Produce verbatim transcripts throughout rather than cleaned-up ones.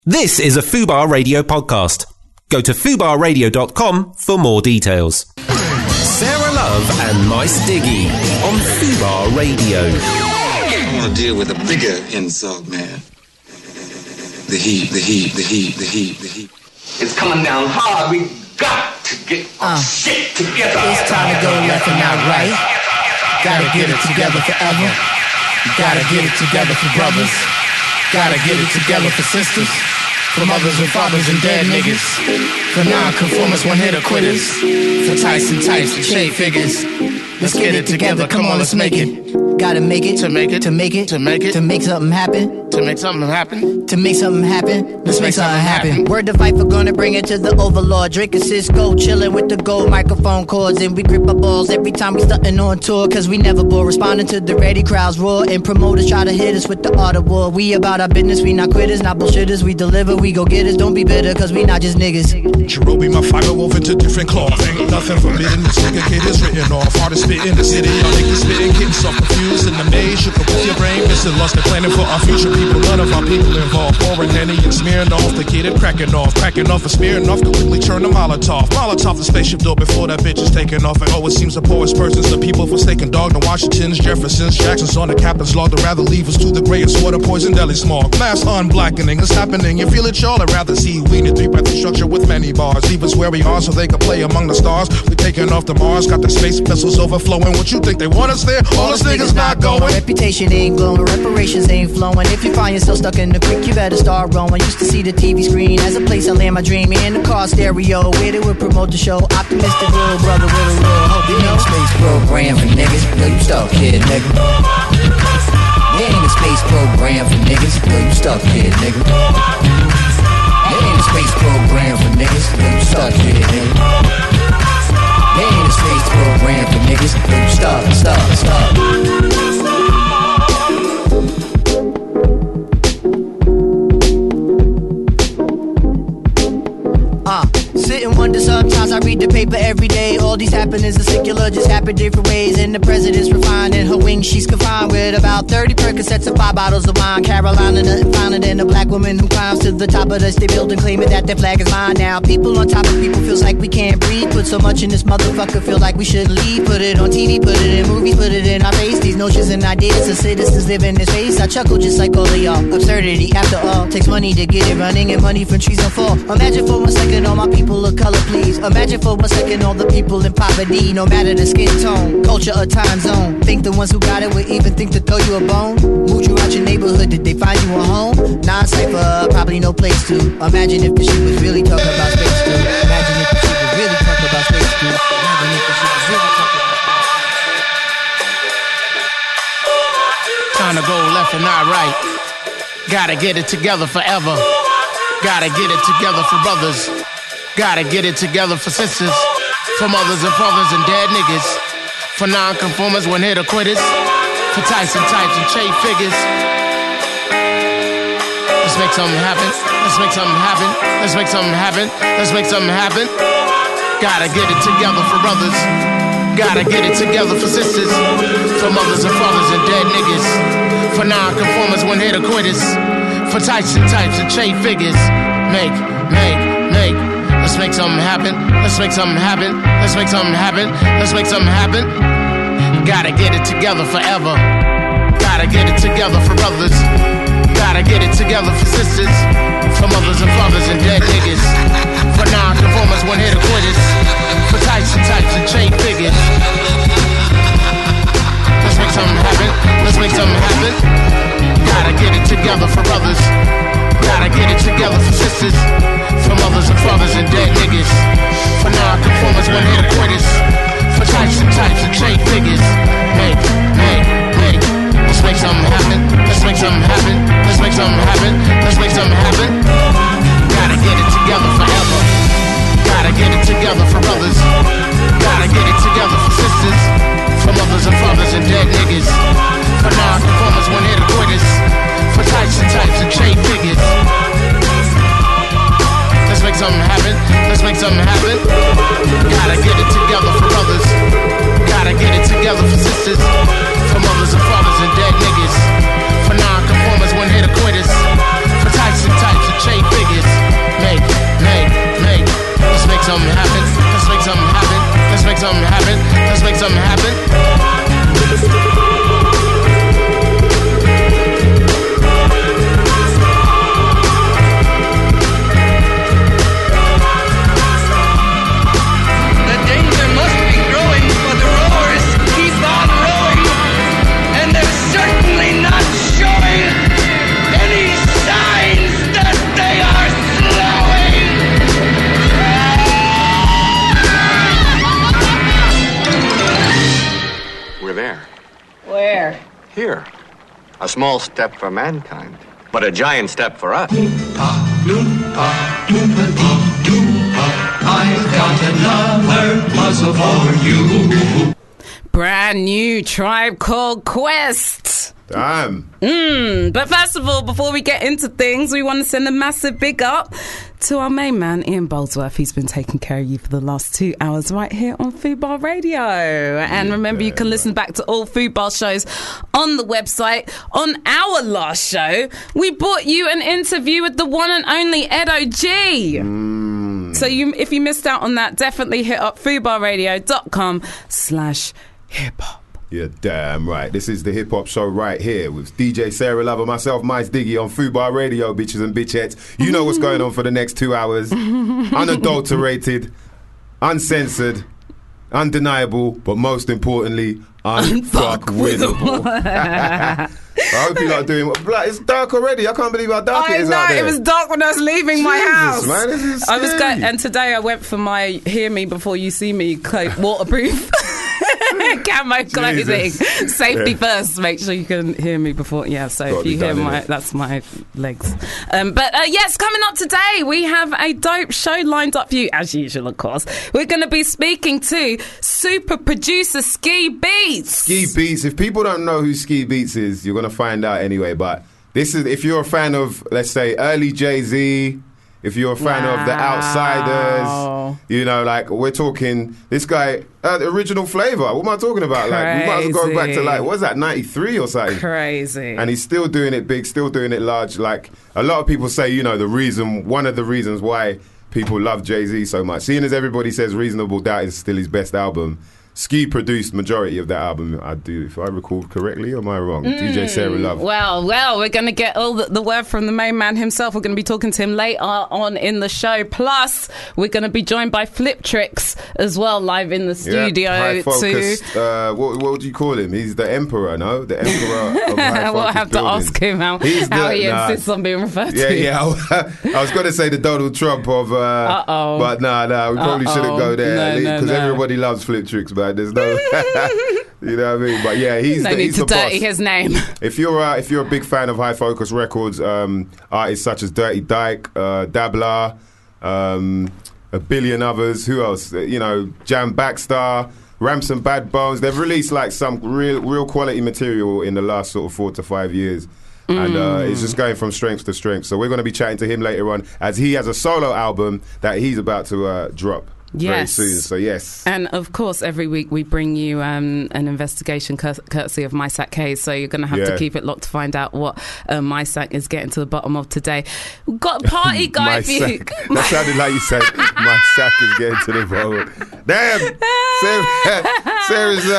This is a Fubar Radio podcast. Go to fubar radio dot com for more details. Sarah Love and Mice Diggy on Fubar Radio. I want to deal with a bigger insult, man. The heat, the heat, the heat, the heat, the heat. It's coming down hard. We got to get our uh, shit together. It's time to go left and not right. Gotta get it together forever. Gotta get it together for brothers. Gotta get it together for sisters. For mothers and fathers and dead niggas. For non-conformists, one-hitter quitters. For Tyson types and shade figures. Let's get it together, come on, let's make it. Gotta make it, to make it, to make it, to make it, to make something happen. To make something happen. To make something happen. Let's make something happen. happen. Word to fight for gonna bring it to the overlord. Drinking Cisco, chilling with the gold microphone cords. And we grip our balls every time we stuntin' on tour. Cause we never bore, responding to the ready crowds roar. And promoters try to hit us with the art of war. We about our business, we not quitters, not bullshitters. We deliver, we go get us. Don't be bitter, cause we not just niggas. Cherubi, my fire woven to different cloth. Ain't nothing forbidden, this nigga kid is written off. Hardest spit in the city, y'all niggas spitting, getting so confused in the maze. You can with your brain, missing lost and planning for our future people. None of our people involved. Pouring Henny and smearing off, the kid and cracking off. Cracking off and smearing off, could quickly turn to Molotov. Molotov the spaceship door before that bitch is taking off. And oh, it seems the poorest persons, the people forsaken dog, the Washingtons, Jeffersons, Jacksons on the captain's log. They'd rather leave us to the grayest water, poison deli smog. Mass unblackening is happening, you feel it y'all. I'd rather see we in a three-by-three structure with many bars. Leave us where we are so they can play among the stars. We taking off to Mars, got the space vessels overflowing. What you think, they want us there? All us niggas not going. Reputation ain't glowing, reparations ain't flowing. If you find yourself stuck in the creek, you better start rowing. Used to see the T V screen as a place I land my dream. In the car stereo, where they would promote the show. Optimistic little brother with a little hope, you know. Space program for niggas, no you stuck kid, nigga. There ain't a space program for niggas, no you stuck kid, nigga. There ain't a space program for niggas, no you stuck kid, nigga. There ain't a space program for niggas, no you stuck, stuck, stuck. Uh, sit and wonder sometimes. I read the paper every day. All these happenings are secular, just happen different ways. And the president's refined in her wings, she's confined with about thirty Percocets and five bottles of wine. Carolina, nothing finer than a black woman who climbs to the top of the state building, claiming that their flag is mine. Now people on top of people feels like we can't breathe. Put so much in this motherfucker, feel like we shouldn't leave. Put it on T V, put it in movies, put it in our face. These notions and ideas of citizens live in this space. I chuckle just like all of y'all. Absurdity, after all, takes money to get it running, and money from trees don't fall. Imagine for one second all my people of color, please. Imagine for one second all the people in poverty, no matter the skin tone, culture or time zone. Think the ones who got it would even think to throw you a bone? Moved you out your neighborhood, did they find you a home? Non-cypher, probably no place to. Imagine if the shit was really talking about space too. Imagine if the shit was really talking about space too. Imagine if the shit was really talking about Time to go left and not right. Gotta get it together forever. Gotta get it together for brothers. Gotta get it together for sisters. For mothers and fathers and dead niggas. For non-conformers, one-hitter quitters. For Tyson types and shade figures. Let's make something happen. Let's make something happen. Let's make something happen. Let's make something happen. Gotta get it together for brothers. Gotta get it together for sisters. For mothers and fathers and dead niggas. For non-conformers, one-hitter quitters. For Tyson types and shade figures. Make, make, make. Let's make something happen. Let's make something happen. Let's make something happen. Let's make something happen. Gotta get it together forever. Gotta get it together for brothers. Gotta get it together for sisters. For mothers and fathers and dead niggas. For non-conformers, one-hitter quitters. For Tyson types and shade figures. Let's make something happen. Let's make something happen. Gotta get it together for brothers. Gotta get it together for sisters. For mothers and fathers and dead niggas. For non-conformers, one-hitter quitters. For types and types and shade figures. Make, make, make. Let's make something happen. Let's make something happen. Let's make something happen. Let's make something happen. Gotta get it together forever. Gotta get it together for brothers. Gotta get it together for sisters. For mothers and fathers and dead niggas. For non-conformers, one-hitter quitters. For types and types and shade figures. Let's make something happen. Let's make something happen. Gotta get it together for brothers. Gotta get it together for sisters. For mothers and fathers and dead niggas. For non-conformers, one-hitter quitters. For types and types and shade figures. something happen. Let's make something happen. The danger must be growing, but the rowers keep on rowing, and they're certainly not showing any signs that they are slowing. We're there. Where? Here. A small step for mankind, but a giant step for us. I've got another puzzle for you. Brand new Tribe Called Quest. Damn. Mm, but first of all, before we get into things, we want to send a massive big up to our main man, Ian Boldsworth. He's been taking care of you for the last two hours right here on Food Bar Radio. And yeah, remember, you can listen back to all Food Bar shows on the website. On our last show, we brought you an interview with the one and only Ed O G. Mm. So you, if you missed out on that, definitely hit up foodbarradio.com slash hip hop. Yeah, damn right. This is the hip hop show right here with D J Sarah Love and myself, Mice Diggy, on Food Bar Radio, bitches and bitchettes. You know what's going on for the next two hours. Unadulterated, uncensored, undeniable, but most importantly, unfuckwittable. I hope you're not doing. Like, it's dark already. I can't believe how dark I it is know, out there. It was dark when I was leaving Jesus, my house. Man, this is I was scary. going, and today I went for my Hear Me Before You See Me coat, waterproof. Camo clothing. Safety yeah. first. Make sure you can hear me before. Yeah, so Gotta if you hear done, my, that's my legs. Um, but uh, yes, coming up today, we have a dope show lined up for you, as usual, of course. We're going to be speaking to super producer Ski Beats. Ski Beats. If people don't know who Ski Beats is, you're going to find out anyway. But this is, if you're a fan of, let's say, early Jay-Z, if you're a fan wow. of the Outsiders, you know, like, we're talking, this guy, uh, the original Flavor. What am I talking about? Crazy. Like, we might as well go back to, like, what was that, ninety-three or something? Crazy. And he's still doing it big, still doing it large. Like, a lot of people say, you know, the reason, one of the reasons why people love Jay-Z so much, seeing as everybody says Reasonable Doubt is still his best album, Ski produced majority of that album, I do, if I recall correctly, or am I wrong? Mm. D J Sarah Love. Well, well, we're going to get all the, the word from the main man himself. We're going to be talking to him later on in the show. Plus, we're going to be joined by Flip Tricks as well, live in the studio. Yeah, high focused, too. Uh, what, what would you call him? He's the emperor, no? The emperor of high We'll have buildings. to ask him how, He's how the, he nah. insists on being referred yeah, to. Yeah, yeah. I was going to say the Donald Trump of... Uh, Uh-oh. But nah, nah, we probably Uh-oh. shouldn't go there. No, Because no, no. everybody loves Flip Tricks, man. There's no... You know what I mean? But yeah, he's no the, need he's to the dirty boss. his name. If you're uh, if you're a big fan of High Focus Records, um, artists such as Dirty Dyke, uh, Dabla, um, a billion others, who else? You know, Jam Backstar, Ramson Bad Bones. They've released like some real real quality material in the last sort of four to five years. And uh, it's just going from strength to strength. So we're going to be chatting to him later on as he has a solo album that he's about to uh, drop. Yes. Very soon, so yes. And of course, every week we bring you um, an investigation cur- courtesy of MySac Case, so you're going to have Yeah. to keep it locked to find out what uh, MySac is getting to the bottom of today. We've got a party guide for you. That sounded like you said, my sack is getting to the bottom. Damn! Sarah, Sarah's,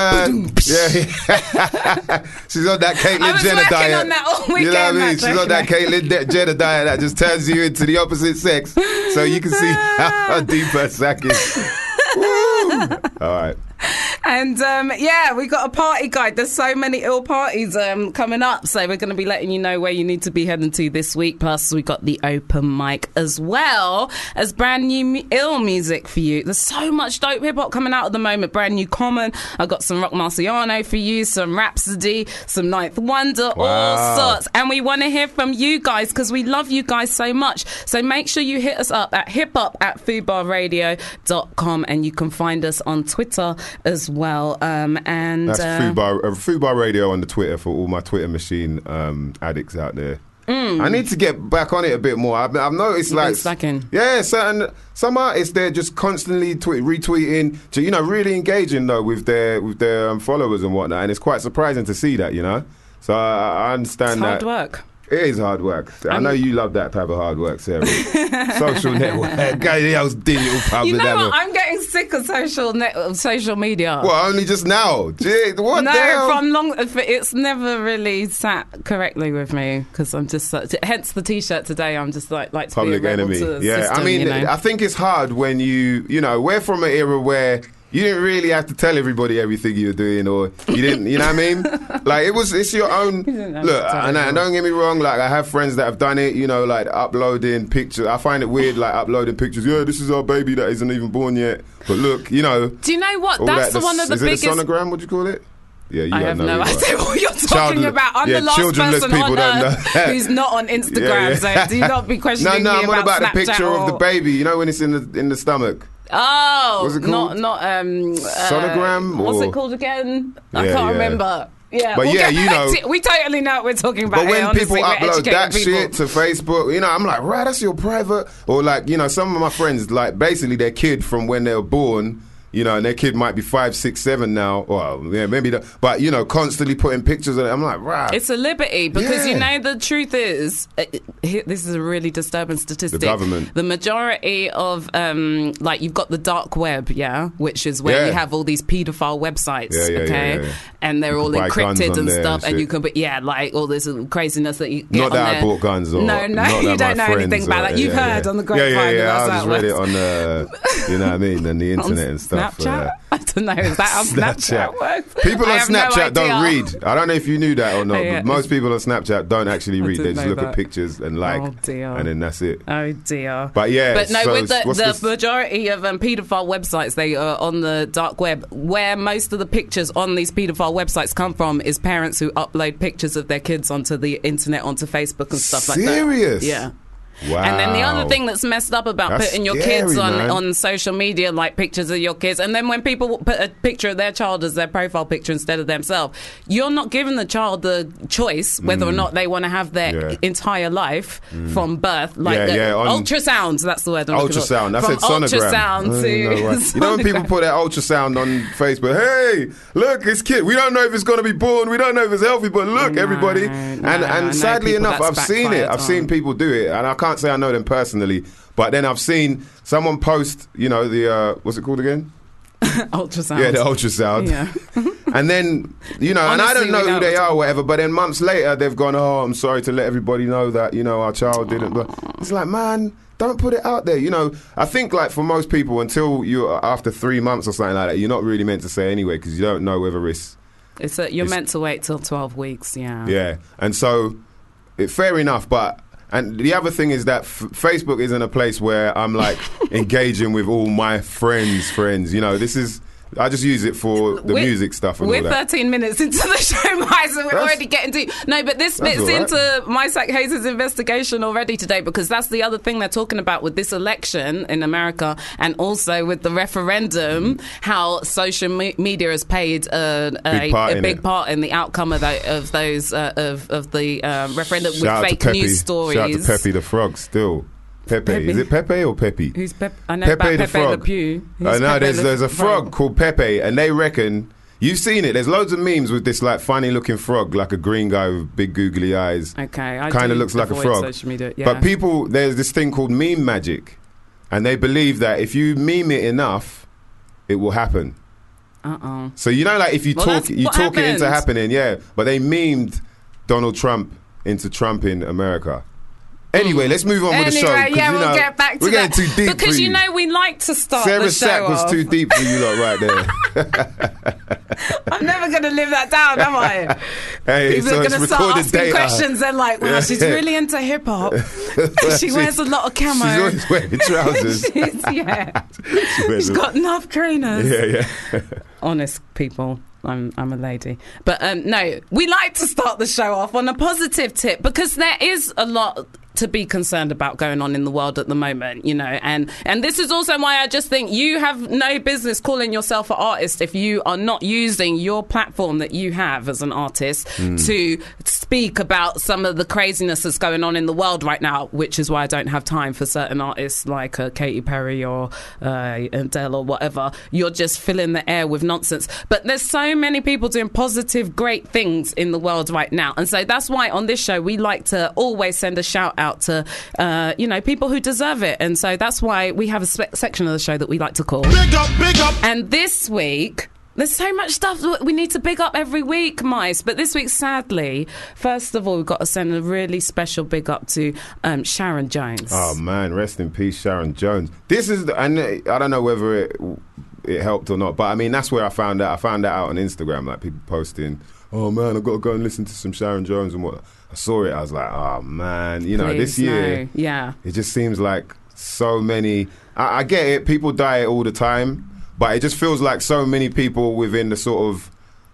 uh, yeah, yeah. She's on that Caitlyn I was Jenner working diet. on that all You know what I weekend, mean? man, She's on that Caitlyn De- Jenner diet that just turns you into the opposite sex. So you can see how deep her sack is. Woo! All right. And um, yeah, we got a party guide. There's so many ill parties um, coming up, so we're going to be letting you know where you need to be heading to this week. Plus, we got the open mic as well as brand new mu- ill music for you. There's so much dope hip hop coming out at the moment. Brand new Common. I got some Rock Marciano for you, some Rhapsody, some Ninth Wonder, Wow. all sorts. And we want to hear from you guys because we love you guys so much. So make sure you hit us up at hip hop at foodbar radio dot com, and you can find us on Twitter as well. Um, and That's uh, Food Bar, uh, Food Bar Radio on the Twitter for all my Twitter machine um, addicts out there. Mm. I need to get back on it a bit more. I've, I've noticed You've like been slacking. yeah, certain some artists they're just constantly tweet, retweeting, you know, really engaging though with their with their um, followers and whatnot, and it's quite surprising to see that, you know. So I, I understand it's hard that work. It is hard work. I know you love that type of hard work, Sarah. Social network. Guy else digital public. You know ever. what? I'm getting sick of social net, social media. Well, only just now. Gee, what no, the hell? from long. It's never really sat correctly with me because I'm just such. Hence the T-shirt today. I'm just like like to Public be a rebel enemy. to the Yeah, system, I mean, you know? I think it's hard when you, you know, we're from an era where you didn't really have to tell everybody everything you were doing, or you didn't, you know what I mean? Like, it was, it's your own. Look, and, and don't get me wrong, like, I have friends that have done it, you know, like uploading pictures. I find it weird, like, uploading pictures. Yeah, this is our baby that isn't even born yet. But look, you know. Do you know what? all That's that, the one of the is biggest. Is it a sonogram? What do you call it? Yeah, you I don't have know no either. idea what you're talking Childless- about. I'm yeah, the last childrenless person people on don't know earth that. who's not on Instagram, Yeah, yeah. so do not be questioning No, no, me I'm on about about the Snapchat picture or... of the baby, you know, when it's in the in the stomach. Oh, What's it not called? not um, Sonogram Uh, what's or- it called again? I Yeah, can't yeah. remember. Yeah, But we'll yeah, get you back know- to it. We totally know what we're talking about. But when here, honestly, people we're upload educating that people. shit to Facebook, you know, I'm like, right, that's your private. Or like, you know, some of my friends, like, basically their kid from when they were born, you know, and their kid might be five, six, seven now. Well, yeah, maybe, the, but you know, constantly putting pictures of it. I'm like, right. It's a liberty because Yeah. you know the truth is, uh, here- this is a really disturbing statistic. The government. The majority of um, like you've got the dark web, yeah, which is where Yeah. you have all these paedophile websites, Yeah, yeah, okay, yeah, yeah, yeah. and they're You all can buy guns encrypted on and there and stuff, and, shit. you can, but yeah, like all this craziness that you get Not on that there. I bought guns or no, no, not you that don't my know anything friends about or- that. You've yeah, heard yeah. on the Yeah, grapevine. yeah, yeah. that I that's just how read it works. on the, you know what I mean, and the On internet and stuff. Snapchat? uh, I don't know. Is that how Snapchat works? People I on have no Snapchat don't idea. read. I don't know if you knew that or not, Yeah. but most people on Snapchat don't actually I read. They didn't just know look at that. pictures and like, Oh, dear. and then that's it. Oh dear. But yeah, but no, so with the, what's the this- majority of um, paedophile websites, they are on the dark web. Where most of the pictures on these paedophile websites come from is parents who upload pictures of their kids onto the internet, onto Facebook and stuff like that. Serious? Yeah. Wow. And then the other thing that's messed up about That's putting your scary, kids on, man. on social media, like pictures of your kids, and then when people put a picture of their child as their profile picture instead of themselves, you're not giving the child the choice whether or not they want to have their Mm. Yeah. entire life from birth, like Yeah, the yeah, on- ultrasound. That's the word. I'm looking for. Ultrasound. That's From it. Sonogram. ultrasound I to don't know why. You know when people sonogram. put that ultrasound on Facebook? Hey, look, it's kid. We don't know if it's going to be born. We don't know if it's healthy, but look, No, everybody. no, and I know and sadly people enough, I've that's seen it. backfired I've seen on. people do it, and I can't say I know them personally, but then I've seen someone post. You know the uh, what's it called again? ultrasound. Yeah, the ultrasound. Yeah. And then, you know, and I Honestly, don't know we know who they what are to- or whatever, but then months later they've gone, oh, I'm sorry to let everybody know that, you know, our child didn't. But it's like, man, don't put it out there. You know, I think like for most people, until you're after three months or something like that, you're not really meant to say anyway because you don't know whether it's, It's a, you're It's- meant to wait till twelve weeks. Yeah. yeah. And so, it, fair enough, but. And the other thing is that f- Facebook isn't a place where I'm like engaging with all my friends' friends. You know, this is, I just use it for the We're- music stuff and We're all that. thirteen minutes into the show, Mike, so we're That's- already getting to... No, but this That's fits all right. into Mike Hayes' investigation already today, because that's the other thing they're talking about with this election in America, and also with the referendum, how social me- media has played a, a Big part a in big it. part in the outcome of, tho- of those uh, of, of the um, referendum Shout out with fake to Pepe. news stories. Shout out to Pepe the Frog still. Pepe. Pepe? Is it Pepe or Pepe? Who's Pep? I know about Pepe Le Pew. I Who's know Pepe there's Le there's a frog called Pepe, and they reckon you've seen it. There's loads of memes with this like funny looking frog, like a green guy with big googly eyes. Okay, I Kind of do looks like a avoid frog. social media, yeah. But people, there's this thing called meme magic, and they believe that if you meme it enough, it will happen. Uh-oh. So you know, like if you Well, talk, that's you what talk it into happened. happening, yeah. But they memed Donald Trump into Trumping America. Anyway, let's move on Anyway, with the show. 'cause, yeah, you we'll know, get back to we're that. getting too deep because for you know we like to start Sarah the show Sack was off. too deep for you lot right there. I'm never going to live that down, am I? Hey, People so are it's going to start recorded asking data. questions. They're like, "Wow, Yeah. she's really into hip hop. she wears a lot of camo. She's always wearing trousers. She's, yeah, She wears she's a- got enough trainers. Yeah, yeah. Honest people. I'm I'm a lady, but um, no, we like to start the show off on a positive tip because there is a lot to be concerned about going on in the world at the moment, you know. And and this is also why I just think you have no business calling yourself an artist if you are not using your platform that you have as an artist mm. to speak about some of the craziness that's going on in the world right now, which is why I don't have time for certain artists like uh, Katy Perry or uh, Adele or whatever. You're just filling the air with nonsense. But there's so many people doing positive, great things in the world right now. And so that's why on this show we like to always send a shout out to, uh, you know, people who deserve it. And so that's why we have a spe- section of the show that we like to call Big Up, Big Up. And this week, there's so much stuff that we need to big up every week, Mice. But this week, sadly, first of all, we've got to send a really special big up to um, Sharon Jones. Oh, man, rest in peace, Sharon Jones. This is, the, and I don't know whether it it helped or not, but I mean, that's where I found out. I found that out on Instagram, like people posting, oh, man, I've got to go and listen to some Sharon Jones and what. I saw it, I was like, oh, man, you know, Please, this year, no. yeah, it just seems like so many, I, I get it, people die all the time. But it just feels like so many people within the sort of,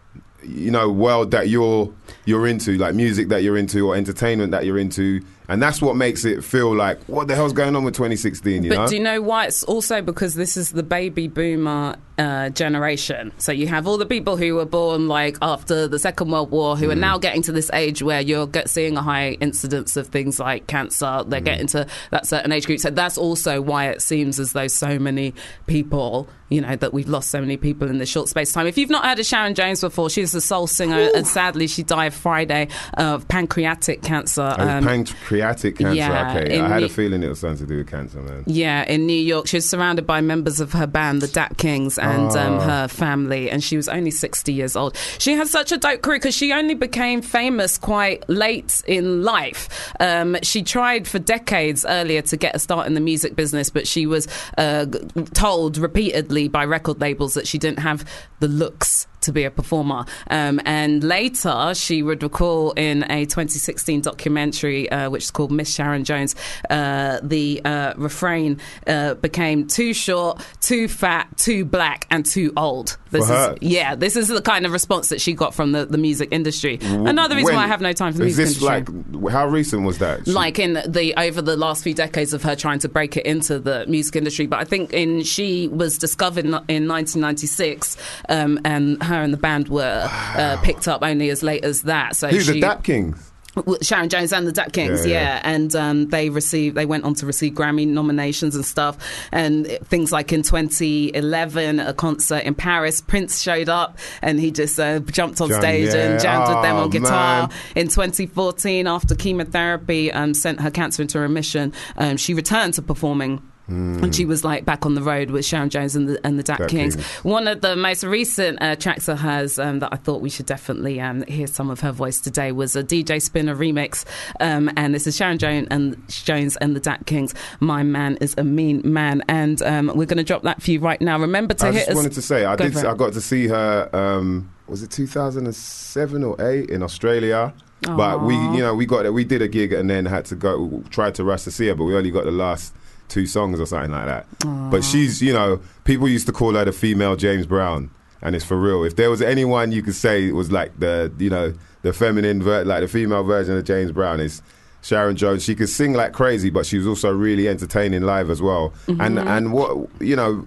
you know, world that you're you're into, like music that you're into or entertainment that you're into. And that's what makes it feel like, what the hell's going on with twenty sixteen, you but know? do you know why? It's also because this is the baby boomer uh, generation. So you have all the people who were born like after the Second World War who mm. are now getting to this age where you're get, seeing a high incidence of things like cancer. They're mm. getting to that certain age group. So that's also why it seems as though so many people, you know, that we've lost so many people in this short space of time. If you've not heard of Sharon Jones before, she's a soul singer. Ooh. And sadly she died Friday of pancreatic cancer. Oh, um, pancreatic cancer, yeah, okay. I had New- a feeling it was something to do with cancer, man. Yeah, in New York. She was surrounded by members of her band, the Dap Kings, and oh. um, her family, and she was only sixty years old. She had such a dope career because she only became famous quite late in life. Um, she tried for decades earlier to get a start in the music business, but she was uh, told repeatedly by record labels that she didn't have the looks to be a performer. Um, and later, she would recall in a twenty sixteen documentary, uh, which is called Miss Sharon Jones, uh, the uh, refrain uh, became too short, too fat, too black, and too old. This For her? is yeah, this is the kind of response that she got from the, the music industry. Another reason When, why I have no time for the is music this industry. Like, how recent was that? She, like in the over the last few decades of her trying to break it into the music industry. But I think in she was discovered in nineteen ninety-six, um, and her and the band were uh, picked up only as late as that. So Who's she, the Dap Kings? Sharon Jones and the Dap Kings, yeah, Yeah, yeah. yeah. and um, they received, they went on to receive Grammy nominations and stuff, and things like in twenty eleven, a concert in Paris, Prince showed up and he just uh, jumped on Jam, stage yeah. and jammed with them Oh, on guitar. man. In twenty fourteen, after chemotherapy um, sent her cancer into remission, um, she returned to performing. Mm. And she was like back on the road with Sharon Jones and the, and the Dap Dap Kings. Kings. One of the most recent uh, tracks of hers um, that I thought we should definitely um, hear some of her voice today was a D J Spinner remix. Um, and this is Sharon Jones and Jones and the Dap Kings. My Man is a Mean Man. And um, we're going to drop that for you right now. Remember to I hit just us. wanted to say, I Go did. for it. I got to see her. Um, was it two thousand seven or eight in Australia? But we, you know, we got we did a gig and then had to go. Tried to rush to see her, but we only got the last two songs or something like that. Aww. But she's, you know, people used to call her the female James Brown, and it's for real. If there was anyone you could say was like the, you know, the feminine, ver- like the female version of James Brown, is Sharon Jones. She could sing like crazy, but she was also really entertaining live as well. Mm-hmm. And and what, you know,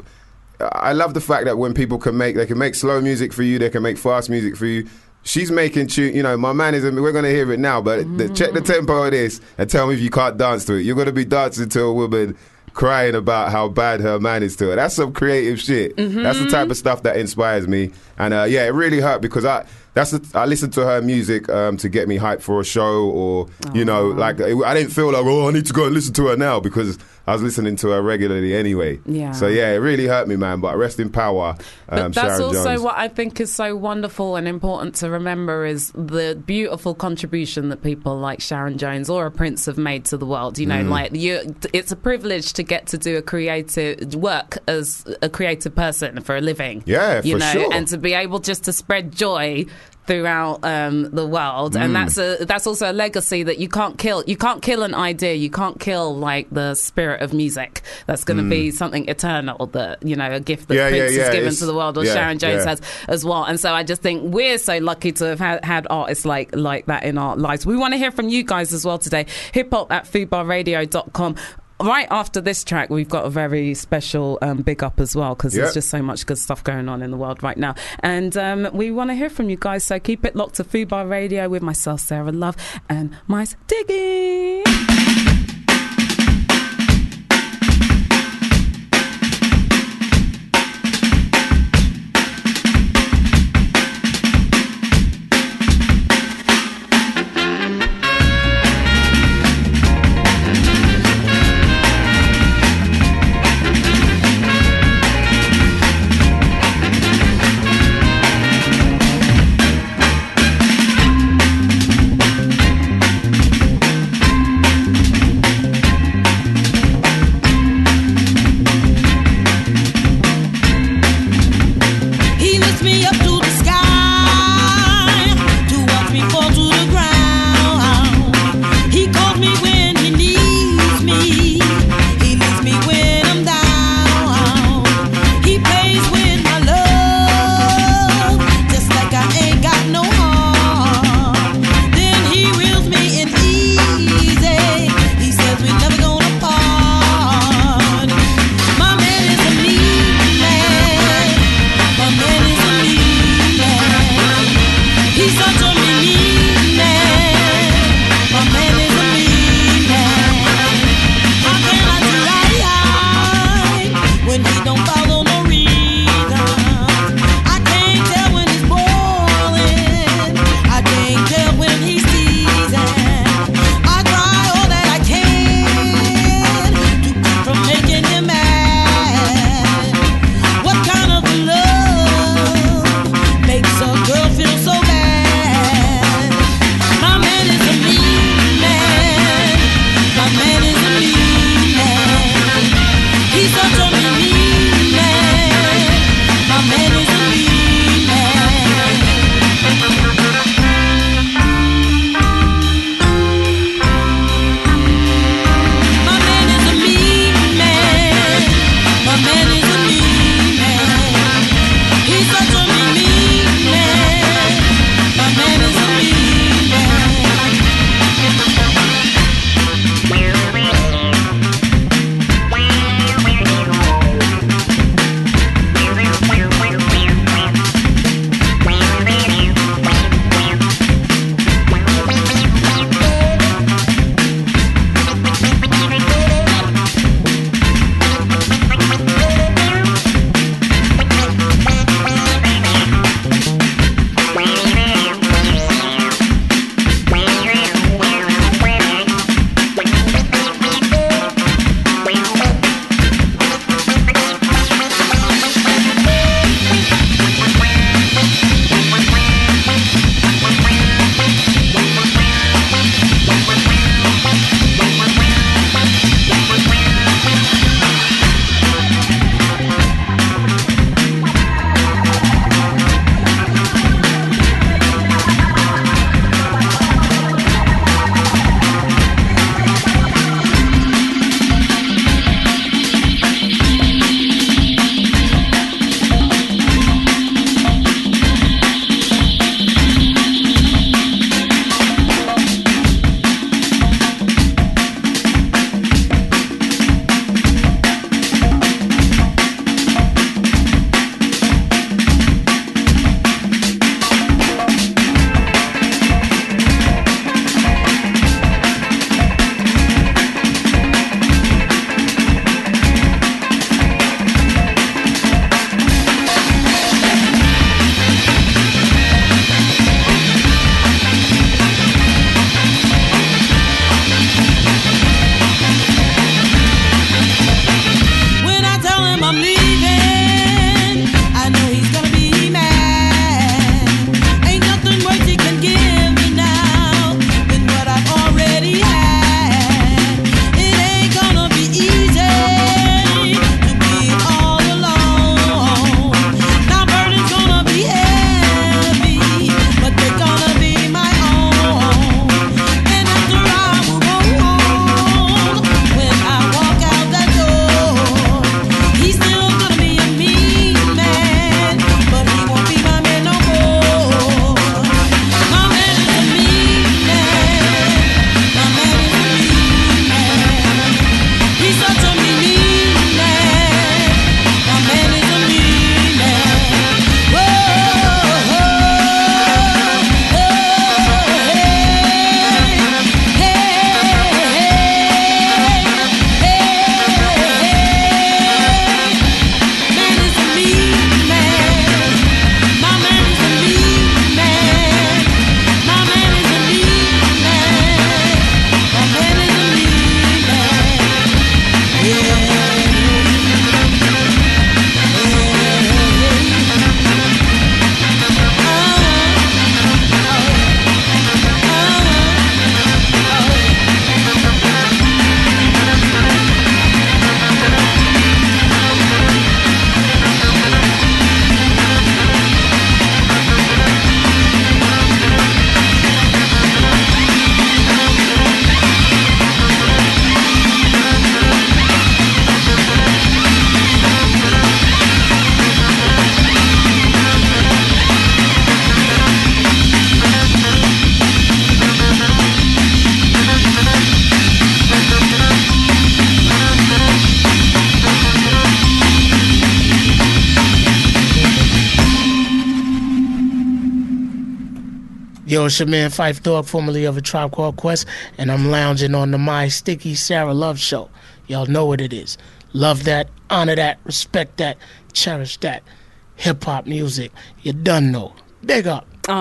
I love the fact that when people can make, they can make slow music for you, they can make fast music for you. She's making tune, you know, my man is, we're going to hear it now, but mm. the, check the tempo of this and tell me if you can't dance to it. You're going to be dancing to a woman crying about how bad her man is to her. That's some creative shit. Mm-hmm. That's the type of stuff that inspires me. And uh, yeah, it really hurt because I that's the, I listened to her music um, to get me hyped for a show, or, Aww. you know, like I didn't feel like, oh, I need to go and listen to her now because I was listening to her regularly anyway. Yeah. So yeah, it really hurt me, man. But rest in power, um, but that's Sharon also Jones. what I think is so wonderful and important to remember is the beautiful contribution that people like Sharon Jones or a Prince have made to the world. You know, mm. like you, it's a privilege to get to do a creative work as a creative person for a living. Yeah, you for know, sure. and to be able just to spread joy throughout um, the world, Mm. and that's a that's also a legacy that you can't kill. You can't kill an idea. You can't kill like the spirit of music. That's going to be something eternal. That you know, a gift that Yeah, yeah, Prince yeah, has given it's- to the world, or yeah, Sharon Jones yeah. has as well. And so I just think we're so lucky to have had, had artists like like that in our lives. We want to hear from you guys as well today. Hip hop at foodbar radio dot com. Right after this track, we've got a very special um, big up as well, because Yep. there's just so much good stuff going on in the world right now. And um, we want to hear from you guys, so keep it locked to Foodbar Radio with myself, Sarah Love, and Mice Diggy. Thank Yo, it's your man Phife Dawg, formerly of A Tribe Called Quest, and I'm lounging on the My Sticky Sarah Love Show. Y'all know what it is. Love that, honor that, respect that, cherish that. Hip-hop music, you done know. Big up. Aww.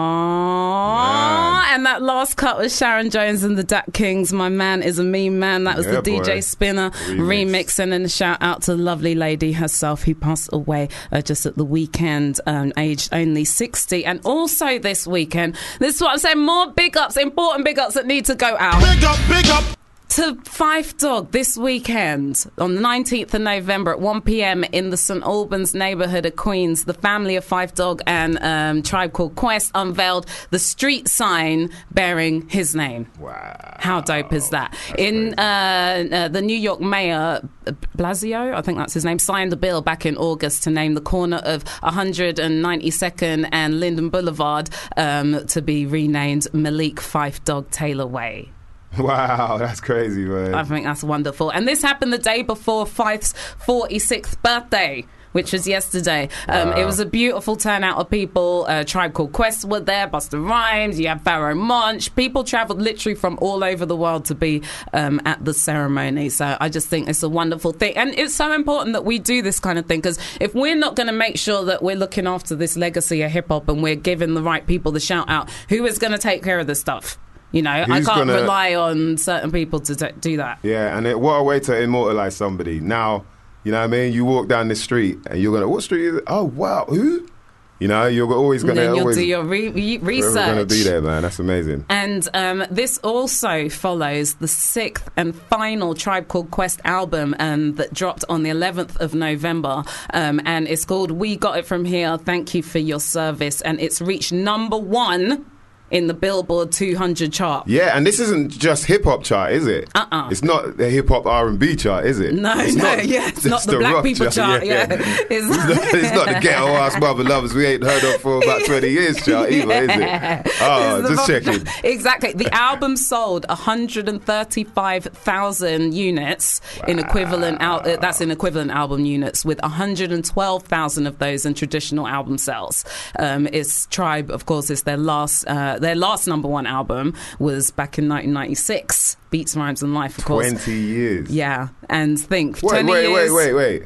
And that last cut was Sharon Jones and the Dat Kings. My Man Is a Mean Man. That was Yeah, the D J boy. Spinner Remix. remix. And then a shout out to the lovely lady herself who passed away uh, just at the weekend, um, aged only sixty. And also this weekend, this is what I'm saying, more big ups, important big ups that need to go out. Big up, big up. To Phife Dawg this weekend on the nineteenth of November at one p.m. in the Saint Albans neighbourhood of Queens. The family of Phife Dawg and um, Tribe Called Quest unveiled the street sign bearing his name. Wow. How dope is that? In uh, uh, the New York mayor, Blasio, I think that's his name, signed the bill back in August to name the corner of one hundred ninety-second and Linden Boulevard um, to be renamed Malik Phife Dawg Taylor Way. Wow, that's crazy, man. I think that's wonderful. And this happened the day before Fife's forty-sixth birthday, which was yesterday. Um, Wow. It was a beautiful turnout of people. Uh, Tribe Called Quest were there, Busta Rhymes, you have Pharoah Monch. People travelled literally from all over the world to be um, at the ceremony. So I just think it's a wonderful thing. And it's so important that we do this kind of thing, because if we're not going to make sure that we're looking after this legacy of hip-hop and we're giving the right people the shout-out, who is going to take care of this stuff? You know, I Who's can't gonna- rely on certain people to t- do that. Yeah, and it, what a way to immortalize somebody. Now, you know what I mean? You walk down the street and you're going to, what street is it? Oh, wow, who? You know, you're always going And to then you'll always do your re- re- research. going to be there, man. That's amazing. And um, this also follows the sixth and final Tribe Called Quest album um, that dropped on the eleventh of November. Um, and it's called We Got It From Here, Thank You For Your Service. And it's reached number one in the Billboard two hundred chart. Yeah, and this isn't just hip hop chart, is it? Uh-uh. It's not the hip hop R and B chart, is it? No, it's no, not yeah, it's just not the black rock people chart, yeah. It's, It's, not, it's not the ghetto ass mother lovers we ain't heard of for about twenty years chart either, is it? Oh, It's the just rock- checking. Exactly. The album sold one hundred thirty-five thousand units in equivalent out. Uh, that's in equivalent album units, with one hundred twelve thousand of those in traditional album sales. Um, it's Tribe, of course, is their last uh, their last number one album was back in nineteen ninety-six. Beats, Rhymes and Life, of course. twenty years. Yeah, and think Wait, twenty wait, years. wait, wait, wait.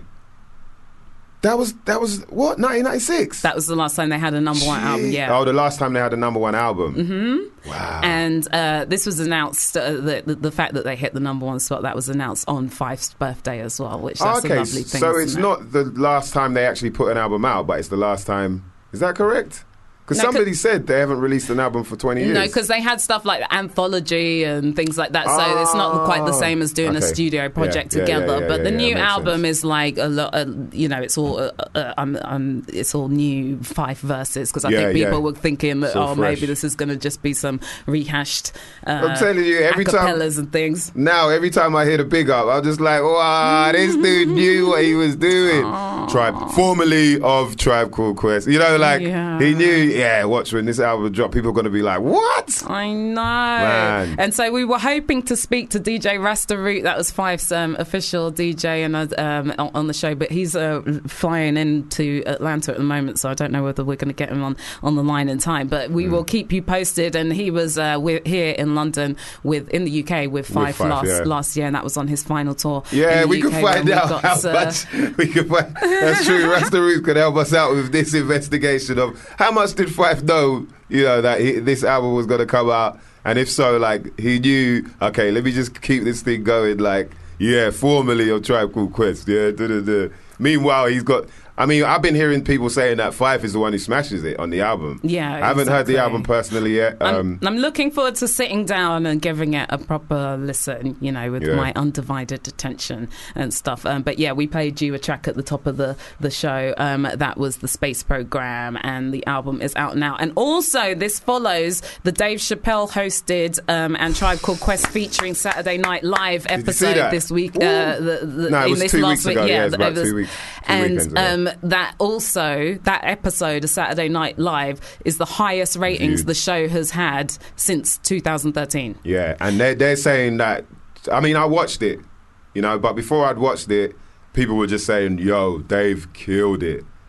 That was that was what nineteen ninety-six. That was the last time they had a number one album. Yeah. Oh, the last time they had a number one album. Mm-hmm. Wow. And uh, this was announced, uh, the, the the fact that they hit the number one spot, that was announced on Fife's birthday as well, which that's okay, a lovely thing. so isn't it's it? not the last time they actually put an album out, but it's the last time. Is that correct? Because No, 'cause- somebody said they haven't released an album for twenty years. No, because they had stuff like anthology and things like that, so it's not quite the same as doing a Okay. studio project Yeah, yeah, together. yeah, yeah, but yeah, the yeah, new makes album sense. is like a lot. Uh, you know, it's all uh, uh, um, um, it's all new Fife verses, because I Yeah, think people yeah. were thinking that It's all oh fresh. maybe this is going to just be some rehashed. Uh, I'm telling you, every time- acapellas and things. Now, every time I hear the big up, I'm just like, wow, this dude knew what he was doing. Tribe, formerly of Tribe Called Quest. You know, like, Yeah. he knew, yeah, watch when this album dropped, people are going to be like, what? I know. Man. And so we were hoping to speak to D J Rasta Root. That was Fife's um, official D J and uh, um, on on the show, but he's uh, flying into Atlanta at the moment, so I don't know whether we're going to get him on, on the line in time. But we Mm. will keep you posted. And he was uh, we're here in London, with in the U K with Fife, Fife, last yeah. last year, and that was on his final tour. Yeah, in the we U can K find when we out got, how uh, much. We can find, that's true. Rasta Root could help us out with this investigation of how much did Fife know, you know, that he, this album was going to come out, and if so, like, he knew, okay, let me just keep this thing going, like, yeah, formerly of Tribe Called Quest, yeah, da, da, da. Meanwhile, he's got, I mean, I've been hearing people saying that Fife is the one who smashes it on the album. Yeah, I haven't heard the exactly. album personally yet. I'm, Um, I'm looking forward to sitting down and giving it a proper listen, you know, with Yeah. my undivided attention and stuff. Um, but yeah, we played you a track at the top of the, the show. Um, that was the Space Program, and the album is out now. And also, this follows the Dave Chappelle hosted um, and Tribe Called Quest featuring Saturday Night Live Did you see episode that? this week. Ooh. Uh, the, the, No, it in was this two last weeks week. ago. Yeah, it was the- about it was- two weeks- two and weekends ago. um, that also, that episode of Saturday Night Live is the highest ratings Viewed. the show has had since two thousand thirteen. Yeah, and they're, they're saying that, I mean, I watched it, you know, but before I'd watched it, people were just saying, yo, Dave killed it.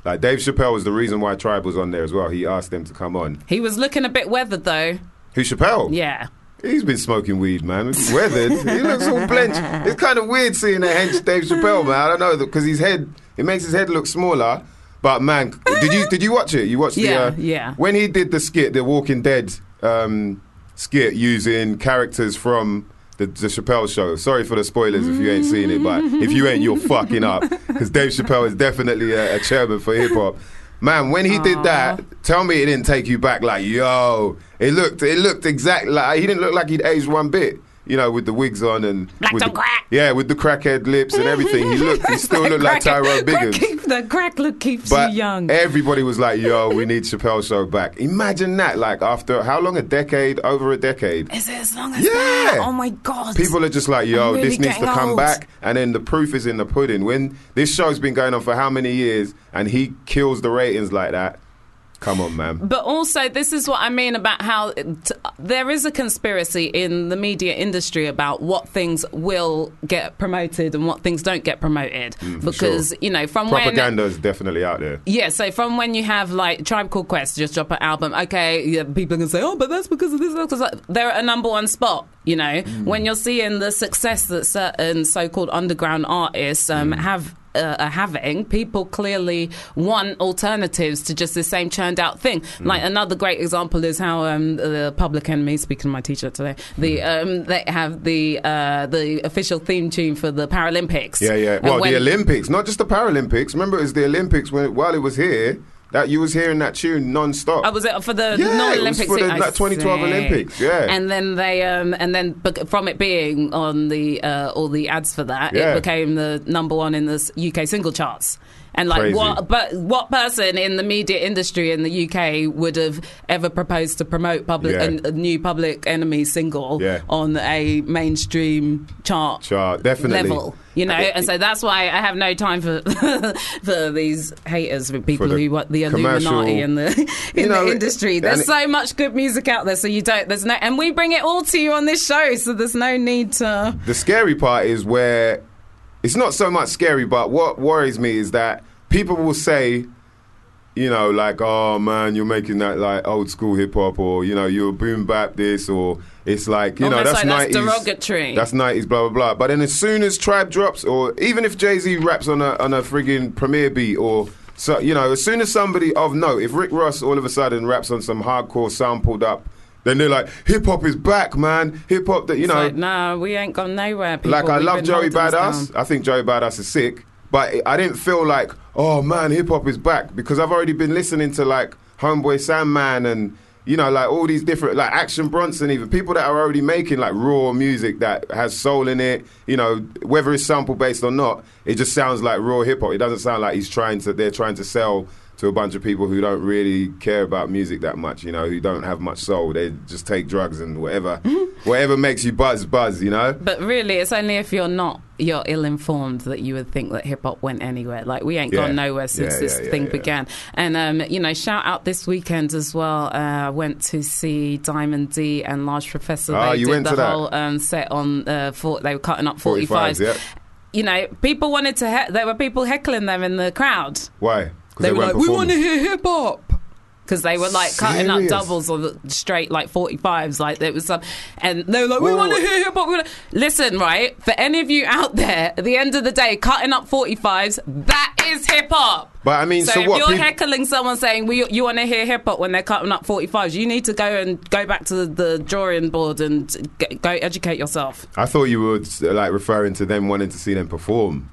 Like Dave Chappelle was the reason why Tribe was on there as well. He asked them to come on. He was looking a bit weathered though. Who, Chappelle? Yeah. He's been smoking weed, man. He's weathered. He looks all blenched. It's kind of weird seeing a hench Dave Chappelle, man. I don't know, because his head, it makes his head look smaller. But man, did you did you watch it? You watched the Yeah, uh, yeah. When he did the skit, the Walking Dead um, skit using characters from the, the Chappelle show. Sorry for the spoilers if you ain't seen it, but if you ain't, you're fucking up. Because Dave Chappelle is definitely a, a chairman for hip hop. Man, when he did that, tell me it didn't take you back like, yo, it looked it looked exactly like, he didn't look like he'd aged one bit. You know, with the wigs on and Like with some the, crack. yeah, with the crackhead lips and everything. He looked, he still looked like Tyrone Biggins. Keep, the crack look keeps But you young. everybody was like, yo, we need Chappelle Show back. Imagine that, like after how long? A decade? Over a decade? Is it as long as Yeah. that? Oh my God. People are just like, yo, I'm really this needs to getting come old. back. And then the proof is in the pudding. When this show's been going on for how many years and he kills the ratings like that, come on, man. But also, this is what I mean about how it, there is a conspiracy in the media industry about what things will get promoted and what things don't get promoted. Mm, for because, sure. you know, from when... Propaganda is definitely out there. Yeah, so from when you have like Tribe Called Quest just drop an album, okay, yeah, people are gonna say, oh, but that's because of this. Because like, they're at a number one spot. You know, Mm. when you're seeing the success that certain so-called underground artists um, Mm. have. Uh, are having, people clearly want alternatives to just the same churned out thing. Mm. Like another great example is how um, the Public Enemy, speaking to my teacher today, the Mm. um, they have the uh, the official theme tune for the Paralympics. Yeah, yeah. And Well, when- the Olympics, not just the Paralympics. Remember, it was the Olympics when while it was here. That you was hearing that tune non-stop. Oh, was it for the Yeah, non-Olympics? it was for the I like, twenty twelve see. Olympics. Yeah, And then they, um, and then bec- from it being on the uh, all the ads for that, Yeah. it became the number one in the s- U K single charts. And like, Crazy. what? But what person in the media industry in the U K would have ever proposed to promote public Yeah. a, a new Public Enemy single Yeah. on a mainstream chart? chart definitely. Level, you know, and so that's why I have no time for for these haters, with people For the who want the commercial- Illuminati in the in You know, the industry. and There's it- so much good music out there, so you don't. There's no, and we bring it all to you on this show, so there's no need to. The scary part is where it's not so much scary, but what worries me is that people will say, you know, like, oh man, you're making that like old school hip hop, or you know, you're boom bap this, or it's like, you know, Almost that's like that's nineties, derogatory. that's nineties, blah blah blah. But then as soon as Tribe drops, or even if Jay-Z raps on a on a friggin' Premiere beat, or so, you know, as soon as somebody of note, if Rick Ross all of a sudden raps on some hardcore sampled up, then they're like, hip hop is back, man. Hip hop, that you It's know, like, no, we ain't gone nowhere. People. like I We've love been Joey holding us Badass. down. I think Joey Badass is sick, but I didn't feel like, oh man, hip hop is back, because I've already been listening to like Homeboy Sandman and you know like all these different like Action Bronson, even people that are already making like raw music that has soul in it. You know, whether it's sample based or not, it just sounds like raw hip hop. It doesn't sound like he's trying to. They're trying to sell to a bunch of people who don't really care about music that much, you know, who don't have much soul. They just take drugs and whatever, whatever makes you buzz, buzz, you know. But really, it's only if you're not, you're ill-informed that you would think that hip-hop went anywhere. Like, we ain't Yeah. gone nowhere since Yeah, this yeah, yeah, thing yeah. began. And, um, you know, shout out this weekend as well. Uh, I went to see Diamond D and Large Professor. Oh, They you did went the to that? whole um, set on, uh, for, they were cutting up forty-fives, forty-fives. yeah. You know, people wanted to, he- there were people heckling them in the crowd. Why? Because They, were like, weren't we want to performing. hear hip hop. Because they were like cutting up Serious? doubles or straight like forty-fives, like there was some, and they were like, "We Well, want to hear hip hop." we wanna-" Listen, right? For any of you out there, at the end of the day, cutting up forty-fives, that is hip hop. But I mean, So, so, if what? you're peop- heckling someone saying we, you want to hear hip hop when they're cutting up forty-fives, you need to go and go back to the, the drawing board and g- go educate yourself. I thought you were uh, like referring to them wanting to see them perform.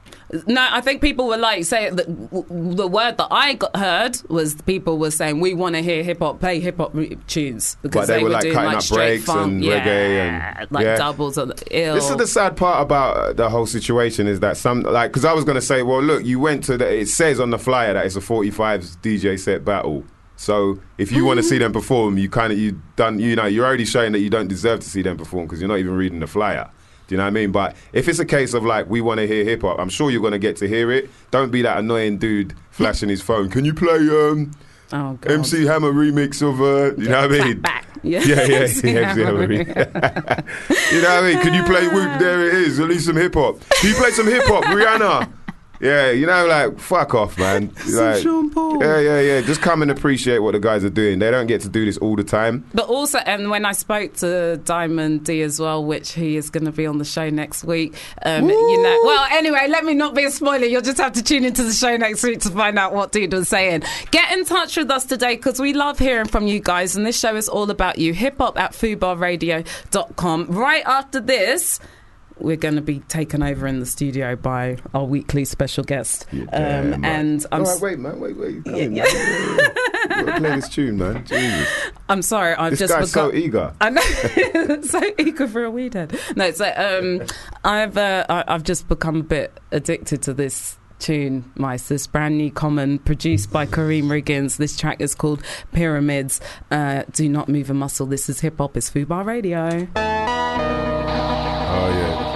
No, I think people were like saying that w- the word that I got heard was people were saying we want to hear hip hop, play hip hop tunes because But they were, like, doing cutting like up straight breaks funk, and yeah, reggae and- like yeah. doubles or ill. This is the sad part about uh, the whole situation is that some like because I was going to say, well, look, you went to the. It says on the flyer that it's a forty-fives D J set battle. So if you want to see them perform, you kind of you done you know you're already showing that you don't deserve to see them perform because you're not even reading the flyer. Do you know what I mean? But if it's a case of like we want to hear hip hop, I'm sure you're going to get to hear it. Don't be that annoying dude flashing his phone. Can you play um, oh, God. M C Hammer remix of uh, you know what I Clap mean? back. Yeah, Yeah, yeah, M C yeah, M C Hammer. Hammer remix. You know what I mean? Can you play Whoop? There it is. At least some hip hop. Can you play some hip hop, Rihanna? Yeah, you know, like, fuck off, man. Like, Sean Paul. Yeah, yeah, yeah. Just come and appreciate what the guys are doing. They don't get to do this all the time. But also, and when I spoke to Diamond D as well, which he is going to be on the show next week, um, you know, well, anyway, let me not be a spoiler. You'll just have to tune into the show next week to find out what Dude was saying. Get in touch with us today because we love hearing from you guys, and this show is all about you. Hip hop at fubar radio dot com. Right after this, we're going to be taken over in the studio by our weekly special guest. Yeah, damn, um, right. and I'm All right, wait, man, wait, wait. Yeah, Coming, yeah. man. You gotta play this tune, man. Jesus. I'm sorry, I've This just guy's so begun- eager. I know, so eager for a weed head. No, so um, I've uh, I, I've just become a bit addicted to this tune, Mice. This brand new Common, produced by Kareem Riggins. This track is called Pyramids. Uh, do not move a muscle. This is hip hop. It's Fubar Radio. Oh, yeah.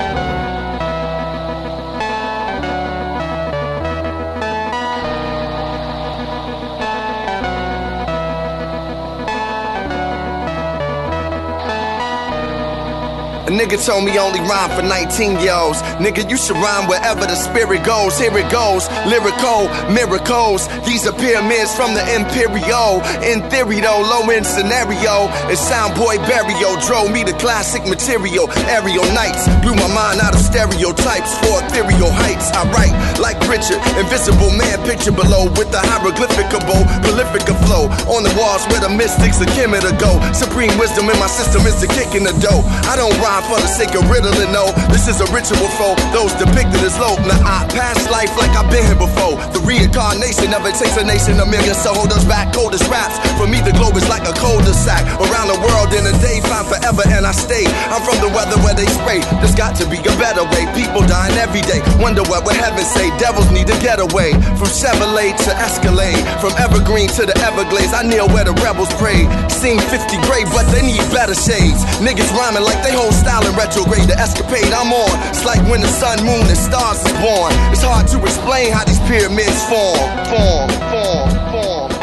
A nigga told me only rhyme for nineteen-year-olds. Nigga, you should rhyme wherever the spirit goes. Here it goes, lyrical miracles. These are pyramids from the Imperial. In theory though, low-end scenario. And Soundboy Barrio drove me to classic material. Aerial nights blew my mind out of stereotypes for ethereal heights. I write like Richard, invisible man picture below with the hieroglyphicable, prolific flow. On the walls where the mystics of Kemet go. Supreme wisdom in my system is the kick in the dough. I don't rhyme for the sake of riddling, no. This is a ritual for those depicted as low. Now I pass life like I've been here before. The reincarnation never takes a nation, a million so hold us back. Coldest raps, for me the globe is like a cul-de-sac. Around the world in a day, find forever and I stay. I'm from the weather where they spray. There's got to be a better way. People dying every day. Wonder what would heaven say. Devils need to get away. From Chevrolet to Escalade, from Evergreen to the Everglades. I kneel where the rebels pray. Seen fifty grave, but they need better shades. Niggas rhyming like they hold style in retrograde. The escapade I'm on, it's like when the sun, moon, and stars is born. It's hard to explain how these pyramids form, form, form, form, form,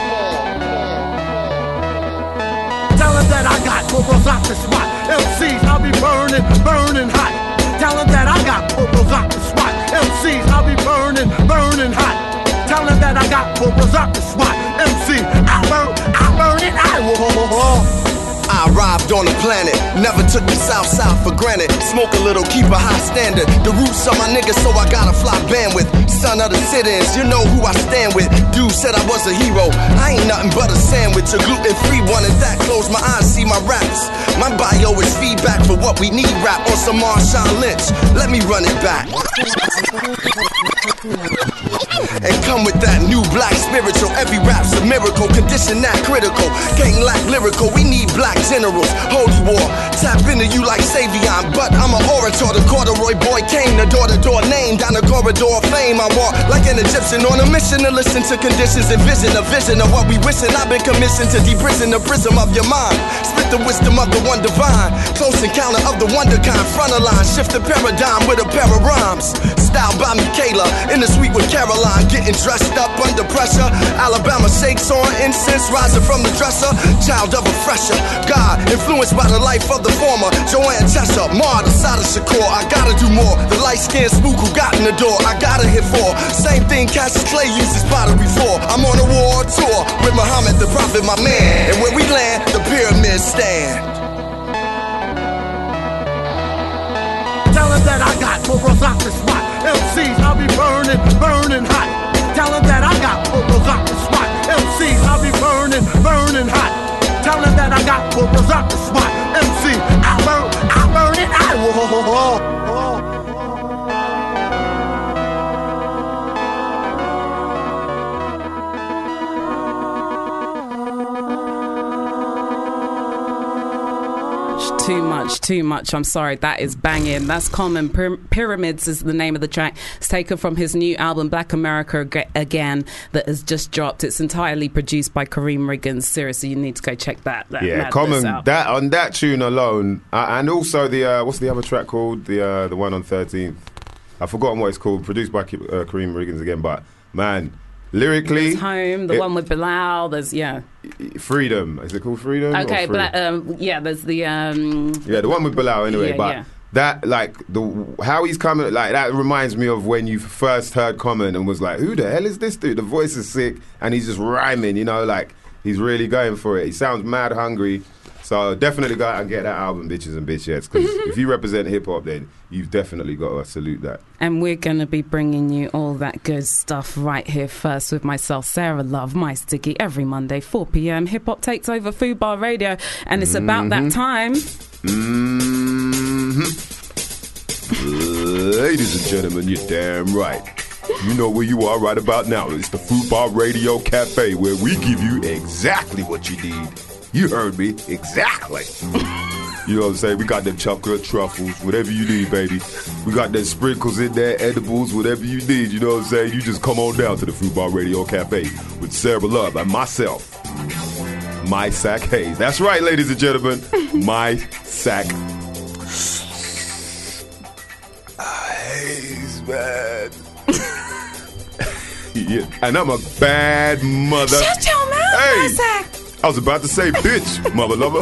form. Tell them that I got bubbles off the spot. M Cs, I'll be burning, burning hot. Tell them that I got bubbles off the spot. M Cs, I'll be burning, burning hot. Tell them that I got bubbles off the spot. M C, I burn, I burn it, I whoa. I arrived on the planet, never took the south side for granted. Smoke a little, keep a high standard. The roots of my niggas, so I got a fly bandwidth. Son of the sit-ins, you know who I stand with. Dude said I was a hero, I ain't nothing but a sandwich. A gluten-free one and that, close my eyes, see my raps. My bio is feedback for what we need, rap on some Marshawn Lynch. Let me run it back. And come with that new black spiritual. Every rap's a miracle, condition that critical. Can't lack lyrical, we need black generals. Holy war, tap into you like Savion. But I'm an orator, the corduroy boy came. The door-to-door name, down the corridor of fame. I walk like an Egyptian on a mission to listen to conditions and vision. A vision of what we wishing. I've been commissioned to deprison the prism of your mind. Spit the wisdom of the one divine. Close encounter of the wonder kind. Front of line, shift the paradigm with a pair of rhymes. Styled by Michaela, in the suite with Caroline. Getting dressed up under pressure. Alabama shakes on incense, rising from the dresser. Child of a fresher. God, influenced by the life of the former. Joanne Cheshire, Mar, the side of Shakur. I gotta do more. The light-skinned spook who got in the door. I gotta hit for. Same thing Cassius Clay uses pottery for. I'm on a war tour with Muhammad the Prophet, my man. And when we land, the pyramids stand. Tell them that I got bubbles off the spot. M Cs, I'll be burning, burning hot. Tell them that I got bubbles off the spot. M Cs, I'll be burning, burning hot. Tell them that I got bubbles off the spot. M C, I burn, I burn it, I whoa. Too much, too much. I'm sorry. That is banging. That's Common. Py- Pyramids is the name of the track. It's taken from his new album, Black America Ag- Again, that has just dropped. It's entirely produced by Kareem Riggins. Seriously, you need to go check that. that Yeah, madness Common. out. That on that tune alone, uh, and also the uh, what's the other track called? The uh, the one on thirteenth. I've forgotten what it's called. Produced by uh, Kareem Riggins again, but man. Lyrically, There's Home, the it, one with Bilal. There's yeah, Freedom. Is it called Freedom? okay, or Free? but um, yeah, there's the um, yeah, the one with Bilal anyway. Yeah, but yeah. that, like, the how he's coming, like, that reminds me of when you first heard Common and was like, who the hell is this dude? The voice is sick, and he's just rhyming, you know, like, he's really going for it. He sounds mad hungry. So definitely go out and get that album, Bitches and Bitchettes, because if you represent hip-hop, then you've definitely got to salute that. And we're going to be bringing you all that good stuff right here first with myself, Sarah Love, My Stiggy, every Monday, four p.m. Hip-Hop takes over Fubar Radio, and it's mm-hmm. about that time. Mm-hmm. Ladies and gentlemen, you're damn right. You know where you are right about now. It's the Fubar Radio Cafe, where we give you exactly what you need. You heard me. Exactly. You know what I'm saying? We got them chocolate truffles, whatever you need, baby. We got them sprinkles in there, edibles, whatever you need. You know what I'm saying? You just come on down to the Fubar Radio Cafe with Sarah Love and myself, My Sack Hayes. That's right, ladies and gentlemen. My Sack Hayes, man. Yeah. And I'm a bad mother. Shut your mouth, hey. My Sack. I was about to say, bitch, mother lover.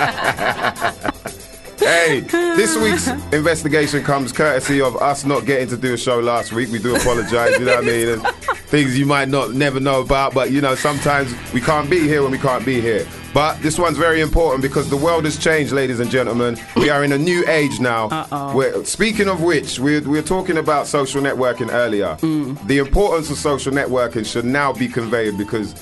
Hey, this week's investigation comes courtesy of us not getting to do a show last week. We do apologise, you know what I mean? And things you might not never know about, but, you know, sometimes we can't be here when we can't be here. But this one's very important because the world has changed, ladies and gentlemen. We are in a new age now. Uh-oh. We're, speaking of which, we're, we're talking about social networking earlier. Mm. The importance of social networking should now be conveyed because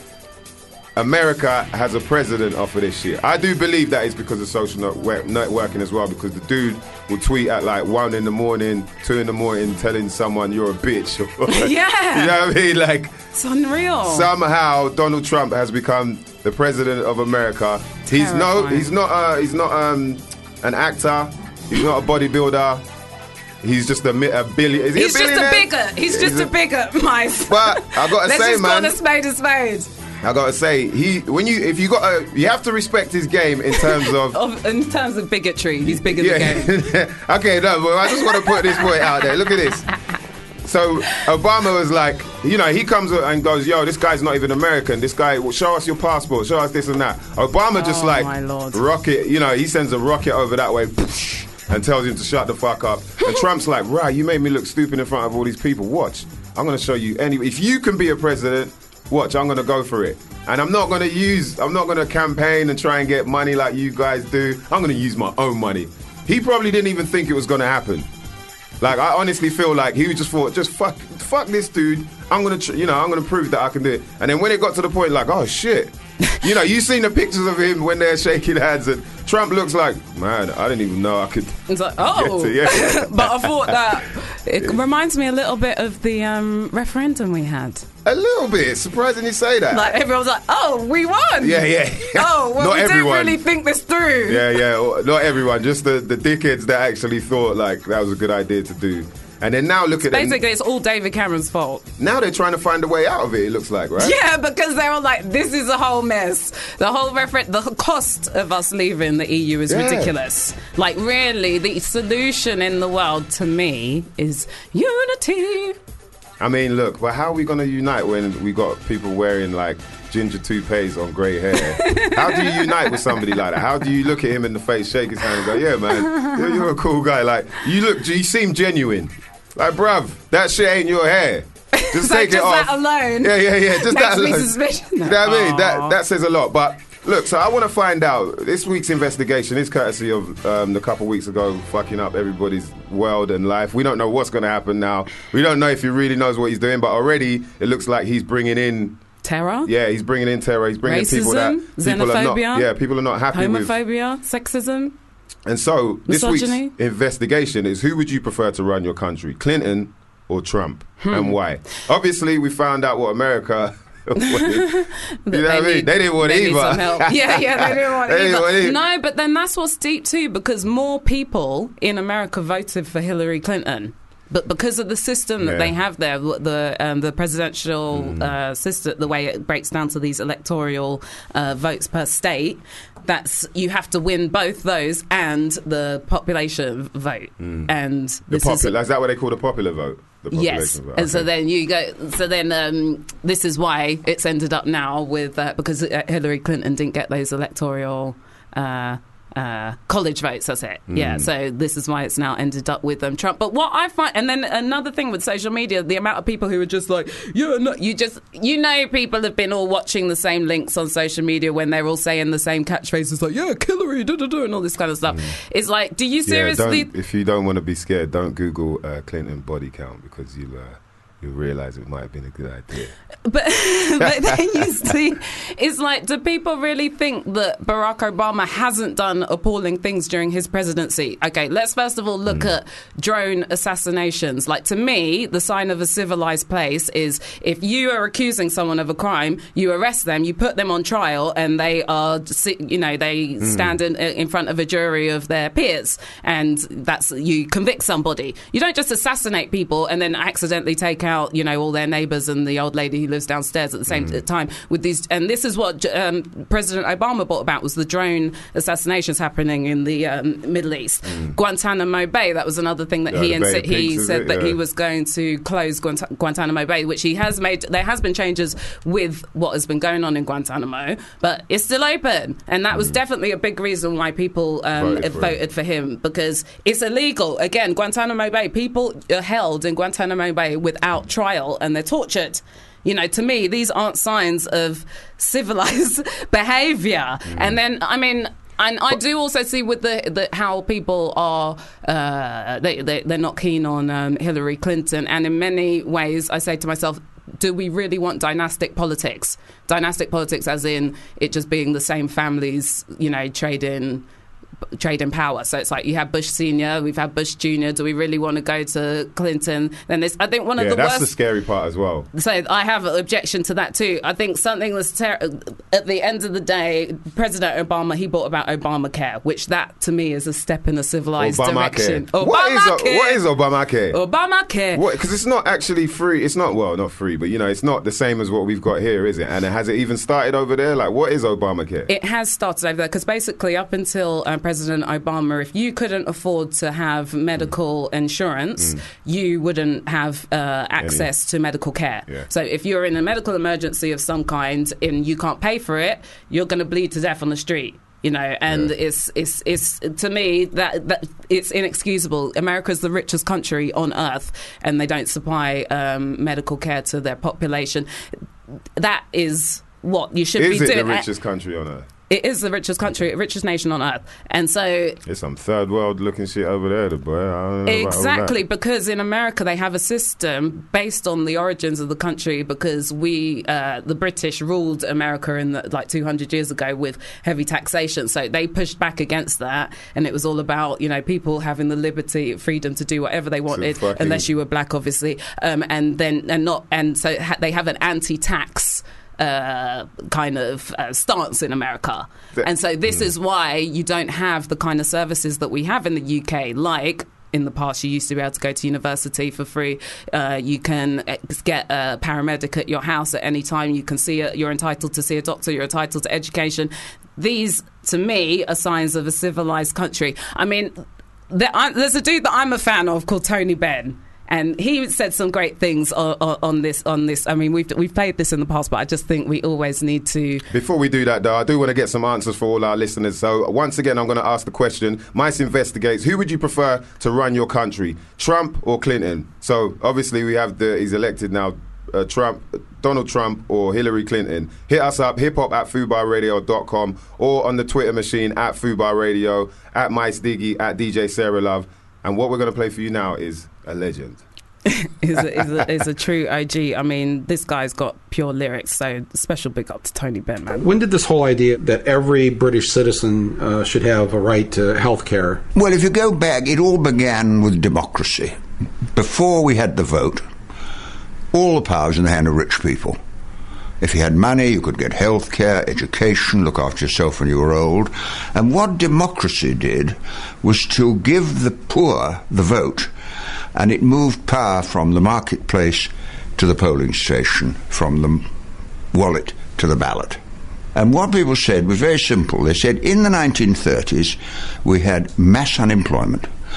America has a president off of this shit. I do believe that is because of social network- networking as well, because the dude will tweet at like one in the morning, two in the morning, telling someone you're a bitch. Yeah. You know what I mean? Like, it's unreal. Somehow Donald Trump has become the president of America. He's no, he's not, uh, he's not um, an actor. He's not a bodybuilder. He's just a, a billion. Is he he's a just a bigger. He's, he's just a, a bigger mice. But I gotta Let's say, just man. Let's just call a spade a spade. I gotta say, he when you if you got a, you have to respect his game in terms of, of in terms of bigotry. He's bigger yeah. than the game. Okay, no, but I just want to put this point out there. Look at this. So Obama was like, you know, he comes and goes, yo, this guy's not even American. This guy, well, show us your passport, show us this and that. Obama just oh, like my Lord. rocket, you know, he sends a rocket over that way and tells him to shut the fuck up. And Trump's like, right, you made me look stupid in front of all these people. Watch, I'm gonna show you anyway. If you can be a president, watch, I'm gonna go for it. And I'm not gonna use, I'm not gonna campaign and try and get money like you guys do. I'm gonna use my own money. He probably didn't even think it was gonna happen. Like, I honestly feel like he just thought, just fuck, fuck this dude. I'm gonna, tr- you know, I'm gonna prove that I can do it. And then when it got to the point, like, oh shit, you know, you seen the pictures of him when they're shaking hands, and Trump looks like, man, I didn't even know I could. It's like, oh, get to, yeah. But I thought that it reminds me a little bit of the um, referendum we had. A little bit. Surprising you say that. Like, everyone's like, oh, we won. Yeah, yeah. Oh, well, not we everyone. didn't really think this through. Yeah, yeah. Not everyone. Just the, the dickheads that actually thought, like, that was a good idea to do. And then now look at it. Basically, it's all David Cameron's fault. Now they're trying to find a way out of it, it looks like, right? Yeah, because they were like, this is a whole mess. The whole refer- the cost of us leaving the E U is yeah. ridiculous. Like, really, the solution in the world, to me, is unity. I mean, look, but how are we going to unite when we got people wearing, like, ginger toupees on grey hair? How do you unite with somebody like that? How do you look at him in the face, shake his hand and go, yeah, man, you're, you're a cool guy. Like, you look, you seem genuine. Like, bruv, that shit ain't your hair. Just so take just it off. That alone. Yeah, yeah, yeah. Just makes that alone. Me suspicious. You know what I mean? That, that says a lot. But look, so I want to find out. This week's investigation is courtesy of um, the couple weeks ago fucking up everybody's world and life. We don't know what's going to happen now. We don't know if he really knows what he's doing, but already it looks like he's bringing in terror. Yeah, he's bringing in terror. He's bringing Racism, people that people xenophobia, are not. Yeah, people are not happy homophobia, with. Homophobia, sexism. And so this misogyny. Week's investigation is: who would you prefer to run your country, Clinton or Trump, hmm. and why? Obviously, we found out what America. you know what I mean? They didn't want they either. Need some help. Yeah, yeah, they didn't want they either. Didn't want either. No, but then that's what's deep too, because more people in America voted for Hillary Clinton. But because of the system that yeah. they have there, the um, the presidential mm. uh, system, the way it breaks down to these electoral uh, votes per state, that's you have to win both those and the population vote. Mm. And the this popular, is, is that what they call the popular vote? The yes, vote. and okay. so then you go. So then um, this is why it's ended up now with uh, because Hillary Clinton didn't get those electoral. Uh, Uh, college votes, that's it. Mm. Yeah, so this is why it's now ended up with um, Trump. But what I find, and then another thing with social media, the amount of people who are just like, yeah, no, you just, you know, people have been all watching the same links on social media when they're all saying the same catchphrases like, yeah, Hillary, da da da, and all this kind of stuff. Mm. It's like, do you seriously? Yeah, don't, if you don't want to be scared, don't Google uh, Clinton body count because you'll. Uh, You'll realise it might have been a good idea. But, but then you see, it's like, do people really think that Barack Obama hasn't done appalling things during his presidency? Okay, let's first of all look mm. at drone assassinations. Like, to me, the sign of a civilised place is if you are accusing someone of a crime, you arrest them, you put them on trial, and they are, you know, they mm. stand in, in front of a jury of their peers, and that's, you convict somebody. You don't just assassinate people and then accidentally take out out, you know, all their neighbours and the old lady who lives downstairs at the same mm. time with these. And this is what um, President Obama brought about, was the drone assassinations happening in the um, Middle East. Mm. Guantanamo Bay, that was another thing that yeah, he insi- he Pinks, said that yeah. he was going to close Guant- Guantanamo Bay, which he has made. There has been changes with what has been going on in Guantanamo, but it's still open. And that mm. was definitely a big reason why people um, voted, for, voted for him, because it's illegal. Again, Guantanamo Bay, people are held in Guantanamo Bay without trial and they're tortured. You know, to me, these aren't signs of civilized behaviour. Mm. And then, I mean, and I do also see with the, the how people are, uh, they, they, they're not keen on um, Hillary Clinton. And in many ways, I say to myself, do we really want dynastic politics? Dynastic politics as in it just being the same families, you know, trading... trade in power. So it's like you have Bush Senior, we've had Bush Junior. Do we really want to go to Clinton? Then there's, I think one of yeah, the that's worst. That's the scary part as well. So I have an objection to that too. I think something was ter- at the end of the day, President Obama, he brought about Obamacare, which that to me is a step in a civilized Obamacare. direction. Obamacare. What is, what is Obamacare? Obamacare. Because it's not actually free. It's not, well, not free, but you know, it's not the same as what we've got here, is it? And it, has it even started over there? Like, what is Obamacare? It has started over there because basically up until uh, President Obama, if you couldn't afford to have medical mm. insurance, mm. you wouldn't have uh, access Any. to medical care. Yeah. So if you're in a medical emergency of some kind and you can't pay for it, you're going to bleed to death on the street. You know, and yeah. it's, it's, it's, to me, that, that it's inexcusable. America's the richest country on earth and they don't supply um, medical care to their population. That is what you should is be doing. Is it the richest country on earth? It is the richest country, richest nation on earth. And so... There's some third world looking shit over there, the boy. I don't know exactly, because in America they have a system based on the origins of the country, because we, uh, the British ruled America in the, like two hundred years ago with heavy taxation. So they pushed back against that, and it was all about, you know, people having the liberty, freedom to do whatever they wanted, so fucking... unless you were black, obviously. Um, and then, and not, and so ha- they have an anti-tax Uh, kind of uh, stance in America. And so this mm. is why you don't have the kind of services that we have in the U K, like in the past you used to be able to go to university for free. Uh, you can get a paramedic at your house at any time. You can see a, you're entitled to see a doctor. You're entitled to education. These, to me, are signs of a civilized country. I mean, there, I, there's a dude that I'm a fan of called Tony Benn. And he said some great things on, on this. On this, I mean, we've we've played this in the past, but I just think we always need to. Before we do that, though, I do want to get some answers for all our listeners. So once again, I'm going to ask the question. Mice investigates. Who would you prefer to run your country, Trump or Clinton? So obviously, we have the he's elected now. Uh, Trump, Donald Trump or Hillary Clinton. Hit us up, hip hop at fubar radio dot com or on the Twitter machine at Fubar Radio, at Mice Diggy, at D J Sarah Love. And what we're going to play for you now is a legend. is, a, is, a, is a true O G. I mean, this guy's got pure lyrics, so special big up to Tony Benn, man. When did this whole idea that every British citizen uh, should have a right to health care? Well, if you go back, it all began with democracy. Before we had the vote, all the power was in the hand of rich people. If you had money, you could get health care, education, look after yourself when you were old. And what democracy did was to give the poor the vote, and it moved power from the marketplace to the polling station, from the wallet to the ballot. And what people said was very simple. They said in the nineteen thirties we had mass unemployment.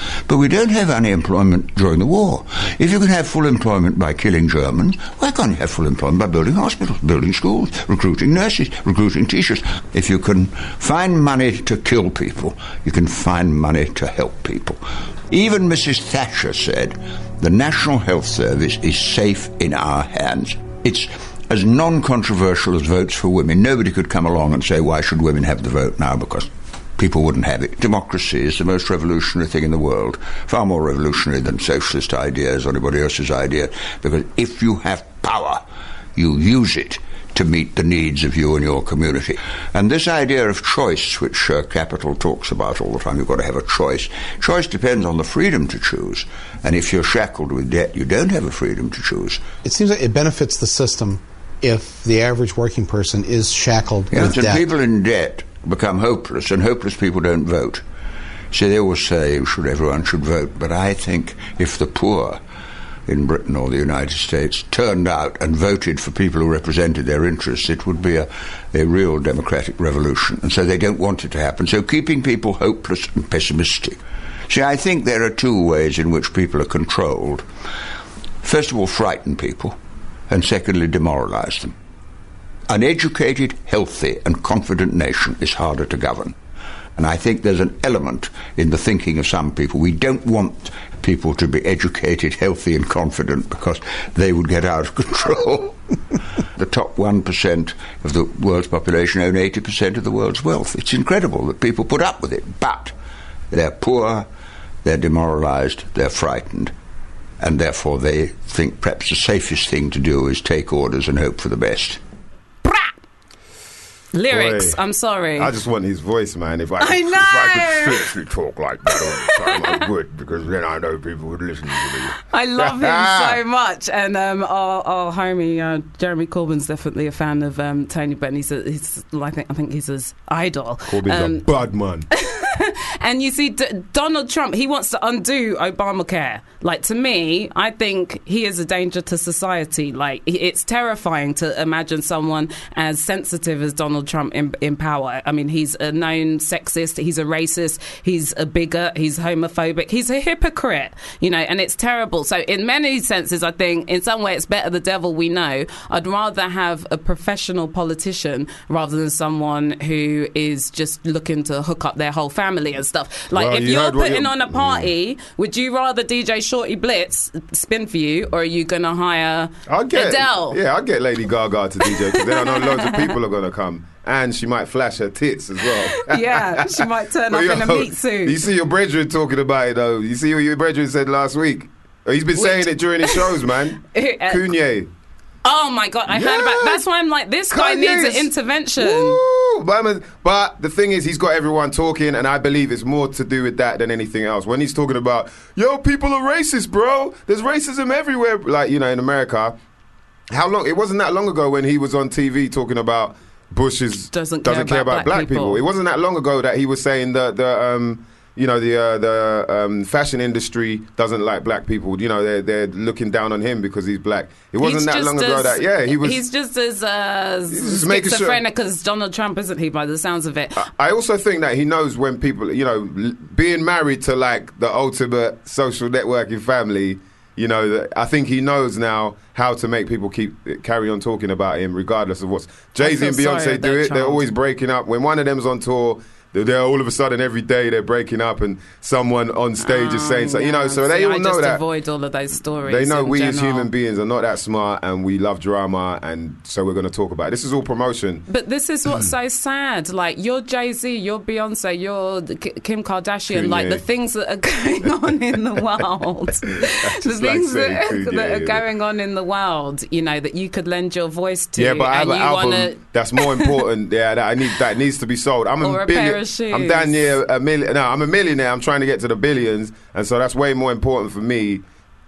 But we don't have unemployment during the war. If you can have full employment by killing Germans, why can't you have full employment by building hospitals, building schools, recruiting nurses, recruiting teachers? If you can find money to kill people, you can find money to help people. Even Missus Thatcher said, the National Health Service is safe in our hands. It's as non-controversial as votes for women. Nobody could come along and say, why should women have the vote now? Because people wouldn't have it. Democracy is the most revolutionary thing in the world, far more revolutionary than socialist ideas or anybody else's idea, because if you have power, you use it to meet the needs of you and your community. And this idea of choice, which uh, Capital talks about all the time, you've got to have a choice. Choice depends on the freedom to choose. And if you're shackled with debt, you don't have a freedom to choose. It seems like it benefits the system if the average working person is shackled yeah, with and debt. People in debt become hopeless, and hopeless people don't vote. So they always say, should everyone should vote. But I think if the poor in Britain or the United States turned out and voted for people who represented their interests, it would be a, a real democratic revolution. And so they don't want it to happen. So keeping people hopeless and pessimistic. See, I think there are two ways in which people are controlled. First of all, frighten people, and secondly, demoralize them. An educated, healthy and confident nation is harder to govern. And I think there's an element in the thinking of some people. We don't want people to be educated, healthy and confident because they would get out of control. The top one percent of the world's population own eighty percent of the world's wealth. It's incredible that people put up with it. But they're poor, they're demoralized, they're frightened. And therefore they think perhaps the safest thing to do is take orders and hope for the best. Lyrics, Boy, I'm sorry. I just want his voice, man. If I could, I know. If I could seriously talk like that all the time, I would, because then I know people would listen to me. I love him so much. And um, our, our homie, uh, Jeremy Corbyn's definitely a fan of um, Tony Benn. He's, a, he's I, think, I think he's his idol. Corbyn's um, a bad man. And you see, D- Donald Trump, he wants to undo Obamacare. Like, to me, I think he is a danger to society. Like, it's terrifying to imagine someone as sensitive as Donald Trump in, in power. I mean, he's a known sexist, he's a racist, he's a bigot, he's homophobic, he's a hypocrite, you know, and it's terrible. So in many senses, I think, in some way, it's better the devil we know. I'd rather have a professional politician rather than someone who is just looking to hook up their whole family and stuff. Like, Well, if you you're heard what putting you- on a party, would you rather D J Shorty Blitz spin for you, or are you going to hire I'll get, Adele? Yeah, I'll get Lady Gaga to D J, because then I know loads of people are going to come. And she might flash her tits as well. Yeah, she might turn But up in a yo, meat suit. You see your brethren talking about it, though. You see what your brethren said last week. He's been Which- saying it during his shows, man. Uh, Cunye. Oh my God, I heard about. That's why I'm like, this guy Kanye's- needs an intervention. Woo! But, I'm- but the thing is, he's got everyone talking, and I believe it's more to do with that than anything else. When he's talking about, yo, people are racist, bro. There's racism everywhere. Like, you know, in America. How long? It wasn't that long ago when he was on T V talking about Bush is, Doesn't care care about about, black black people. people. It wasn't that long ago that he was saying that the um, you know the uh, the um, fashion industry doesn't like black people. You know, they're they're looking down on him because he's black. It wasn't He's that just long ago as- that yeah he was. He's just as uh, just making sure- schizophrenic as Donald Trump, isn't he? By the sounds of it. I also think that he knows when people, you know, l- being married to like the ultimate social networking family. You know, that I think he knows now how to make people keep carry on talking about him, regardless of what's. Jay-Z and feel sorry Beyonce of do that it. They're child. always breaking up. When one of them's on tour, they're, they're all of a sudden every day they're breaking up, and someone on stage is saying so. You know, so they See, all I know just that. avoid all of those stories. They know in we as general. human beings are not that smart, and we love drama, and so we're going to talk about it. This is all promotion. But this is what's so sad. Like, you're Jay-Z, you're Beyonce, you're K- Kim Kardashian. Kanye. Like, the things that are going on in the world. the just like things saying that, Kanye, that are yeah. going on in the world, you know, that you could lend your voice to. Yeah, but I have and an you album wanna, that's more important. Yeah, that I need that needs to be sold. I'm Or a a billion. pair of shoes. I'm down near a million. No, I'm a millionaire. I'm trying to get to the billions, and so that's way more important for me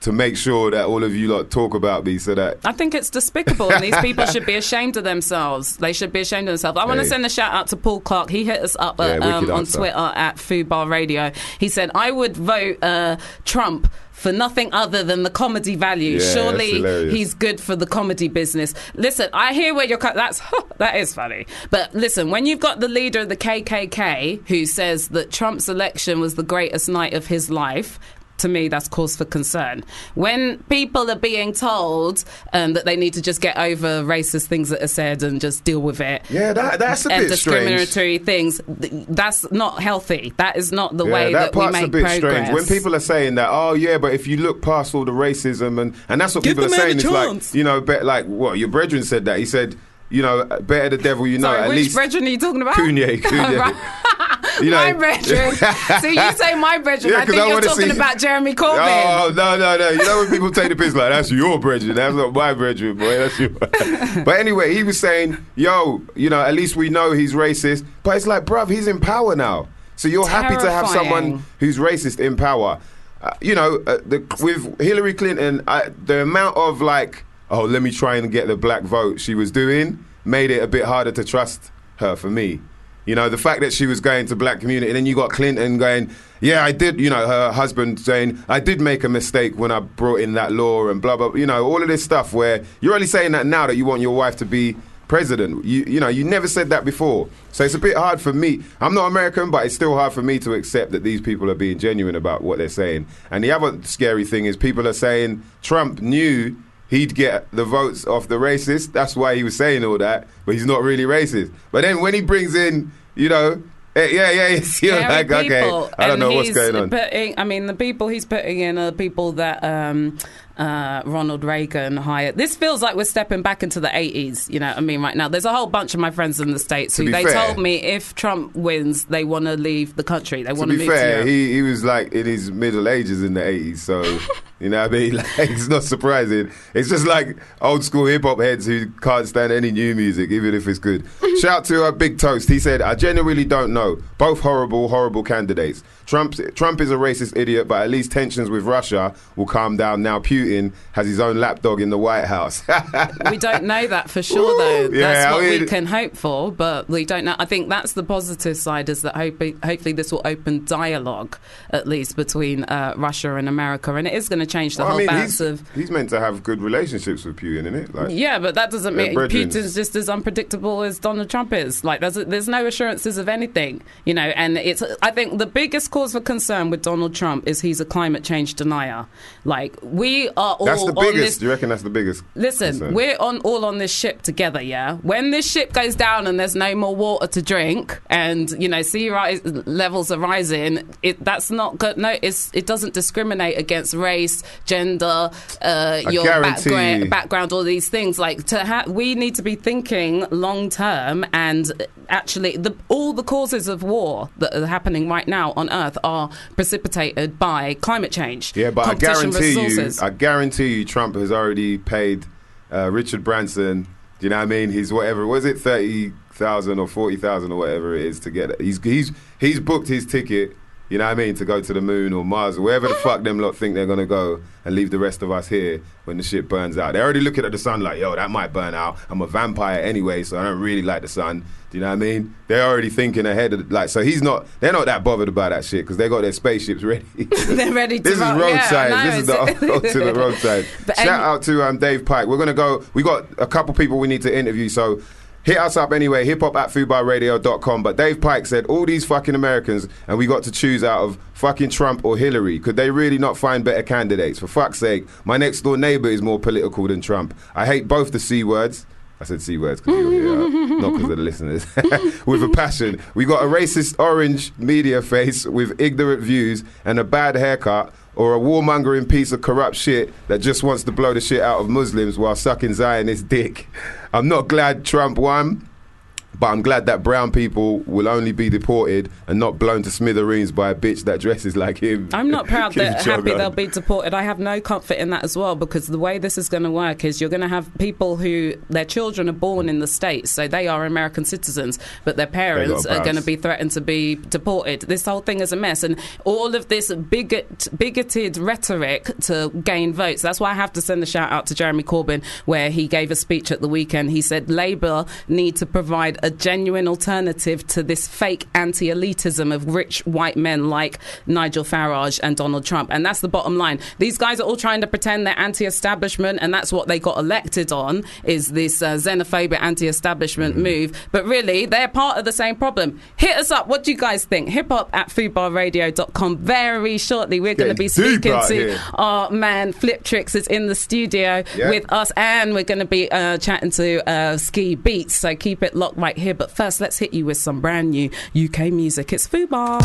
to make sure that all of you lot talk about me so that... I think it's despicable, and these people should be ashamed of themselves. They should be ashamed of themselves. I want to Hey. send a shout out to Paul Clark. He hit us up at, Yeah, um, wicked on answer. Twitter at Fubar Radio. He said, I would vote uh, Trump for nothing other than the comedy value. Yeah, that's Surely hilarious. he's good for the comedy business. Listen, I hear where you're... Co- that's that is funny. But listen, when you've got the leader of the K K K who says that Trump's election was the greatest night of his life... To me, that's cause for concern. When people are being told um, that they need to just get over racist things that are said and just deal with it, Yeah, that, that's a and bit strange. discriminatory things, th- that's not healthy. That is not the Yeah, way that that, we part's make a bit progress. strange. When people are saying that, oh yeah, but if you look past all the racism and and that's what Give people are the man saying, a it's like, chance. you know, bet like what your brethren said that he said, you know, better the devil you know. Sorry, at which least brethren are you talking about? Kanye, Kanye. Right. You know- My brethren. See, you say my brethren. Yeah, I 'cause think I you're wanna talking see- about Jeremy Corbyn. Oh no no no! You know when people take the piss like that's your brethren, that's not my brethren, boy. That's your. But anyway, he was saying, "Yo, you know, at least we know he's racist." But it's like, bruv, he's in power now, so you're happy to have Terrifying. someone who's racist in power. Uh, you know, uh, the, with Hillary Clinton, uh, the amount of like, oh, let me try and get the black vote she was doing made it a bit harder to trust her for me. You know, the fact that she was going to black community, and then you got Clinton going, yeah, I did, you know, her husband saying, I did make a mistake when I brought in that law and blah, blah, blah. You know, all of this stuff where you're only saying that now that you want your wife to be president. You, you know, you never said that before. So it's a bit hard for me. I'm not American, but it's still hard for me to accept that these people are being genuine about what they're saying. And the other scary thing is people are saying Trump knew he'd get the votes off the racists. That's why he was saying all that, but he's not really racist. But then when he brings in, you know, eh, yeah, yeah, yeah, you're Scary like, okay, people. I don't And know what's he's going on. Putting, I mean, the people he's putting in are people that um, uh, Ronald Reagan hired. This feels like we're stepping back into the eighties, you know what I mean, right now. There's a whole bunch of my friends in the States To who be they fair- told me if Trump wins, they want to leave the country. They To want to be move to fair, Europe. he, he was like in his middle ages in the eighties, so you know what I mean? Like, it's not surprising. It's just like old school hip hop heads who can't stand any new music, even if it's good. Shout to uh, Big Toast. He said, I genuinely don't know. Both horrible, horrible candidates. Trump, Trump is a racist idiot, but at least tensions with Russia will calm down now Putin has his own lapdog in the White House. We don't know that for sure, though. Yeah, That's I what we mean- can hope for, but we don't know. I think that's the positive side, is that hope, hopefully this will open dialogue, at least, between uh, Russia and America, and it is going to change the Well, I whole mean, balance he's, of... he's meant to have good relationships with Putin, isn't it? Like, Yeah, but that doesn't they're mean brethren. Putin's just as unpredictable as Donald Trump is. Like, there's there's no assurances of anything, you know. And it's I think the biggest cause for concern with Donald Trump is he's a climate change denier. Like, we are all That's the on biggest. this. Do you reckon that's the biggest? Listen, concern? we're on all on this ship together, yeah? When this ship goes down and there's no more water to drink and, you know, sea rise, levels are rising, it, that's not good. No, it's, it doesn't discriminate against race, gender, uh, your guarantee background, you. background, all these things. Like, to ha- we need to be thinking long term, and actually the, all the causes of war that are happening right now on Earth are precipitated by climate change. Yeah, but I competition guarantee resources. you, I guarantee you, Trump has already paid uh, Richard Branson. Do you know what I mean? He's whatever was it, thirty thousand or forty thousand or whatever it is to get it. He's he's he's booked his ticket. You know what I mean? To go to the moon or Mars or wherever the fuck them lot think they're gonna go and leave the rest of us here when the shit burns out. They're already looking at the sun like, yo, that might burn out. I'm a vampire anyway, so I don't really like the sun. Do you know what I mean? They're already thinking ahead of like. So he's not. They're not that bothered about that shit because they got their spaceships ready. They're ready to This is roll. road Yeah, side. I know, This is the it's- ultimate road side. But Shout any- out to um, Dave Pike. We're gonna go. We got a couple people we need to interview. So hit us up anyway. Hip hop at fubar radio dot com. But Dave Pike said all these fucking Americans, and we got to choose out of fucking Trump or Hillary. Could they really not find better candidates? For fuck's sake, my next door neighbor is more political than Trump. I hate both the C words. I said C words because you're here, not because of the listeners. With a passion. We got a racist orange media face with ignorant views and a bad haircut, or a warmongering piece of corrupt shit that just wants to blow the shit out of Muslims while sucking Zionist dick. I'm not glad Trump won. But I'm glad that brown people will only be deported and not blown to smithereens by a bitch that dresses like him. I'm not proud Kim that happy Jong-un. they'll be deported. I have no comfort in that as well, because the way this is going to work is you're going to have people who their children are born in the States, so they are American citizens, but their parents are going to be threatened to be deported. This whole thing is a mess, and all of this bigot, bigoted rhetoric to gain votes. That's why I have to send a shout out to Jeremy Corbyn, where he gave a speech at the weekend. He said Labour need to provide a genuine alternative to this fake anti-elitism of rich white men like Nigel Farage and Donald Trump. And that's the bottom line. These guys are all trying to pretend they're anti-establishment, and that's what they got elected on, is this uh, xenophobic anti-establishment mm. move. But really, they're part of the same problem. Hit us up. What do you guys think? Hip hop at foodbar radio dot com. Very shortly, we're going to be speaking to here. our man Flip Tricks is in the studio yeah. with us, and we're going to be uh, chatting to uh, Ski Beats. So keep it locked right here. But first, let's hit you with some brand new U K music. It's Fubar.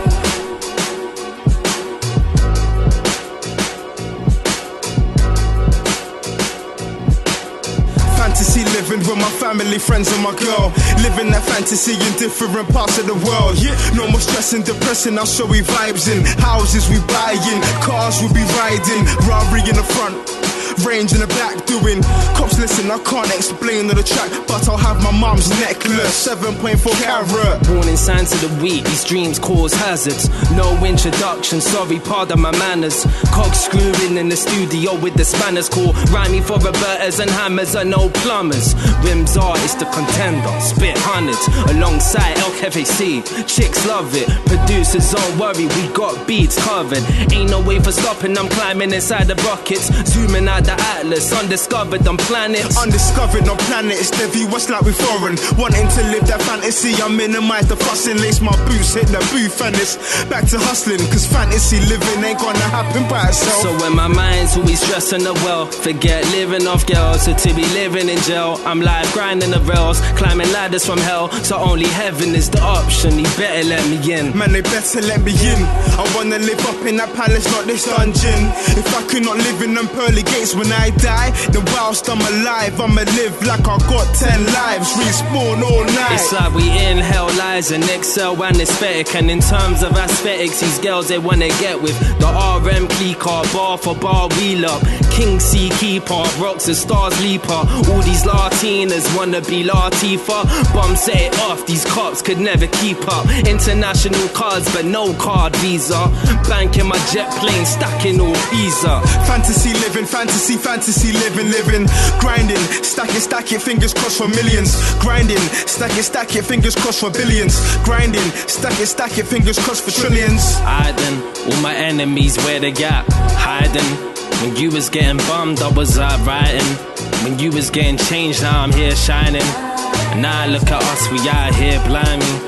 Fantasy living with my family, friends and my girl. Living that fantasy in different parts of the world. Yeah, no more stress and depression, I'll show we vibes in. Houses we buying, cars we be riding. Robbery in the front, range in the back doing. Cops listen, I can't explain the track, but I'll have my mum's necklace, seven point four carat. Born in signs of the week, these dreams cause hazards. No introduction, sorry, pardon my manners. Cock screwing in the studio with the spanners. Call rhyming for Robertas and hammers are no plumbers. Rims artist, the contender, spit hundreds alongside El Jefe C. Chicks love it, producers don't worry, we got beats covered. Ain't no way for stopping, I'm climbing inside the rockets, zooming out the atlas, undiscovered on planets. Undiscovered on planets, the view was like we foreign. Wanting to live that fantasy, I minimize the fussing. Lace my boots, hit the booth and it's back to hustling. Cause fantasy living ain't gonna happen by itself. So when my mind's always stressing the well, forget living off girls, so to be living in jail. I'm live grinding the rails, climbing ladders from hell, so only heaven is the option. He better let me in. Man, they better let me in. I wanna live up in that palace, not this dungeon. If I could not live in them pearly gates when I die, then whilst I'm alive, I'ma live like I got ten lives, respawn all night. It's like we inhale lies and excel and aesthetic. And in terms of aesthetics, these girls they wanna get with the R M key car, bar for bar wheel up. King C keeper, rocks and stars leaper. All these Latinas wanna be Latifah. Bum set it off, these cops could never keep up. International cards but no card visa. Banking my jet plane, stacking all visa. Fantasy living, fantasy, fantasy living, living. Grinding, stack it, stack it, fingers crossed for millions. Grinding, stack it, stack it, fingers crossed for billions. Grinding, stack it, stack it, fingers crossed for trillions. Hiding, all my enemies where they got hiding. When you was getting bummed, I was out writing. When you was getting changed, now I'm here shining. And now look at us, we out here blimey.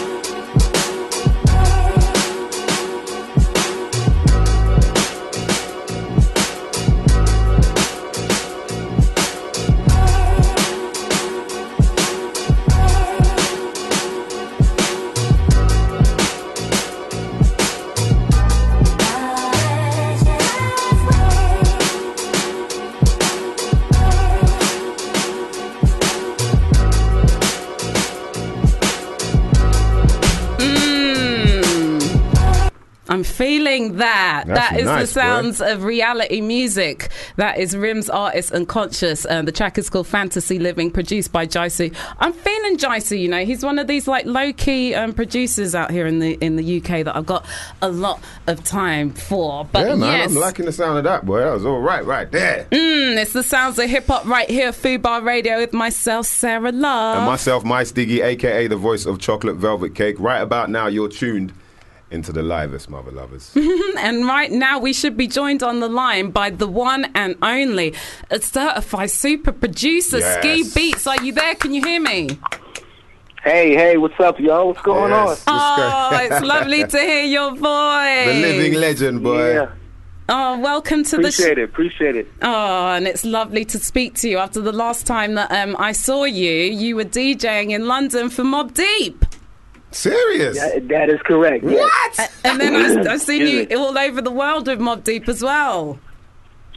I'm feeling that. That's that is nice, the sounds boy. of reality music. That is Rims Artist Unconscious. Uh, the track is called Fantasy Living, produced by Jaisu. I'm feeling Jaisu, you know. He's one of these like low-key um, producers out here in the in the U K that I've got a lot of time for. But yeah, man, yes. I'm liking the sound of that, boy. That was all right right there. Mm, it's the sounds of hip-hop right here, Fubar Radio, with myself, Sarah Love. And myself, My Stiggy, a k a the voice of Chocolate Velvet Cake. Right about now, you're tuned into the livest, mother lovers. And right now we should be joined on the line by the one and only a certified super producer, yes. Ski Beats. Are you there? Can you hear me? Hey, hey, what's up, y'all? What's going yes, on? Oh, it's lovely to hear your voice. The living legend, boy. Yeah. Oh, welcome to appreciate the... Appreciate it, appreciate it. Oh, and it's lovely to speak to you. After the last time that um, I saw you, you were DJing in London for Mobb Deep. Serious? Yeah, that is correct. What? Yes. And then I, I've seen you all over the world with Mobb Deep as well.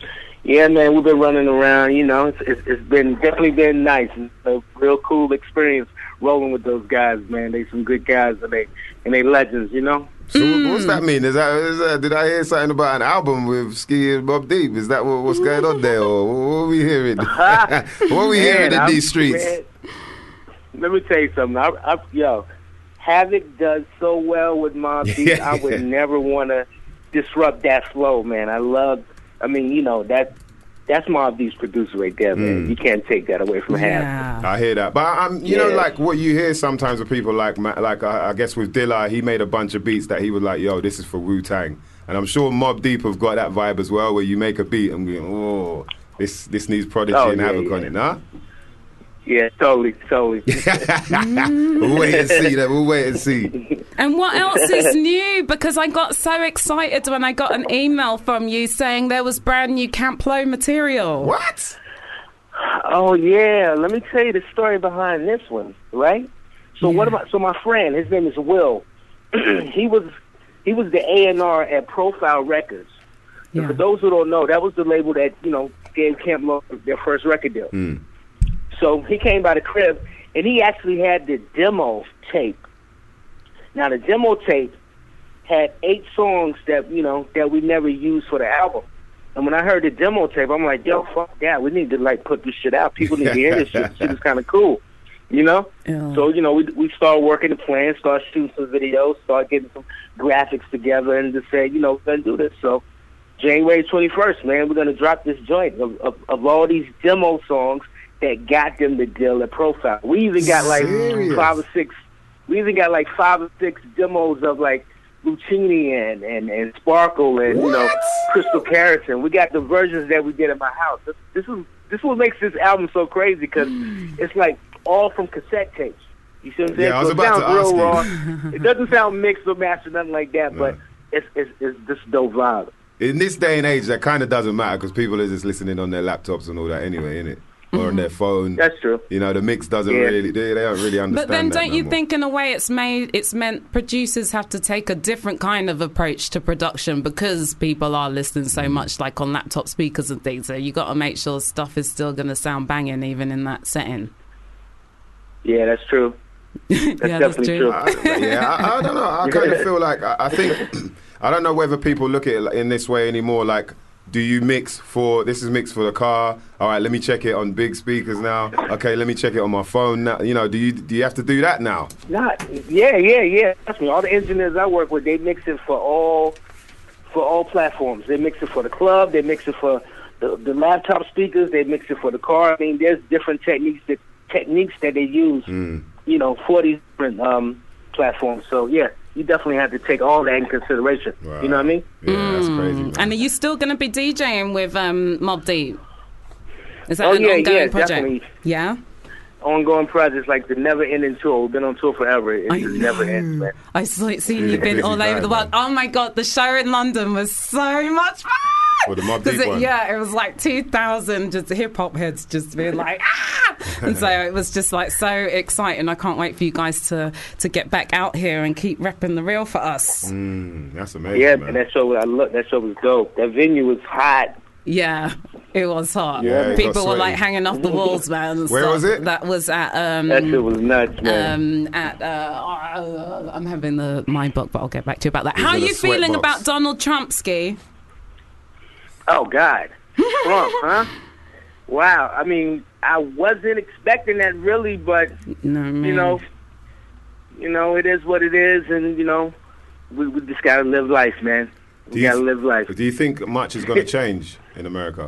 Yeah, man, we've been running around. You know, it's it's, it's been definitely been nice. It's a real cool experience rolling with those guys, man. They some good guys, and they and they legends. You know. So mm. what's that mean? Is that, is that did I hear something about an album with Ski and Bob Deep? Is that what, what's going on there, or what are we hearing? What are we man, hearing in I'm, these streets? Man, let me tell you something. I, I, yo, Havoc does so well with Mobb Deep. I would never want to disrupt that flow, man. I love. I mean, you know that. That's Mobb Deep's producer right there, man. Mm. You can't take that away from yeah. Havoc. I hear that, but um, you yeah. know, like what you hear sometimes with people like, like uh, I guess with Dilla, he made a bunch of beats that he was like, "Yo, this is for Wu-Tang," and I'm sure Mobb Deep have got that vibe as well, where you make a beat and go, "Oh, this this needs Prodigy oh, and yeah, Havoc yeah. on it," nah? Yeah, totally, totally. We'll wait and see. Then we'll wait and see. And what else is new? Because I got so excited when I got an email from you saying there was brand new Camp Lo material. What? Oh yeah, let me tell you the story behind this one, right? So yeah. what about? So my friend, his name is Will. he was he was the A and R at Profile Records. Yeah. And for those who don't know, that was the label that you know gave Camp Lo their first record deal. Mm. So he came by the crib, and he actually had the demo tape. Now, the demo tape had eight songs that, you know, that we never used for the album. And when I heard the demo tape, I'm like, yo, fuck that. We need to, like, put this shit out. People need to hear this shit. This shit is kind of cool, you know? Yeah. So, you know, we we started working the plan, started shooting some videos, started getting some graphics together, and just said, you know, we're going to do this. So January twenty-first, man, we're going to drop this joint of, of, of all these demo songs that got them the deal at Profile. We even got like Serious? five or six. We even got like five or six demos of like Lucchini and, and, and Sparkle and what? you know Crystal Carrington. We got the versions that we did at my house. This, this is this is what makes this album so crazy because it's like all from cassette tapes. You see what I'm saying? Yeah, I was so about it sounds to real ask raw. It doesn't sound mixed or mastered, nothing like that. No. But it's it's it's this dope vibe. In this day and age, that kind of doesn't matter because people are just listening on their laptops and all that anyway, innit? Or on their phone. That's true. You know, the mix doesn't Yeah. really, they, they don't really understand But then that don't no you more. think in a way it's made it's meant producers have to take a different kind of approach to production because people are listening so much like on laptop speakers and things, so you got to make sure stuff is still going to sound banging even in that setting. Yeah, that's true. That's Yeah, that's definitely true. true. I, yeah, I, I don't know. I kind of feel like, I, I think, I don't know whether people look at it in this way anymore, like, do you mix for, this is mixed for the car, all right, let me check it on big speakers now, okay, let me check it on my phone now, you know, do you do you have to do that now? Not, yeah, yeah, yeah. Trust me, all the engineers I work with, they mix it for all, for all platforms. They mix it for the club, they mix it for the, the laptop speakers, they mix it for the car. I mean, there's different techniques that techniques that they use, Mm. you know, for these different um, platforms. So yeah, you definitely have to take all that in consideration. Right. You know what I mean? Yeah, that's crazy. Man. And are you still going to be DJing with um, Mobb Deep? Is that Oh, an yeah, ongoing yeah, project? definitely. Yeah? Ongoing projects like the never-ending tour. We've been on tour forever. It I just never ends, man. I saw it, seen Yeah, you've been busy all over man, the world. man. Oh my God, the show in London was so much fun! Well, the Mobb 'Cause Deep it, one. yeah, it was like two thousand just hip hop heads just being like, ah! And so it was just like so exciting. I can't wait for you guys to, to get back out here and keep repping the real for us. Mm, that's amazing, Yeah, man. man, that show, I look, that show was dope. That venue was hot. Yeah, it was hot. Yeah, it got People were sweaty. like hanging off the walls, man. and Where stuff. was it? That was at. Um, That shit was nuts, man. Um, at uh, I'm having the mind block, but I'll get back to you about that. It was How are in a you sweat feeling box. about Donald Trump, Ski? Oh, God. Trump, huh? Wow. I mean, I wasn't expecting that really, but, No, man. you know, you know, it is what it is, and, you know, we, we just got to live life, man. Do We you- got to live life. Do you think much is going to change in America?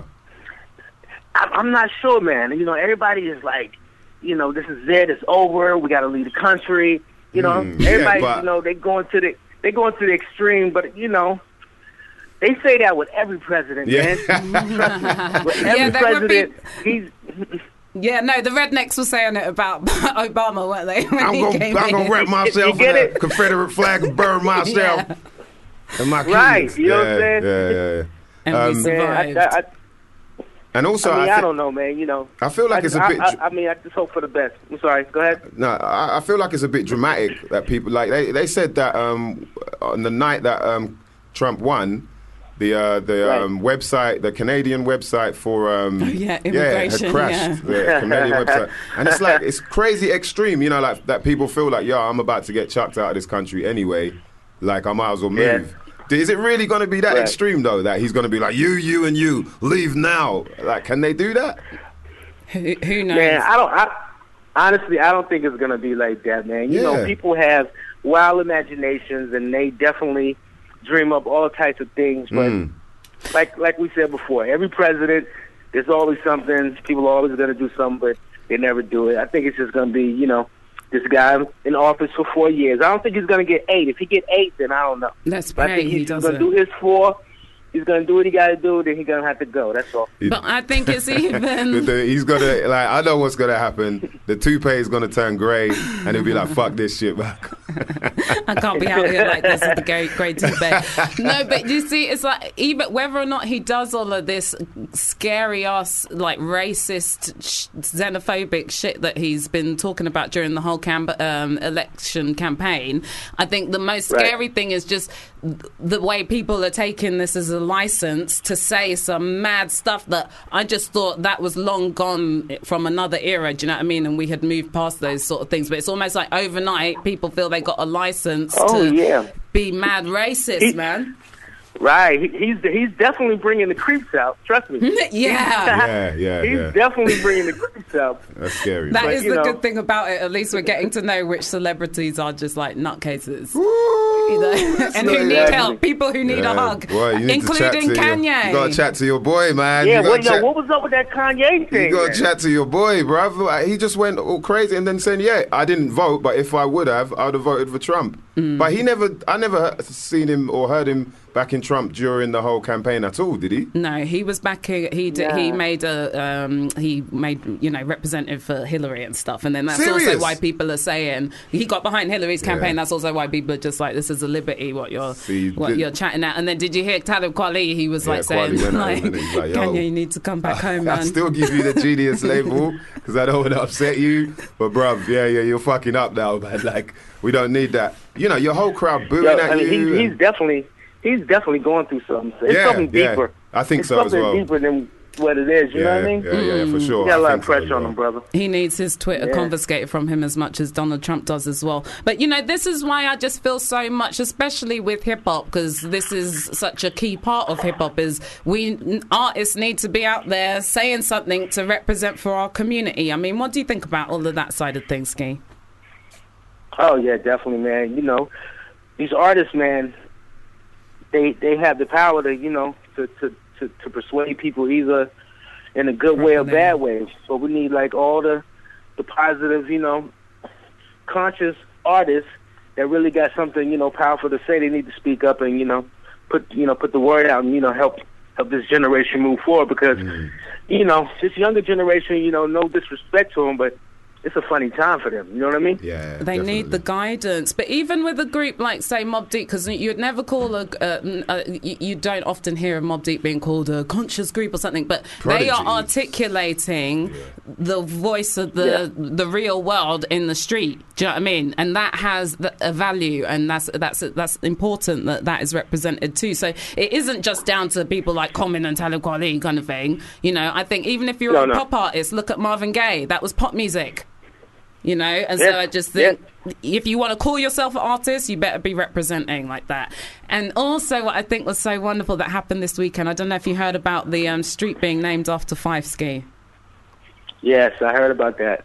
I, I'm not sure, man. You know, everybody is like, you know, this is it. It's over. We got to leave the country. You know, Mm, yeah, everybody, but- you know, they going to the they going to the extreme. But you know, they say that with every president, Yeah. man. With every Yeah, there would be- president, he's. Yeah, no, the rednecks were saying it about Obama, weren't they? When I'm he going came I'm in? gonna wrap myself You in get that it? Confederate flag and burn myself. Yeah. And my Right, kids. you know what I'm yeah, saying? Yeah, yeah, yeah. And Um, we Man, I, survived. I, I, And also, I mean, I, I, thi- don't know, man. You know, I feel like I, it's a I, bit. I, I mean, I just hope for the best. I'm sorry. Go ahead. No, I, I feel like it's a bit dramatic that people like they, they said that um, on the night that um, Trump won, the uh, the Right. um, website, the Canadian website for um, Oh, yeah, had immigration, crashed. yeah. The Canadian website, and it's like it's crazy extreme. You know, like that people feel like, yo, I'm about to get chucked out of this country anyway. Like I might as well Yeah. move. Is it really going to be that Right. extreme though? That he's going to be like, you, you, and you leave now? Like, can they do that? Who, who knows? Man, I don't. I, honestly, I don't think it's gonna be like that, man. You Yeah. know, people have wild imaginations, and they definitely dream up all types of things. But Mm. like like we said before, every president, there's always something. People are always gonna do something, but they never do it. I think it's just gonna be, you know, this guy in office for four years. I don't think he's gonna get eight. If he get eight, then I don't know. Let's But I pray think he he's doesn't. gonna do his four. He's gonna do what he got to do. Then he's gonna have to go. That's all. But I think it's even. The- the- he's gonna like. I know what's gonna happen. The toupee is gonna turn grey, and he'll be like, "Fuck this shit back." I can't be out here like this with the great, great debate. No, but you see, it's like even whether or not he does all of this scary ass, like racist, sh- xenophobic shit that he's been talking about during the whole cam- um, election campaign. I think the most Right. scary thing is just th- the way people are taking this as a license to say some mad stuff that I just thought that was long gone from another era. Do you know what I mean? And we had moved past those sort of things. But it's almost like overnight, people feel they got a license Oh, to yeah. be mad racist, He- man. Right. He, he's he's definitely bringing the creeps out. Trust me. Yeah. Yeah, yeah, He's yeah. definitely bringing the creeps out. That's scary. That But, is you the know- good thing about it. At least we're getting to know which celebrities are just like nutcases. You know? And who not- need Exactly. help. People who need Yeah. a hug. Boy, you need to chat including to your- Kanye. You gotta chat to your boy, man. Yeah, you well, gotta yo, chat, what was up with that Kanye thing? you gotta man? chat to your boy, bruv. He just went all crazy and then saying, "Yeah, I didn't vote, but if I would have, I would have voted for Trump." Mm. But he never, I never he- seen him or heard him backing Trump during the whole campaign at all, did he? No, he was backing. He did, he Yeah. made a um, he made you know representative for Hillary and stuff, and then that's Serious? also why people are saying he got behind Hillary's campaign. Yeah. That's also why people are just like, this is a liberty what you're See, what did- you're chatting at. And then did you hear Talib Kweli? He was Yeah, like saying Kweli went like, over and he's like, yo, Kanye, you need to come back home, I man. still give you the genius label because I don't want to upset you. But bruv, yeah, yeah, you're fucking up now, man. Like, we don't need that. You know, your whole crowd booing Yo, at I mean, you. he's, he's and- definitely he's definitely going through something. It's Yeah, something yeah. deeper. I think it's so as something well. deeper than what it is. You know what I mean? Yeah, yeah, yeah, for sure. He got a I lot think of so as pressure on well. him, brother. He needs his Twitter Yeah. confiscated from him as much as Donald Trump does as well. But, you know, this is why I just feel so much, especially with hip-hop, because this is such a key part of hip-hop, is we artists need to be out there saying something to represent for our community. I mean, what do you think about all of that side of things, Ski? Oh yeah, definitely, man. You know, these artists, man, they they have the power to you know to to to, to persuade people either in a good way or bad way. So we need like all the the positive, you know, conscious artists that really got something you know powerful to say. They need to speak up and you know put you know put the word out and you know help help this generation move forward because you know this younger generation, you know, no disrespect to them, but it's a funny time for them. You know what I mean? Yeah. They need the guidance. But even with a group like, say, Mobb Deep, because you'd never call a, uh, uh, you, you don't often hear of Mobb Deep being called a conscious group or something, but they are Prodigy. articulating Yeah. the voice of the Yeah. the real world in the street. Do you know what I mean? And that has the, a value, and that's that's that's important that that is represented too. So it isn't just down to people like Common and Talib Kweli kind of thing. You know, I think even if you're No, a no. pop artist, look at Marvin Gaye. That was pop music. You know, and so Yeah, I just think if you want to call yourself an artist, you better be representing like that. And also, what I think was so wonderful that happened this weekend, I don't know if you heard about the um, street being named after Fife Ski. Yes, I heard about that.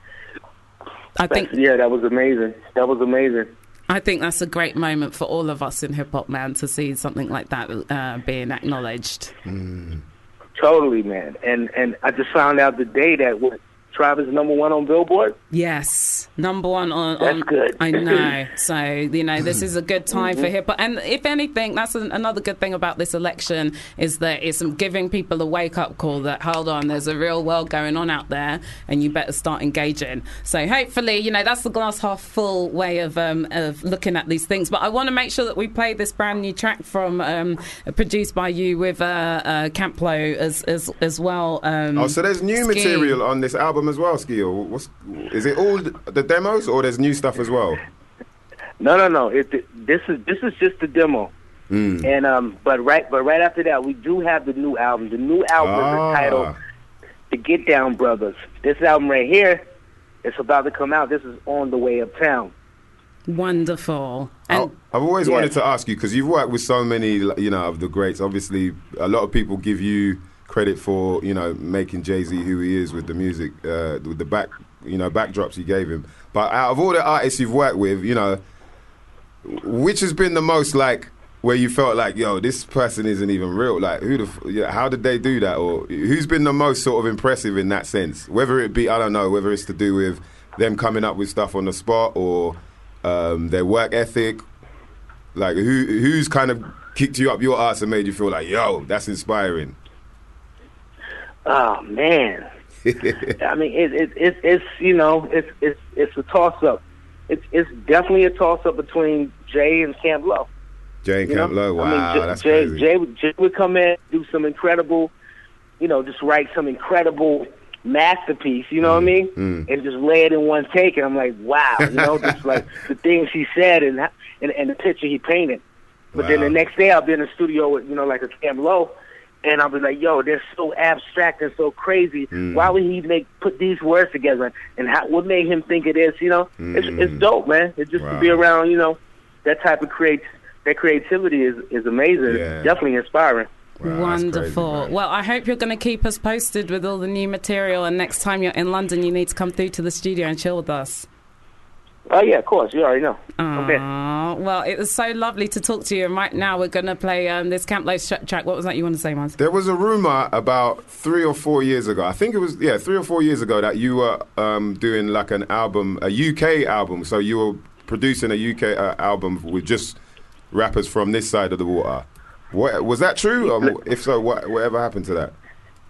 I think yeah, that was amazing. That was amazing. I think that's a great moment for all of us in hip hop, man, to see something like that uh, being acknowledged. Totally, man. And and I just found out today that what Tribe is number one on Billboard. Yes, number one on. That's on good. I know. So you know, this is a good time for hip hop. And if anything, that's an, another good thing about this election is that it's giving people a wake up call that hold on, there's a real world going on out there, and you better start engaging. So hopefully, you know, that's the glass half full way of um, of looking at these things. But I want to make sure that we play this brand new track from um, produced by you with uh, uh, Camplo as as as well. Um, Oh, so there's new Ski. material on this album as well, Ski? Or what's, is it all the demos or there's new stuff as well? No, no, no. It, this is this is just the demo. Mm. And um, but right, but right after that, we do have the new album. The new album Ah. is entitled "The Get Down Brothers." This album right here, it's about to come out. This is on the way uptown. Wonderful. I- I've always Yeah. wanted to ask you, because you've worked with so many, you know, of the greats. Obviously, a lot of people give you credit for, you know, making Jay-Z who he is with the music, uh, with the back, you know, backdrops you gave him. But out of all the artists you've worked with, you know, which has been the most, like, where you felt like, yo, this person isn't even real? Like, who the, f- yeah, how did they do that? Or who's been the most sort of impressive in that sense? Whether it be, I don't know, whether it's to do with them coming up with stuff on the spot or um, their work ethic. Like, who who's kind of kicked you up your ass and made you feel like, yo, that's inspiring? Oh man, I mean, it, it, it, it's you know, it's it's it's a toss up. It's it's definitely a toss up between Jay and Camp Lo. Jay and You Camp know? Lo, wow, I mean, Jay, that's Jay, crazy. Jay, would- Jay would come in, do some incredible, you know, just write some incredible masterpiece, you know what I mean? Mm. And just lay it in one take, and I'm like, wow, you know, just like the things he said and ho- and, and the picture he painted. But then Wow. the next day I'll be in the studio with, you know, like a Camp Lo, and I'll be like, yo, they're so abstract and so crazy. Mm. Why would he make put these words together? And how, what made him think of this, you know? It's, it's dope, man. It's just Wow. to be around, you know, that type of create that creativity is, is amazing. Yeah. It's definitely inspiring. Wonderful. Well, I hope you're going to keep us posted with all the new material, and next time you're in London, you need to come through to the studio and chill with us. Oh, yeah, of course. You already know. Okay. Aw, well, it was so lovely to talk to you, and right now we're going to play um, this Camp Lo sh- track. What was that you want to say, Maz? There was a rumor about three or four years ago. I think it was, yeah, three or four years ago that you were um, doing like an album, a U K album. So you were producing a U K uh, album with just rappers from this side of the water. What, was that true? Um, if so, what, whatever happened to that?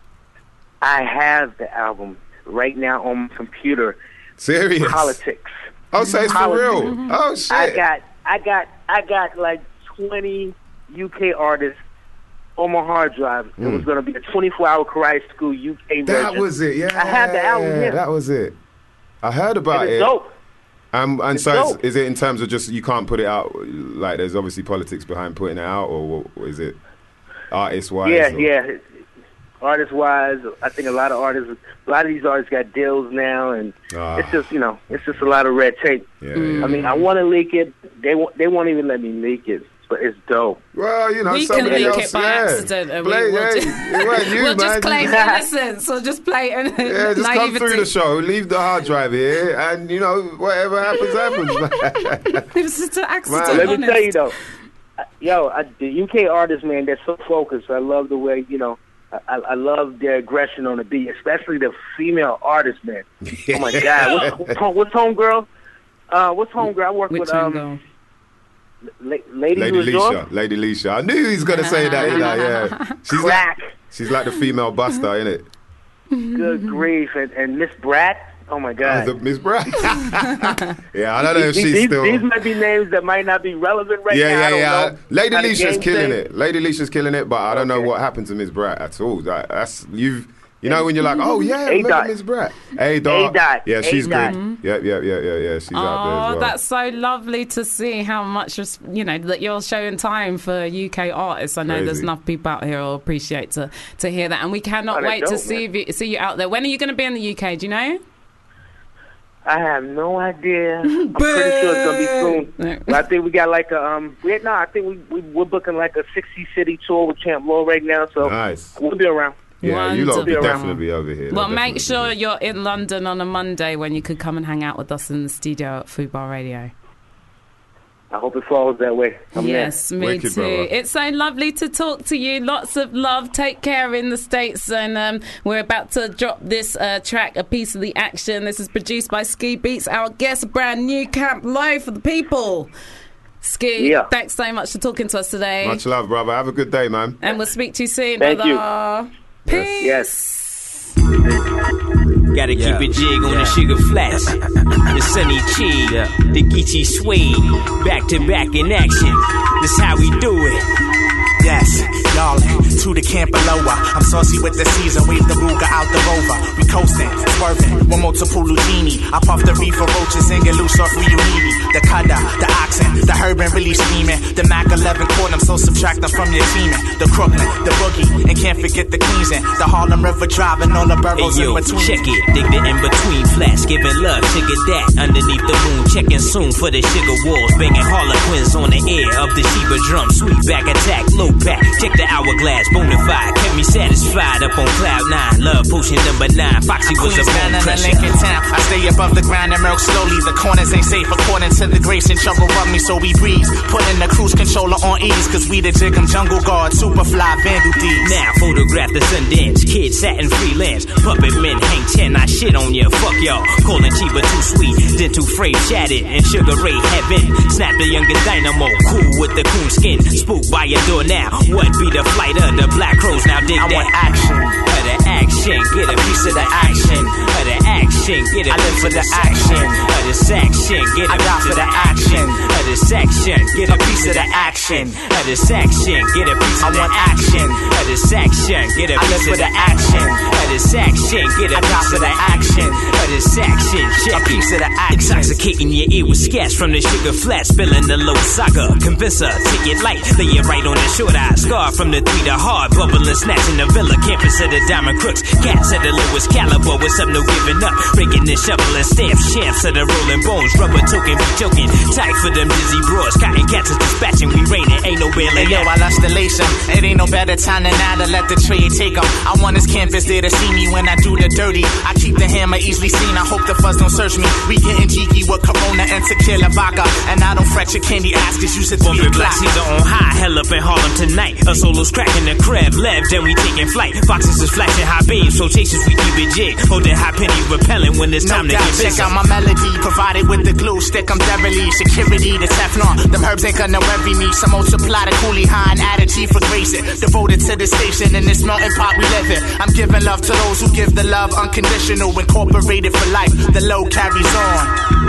I have the album right now on my computer. Serious? Politics. Oh, so it's for Politics. real? Oh, shit. I got, I got, I got like twenty U K artists on my hard drive. It Mm. was going to be a twenty-four hour karate school U K version. That was it, yeah. I have the album here. That was it. I heard about And it's it. dope. Um, and It's so, dope. is, is it in terms of just you can't put it out? Like, there's obviously politics behind putting it out, or what, is it artist wise? Yeah, yeah. Artist wise, I think a lot of artists, a lot of these artists got deals now, and Ah. it's just, you know, it's just a lot of red tape. Yeah, I mean, I want to leak it. They won't, they won't even let me leak it, but it's dope. Well, you know, We can somebody leak else, it by yeah. accident, and Play, we will hey, just, it weren't you, we'll man. just claim Just- innocence, or just play it. Yeah, just come through the show, leave the hard drive here, and you know, whatever happens, happens. It was just an accident. Let me honest. tell you though, uh, yo, I, the U K artists, man, they're so focused. I love the way, you know, I, I love their aggression on the beat, especially the female artists, man. Oh my God, what's, what's, home, what's homegirl? Uh, what's homegirl? I work Which with um, homegirl? La- Lady, Lady New York. Leisha, Lady Leisha. I knew he was gonna say that. You know, yeah, she's Crack. like, she's like the female Buster, isn't it? Good grief, and, and Miss Brat. Oh my God, Oh, the Miss Brat. Yeah, I don't know if these, she's these, still. these might be names that might not be relevant right yeah, now. yeah, I don't yeah. know. Lady How the Leisha's game killing thing. it. Lady Leisha's killing it, but I don't know what happened to Miss Brat at all. That, that's you've. You know when you're like, oh yeah, A remember dot. Miss Brat? A dot. A dot. Yeah, she's A dot. good. Yeah, yeah, yeah, yeah, yeah. She's out there as Oh, well. that's so lovely to see how much, res- you know, that you're showing time for U K artists. I know Crazy. there's enough people out here who'll appreciate to, to hear that. And we cannot Oh, that's wait to dope, see you, see you out there. When are you going to be in the U K? Do you know? I have no idea. I'm pretty sure it's gonna be soon. But I think we got like a um. We, no, I think we, we we're booking like a sixty city tour with Camp Lo right now. So Nice. we'll be around. Yeah, you lot will be Wonderful. definitely be over here. Well, They'll make definitely sure you're in London on a Monday when you could come and hang out with us in the studio at Fubar Radio. I hope it falls that way. I'm Yes, there. me Wicked, too. brother. It's so lovely to talk to you. Lots of love. Take care in the States. And um, we're about to drop this uh, track, A Piece of the Action. This is produced by Ski Beats. Our guest, brand new Camp Lo for the people. Ski, Yeah. thanks so much for talking to us today. Much love, brother. Have a good day, man. And we'll speak to you soon, Thank brother. you. Peace. Yes. Gotta keep it jig on the sugar flats. The Sunny Chi, the Geechee Suede, back to back in action. This how we do it. Yes, y'all to the Camp Aloha. I'm saucy with the season, wave the Ruger out the Rover. We coasting, swerving, one multiple Ludini. I puff the reefer roaches and get loose off Rio Nini. the cutter, the oxen, the herb and really steaming. The Mac eleven cord, I'm so subtracting from your teaming. The Crooklyn, the Boogie, and can't forget the Queens and the Harlem River driving all the boroughs hey, yo, in between. Check it, dig the in between flats, giving love, sugar that underneath the moon. Checking soon for the sugar walls, banging Harlequins on the air of the Sheba drum. Sweet back attack, low pack, check the hourglass, bonafide, kept me satisfied up on cloud nine. Love potion number nine, Foxy was a bone crusher. Lincoln Town, I stay above the ground and milk slowly. The corners ain't safe according to the grace and trouble above me, so we breeze. Putting the cruise controller on ease, cause we the Jig'em jungle guard, super fly vandal thieves. Now photograph the Sundance, kids satin freelance, puppet men hang ten, I shit on ya, fuck y'all. Calling Chiba too sweet, then too frayed, shattered, and Sugar Ray heaven. Snap the younger dynamo, cool with the coon skin, spooked by your door now. What be the flight of the black crows? Now dig I that want action, of the action, get a piece of the action, of the action, get a I live piece for of the the action, of the section, get a I die piece for of the action, of the section, get a piece of the action, of the section, get a piece of the action, of the section, get a I live piece for of the the action, of the section, get a I die piece for of the the action, of the section, check a piece of the action. Intoxicating your ear with scats from the sugar flat, spilling the low saga. Convince her, take it light, lay it right on the short eye. Scar from the three to hard, bubbling, snatching the villa, campus of the diamond crooks. Cats at the lowest caliber, what's up, no giving up. Breaking the shovel and stamps, champs of the rolling bones. Rubber token, be choking, tight for them dizzy broads. Cotton cats is dispatching, we raining, ain't no bailing. Hey, yo, I lost the lace 'em. It ain't no better time than now to let the trade take 'em. I want this campus there to see me when I do the dirty. I keep the hammer easily seen, I hope the fuzz don't search me. We getting cheeky with Corona and tequila vodka, and I don't fret your candy ass cause you said three Bumping o'clock. black Caesar on high, hell up in Harlem tonight. A solo's cracking the crab, lab, then we taking flight. Foxes is flashing high beams, rotations we keep it jig. Holding high penny repellent when it's No time to doubt, get check busy. out my melody, provided with the glue stick. I'm thoroughly security, the Teflon. Them herbs ain't gonna worry me. Some multiply the coolie high and attitude for gracing. Devoted to the station in this mountain pot we live in. I'm giving love to those who give the love unconditional, incorporated for life. The load carries on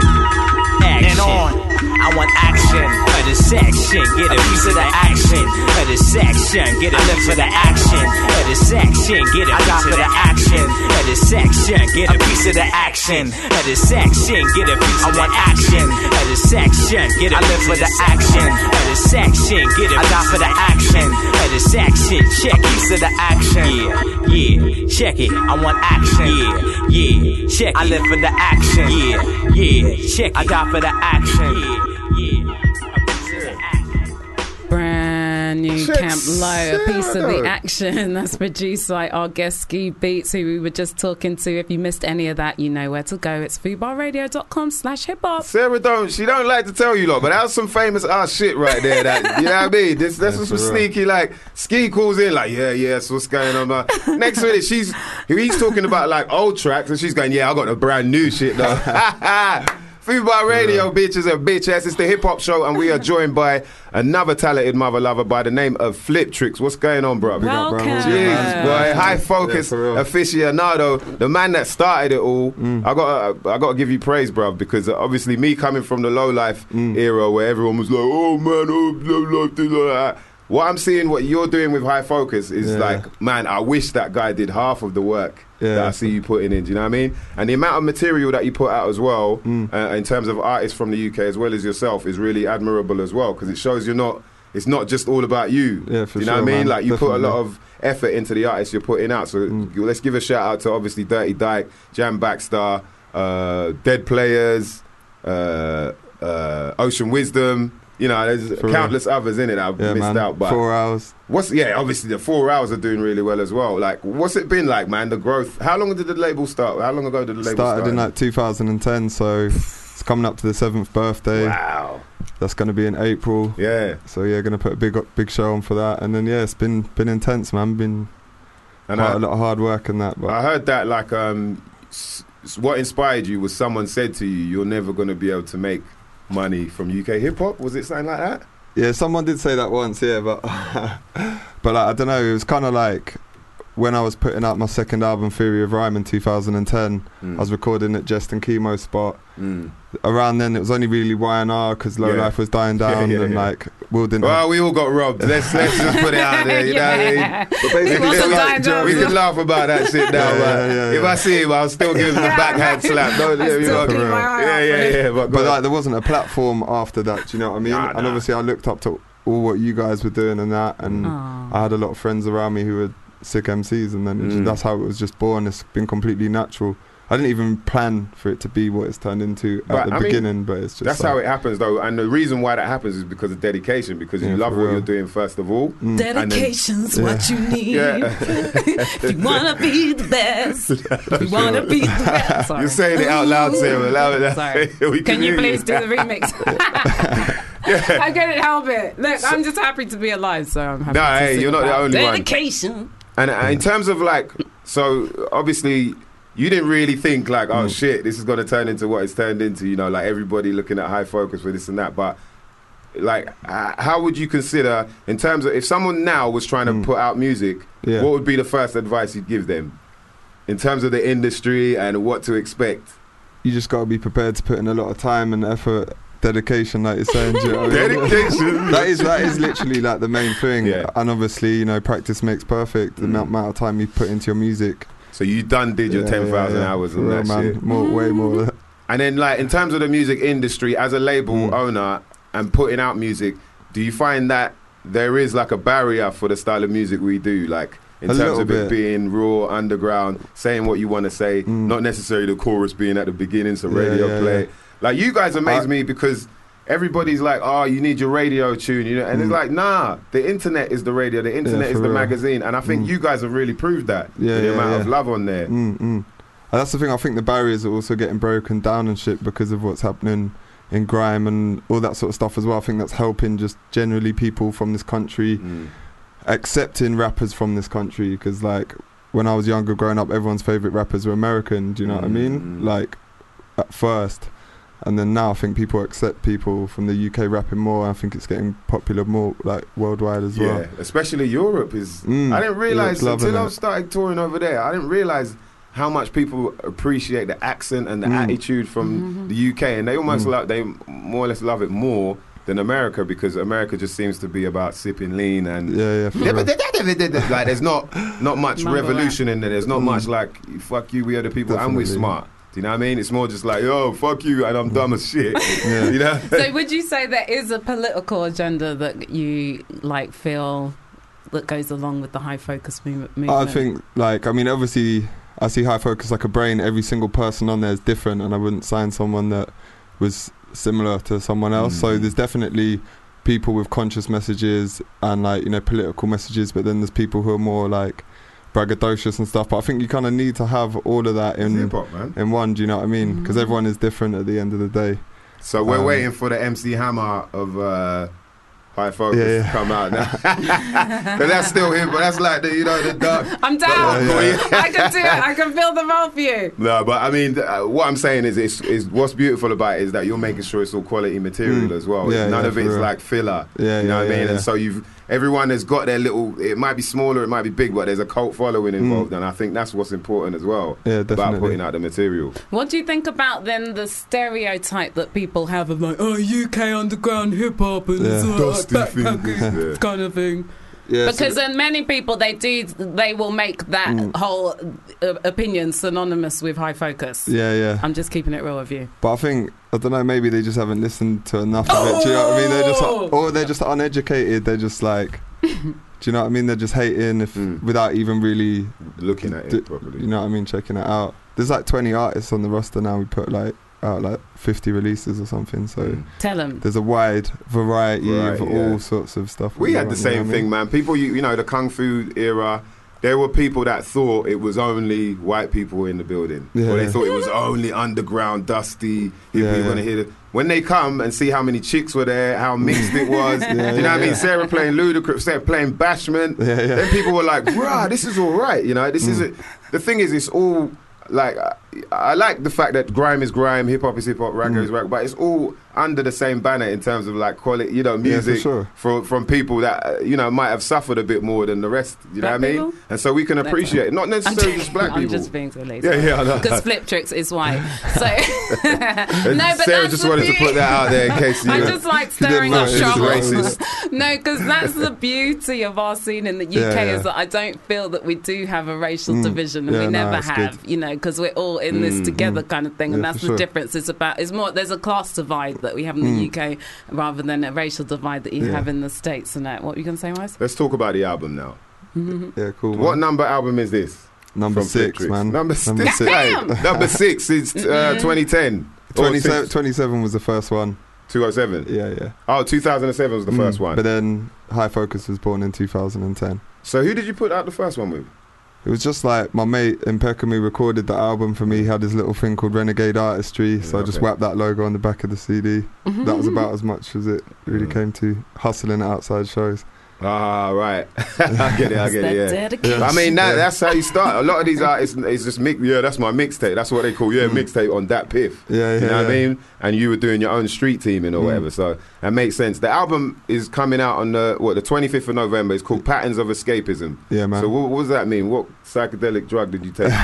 Action. and on. I want action. Of the section, get a piece of the action. Of the section, get a I live piece for of the the action. Of the section, get a I die piece for of the the action. Of the section, get A piece of the action. Of the section, get a piece I of the want action. Of the section, get a I live piece for of the action. Of the section, get a I die piece for of the action. Of the section, check A piece of the action. Yeah, yeah, check it. I want action. Yeah, yeah, check it. I live for the action. Yeah, yeah, check it. I die for the action. Yeah, yeah. Brand new Check Camp Low, a piece of Sarah. the action. That's produced by our guest Ski Beats, who we were just talking to. If you missed any of that, you know where to go. It's foodbarradio.com slash hip hop. Sarah don't, she don't like to tell you lot, but that was some famous ass shit right there. That, you know what I mean? This, this was some sneaky, like, Ski calls in, like, yeah, yeah, so what's going on? Like, next minute, she's, he's talking about, like, old tracks, and she's going, yeah, I got a brand new shit, though. Foodbar Radio, bitches and bitches. It's the hip hop show, and we are joined by another talented mother lover by the name of Flip Tricks. What's going on, bro? Welcome. Jeez, boy, high focus Yeah, for real. aficionado, the man that started it all. I got, I got to give you praise, bro, because uh, obviously me coming from the low life era where everyone was like, oh man, oh low life, thing like that. What I'm seeing, what you're doing with High Focus is Yeah. like, man, I wish that guy did half of the work Yeah. that I see you putting in. Do you know what I mean? And the amount of material that you put out as well, uh, in terms of artists from the U K as well as yourself, is really admirable as well, because it shows you're not. It's not just all about you. Yeah, for Do you know sure, what I mean? man. Like you put a lot Definitely. of effort into the artists you're putting out. So let's give a shout out to obviously Dirty Dyke, Jam Backstar, uh, Dead Players, uh, uh, Ocean Wisdom. You know, there's For countless others in it that I've Yeah, missed man. out. But Four hours. What's yeah? Obviously, the four hours are doing really well as well. Like, what's it been like, man? The growth. How long did the label start? How long ago did the label Started start? in like two thousand ten, so it's coming up to the seventh birthday. Wow. That's going to be in April. Yeah. So yeah, going to put a big big show on for that, and then yeah, it's been been intense, man. Been And quite I- a lot of hard work and that. But I heard that like um, s- s- what inspired you was someone said to you, "You're never going to be able to make money from U K hip hop." Was it something like that? yeah, someone did say that once. Yeah, but but like, I don't know. It was kind of like when I was putting out my second album, Theory of Rhyme, in two thousand ten, Mm. I was recording at Jest and Chemo Spot. Mm. Around then, it was only really Y and R because Low Yeah. Life was dying down, Yeah, yeah, and yeah. like Will didn't. Well, we all got robbed. Let's let's just put it out there. You know what I mean? But It wasn't basically, dying down. we can laugh about that shit now. Yeah, but yeah, yeah, if yeah. I see him, I'll still give him a backhand slap. Don't I let me still know. keep my eye Yeah, out yeah, for yeah. it. But, But go like, on. there wasn't a platform after that. Do you know what I mean? Nah, And nah. obviously, I looked up to all what you guys were doing and that, and Aw. I had a lot of friends around me who were sick M Cs, and then it just- Mm. that's how it was just born. It's been completely natural. I didn't even plan for it to be what it's turned into at But, the I mean, beginning, but it's just that's like, how it happens, though. And the reason why that happens is because of dedication, because you Yeah, love for what real. you're doing first of all. Mm. Dedication's Yeah. what you need. Yeah. If you wanna be the best, if you wanna be the best. Sorry. You're saying it out loud, Sarah. Allow it. Sorry. We Can you hear please do the remix? Yeah. I couldn't help it. Look, I'm just happy to be alive, so I'm happy No, to hey, sing you're not the about only one. dedication. And uh, in terms of like, so obviously you didn't really think like, oh shit, this is going to turn into what it's turned into, you know, like everybody looking at High Focus for this and that. But like, h- how would you consider, in terms of, if someone now was trying to put out music, Yeah. what would be the first advice you'd give them in terms of the industry and what to expect? you just got to be prepared to put in a lot of time and effort, dedication, like you're saying. Do you know what I mean? Dedication. that is that is literally like the main thing. Yeah. And obviously, you know, practice makes perfect. The amount amount of time you put into your music. So you done did your Yeah, ten thousand yeah, yeah. hours For and real, that man. shit. More, way more. And then, like, in terms of the music industry, as a label Mm. owner and putting out music, do you find that there is like a barrier for the style of music we do? Like, in A terms little of it bit. being raw, underground, saying what you want to say, not necessarily the chorus being at the beginning, so Mm. Yeah, radio yeah, play. yeah. Like, you guys amaze I- me because everybody's like, oh, you need your radio tune, you know, and it's Mm. like, nah, the internet is the radio, the internet is for the real. magazine, and I think Mm. you guys have really proved that Yeah, with the yeah, amount yeah. of love on there. Mm, mm. And that's the thing. I think the barriers are also getting broken down and shit because of what's happening in grime and all that sort of stuff as well. I think that's helping just generally people from this country Mm. accepting rappers from this country. Because like when I was younger, growing up, everyone's favorite rappers were American. Do you know what I mean? Mm. Like at first. And then now I think people accept people from the U K rapping more. I think it's getting popular more like worldwide as well. Yeah, especially Europe is. Mm, I didn't realize Europe's loving until I it. started touring over there. I didn't realize how much people appreciate the accent and the Mm. attitude from the U K, and they almost Mm. like they more or less love it more than America, because America just seems to be about sipping lean and Yeah, yeah, for Yeah, real. but like there's not not much Mumble revolution in there. There's not Mm. much like fuck you, we are the people, and we're Definitely. smart. Do you know what I mean? It's more just like, yo, fuck you, and I'm dumb as shit. Yeah. You know? So would you say there is a political agenda that you like feel that goes along with the High Focus move- movement? I think, like, I mean, obviously, I see High Focus like a brain. Every single person on there is different, and I wouldn't sign someone that was similar to someone else. So there's definitely people with conscious messages and, like, you know, political messages, but then there's people who are more, like, braggadocious and stuff. But I think you kind of need to have all of that in, Hip-hop, man. in one, do you know what I mean? Because everyone is different at the end of the day. So we're Um, waiting for the M C Hammer of uh, High Focus Yeah, yeah. to come out now. But that's still him, but that's like the, you know, the dark. I'm down. Yeah, yeah. I can do it. I can fill the role for you. No, but I mean, uh, what I'm saying is, is, is what's beautiful about it is that you're making sure it's all quality material Mm. as well. Yeah, None yeah, of for it's real. like filler. Yeah, you know yeah, what I mean? yeah, And yeah. so you've everyone has got their little. It might be smaller, it might be big, but there's a cult following involved, and I think that's what's important as well. Yeah, about definitely. putting out the material. What do you think about then the stereotype that people have of like, oh, U K underground hip hop and Yeah. it's all like Dusty backpacking fingers, yeah. kind of thing? Yeah, so Because then many people they do they will make that Mm. whole uh, opinion synonymous with High Focus. yeah, yeah. I'm just keeping it real with you. But I think, I don't know, maybe they just haven't listened to enough of it. Do you know what I mean? They're just, Oh! or they're just uneducated. They're just like, do you know what I mean? They're just hating if Mm. without even really, Looking at it d- properly. you know what I mean? Checking it out. There's like twenty artists on the roster now. We put like out like fifty releases or something. So Mm. Tell them. there's a wide variety, Variety, of yeah. all sorts of stuff. We going had the on, you know same what I thing, mean? man. People, you, you know, the Kung Fu era, there were people that thought it was only white people in the building. Yeah. Or they thought it was only underground, dusty, Yeah, people yeah. going to hear it. When they come and see how many chicks were there, how mixed it was, Yeah, do you know yeah, what I mean? yeah. Sarah playing Ludacris, Sarah playing Bashment. Yeah, yeah. Then people were like, bruh, this is all right, you know, this Mm. isn't... The thing is, it's all, like, uh, I like the fact that grime is grime, hip hop is hip hop, ragga Mm. is ragga, but it's all under the same banner in terms of like quality, you know, Yeah, for music sure. from from people that uh, you know might have suffered a bit more than the rest. You Black know what I people? mean? And so we can That's appreciate it, not I'm necessarily just, just black I'm people. just being so lazy. Yeah, yeah, I know. Because Flip Tricks is white. So And no, but Sarah that's just the wanted to beauty. put that out there in case you. I just like you didn't stirring know up it was trouble. racist. No, because that's the beauty of our scene in the U K Yeah, yeah. is that I don't feel that we do have a racial Mm. division, and Yeah, we no, never it's have. good. You know, because we're all in this Mm, together, mm. kind of thing, and Yeah, that's for the sure. difference. It's about it's more. There's a class divide that we have in the Mm. U K rather than a racial divide that you Yeah. have in the States. And that. What were you going to say, Wise? Let's talk about the album now. Yeah, cool. What man. number album is this? Number from Flip six, Tricks? man. Number, Number six. six. Hey, number six is uh, twenty ten. Or twenty-seven, six- twenty-seven was the first one. two oh seven. Yeah, yeah. Oh, two thousand seven was the first Mm, one. But then High Focus was born in two thousand ten. So who did you put out the first one with? It was just like my mate Impecum who recorded the album for me. He had his little thing called Renegade Artistry, so I just okay. whacked that logo on the back of the C D. That was about as much as it really came to hustling at outside shows. Ah, right. I get it, I get it, yeah. dedication. I mean, that, that's how you start. A lot of these artists, it's just, mix, yeah, that's my mixtape. That's what they call, yeah, mixtape on that piff. Yeah, You yeah, know what I yeah. mean? And you were doing your own street teaming or Mm. whatever, so that makes sense. The album is coming out on the, what, the twenty-fifth of November. It's called Patterns of Escapism. Yeah, man. So what, what does that mean? What psychedelic drug did you take?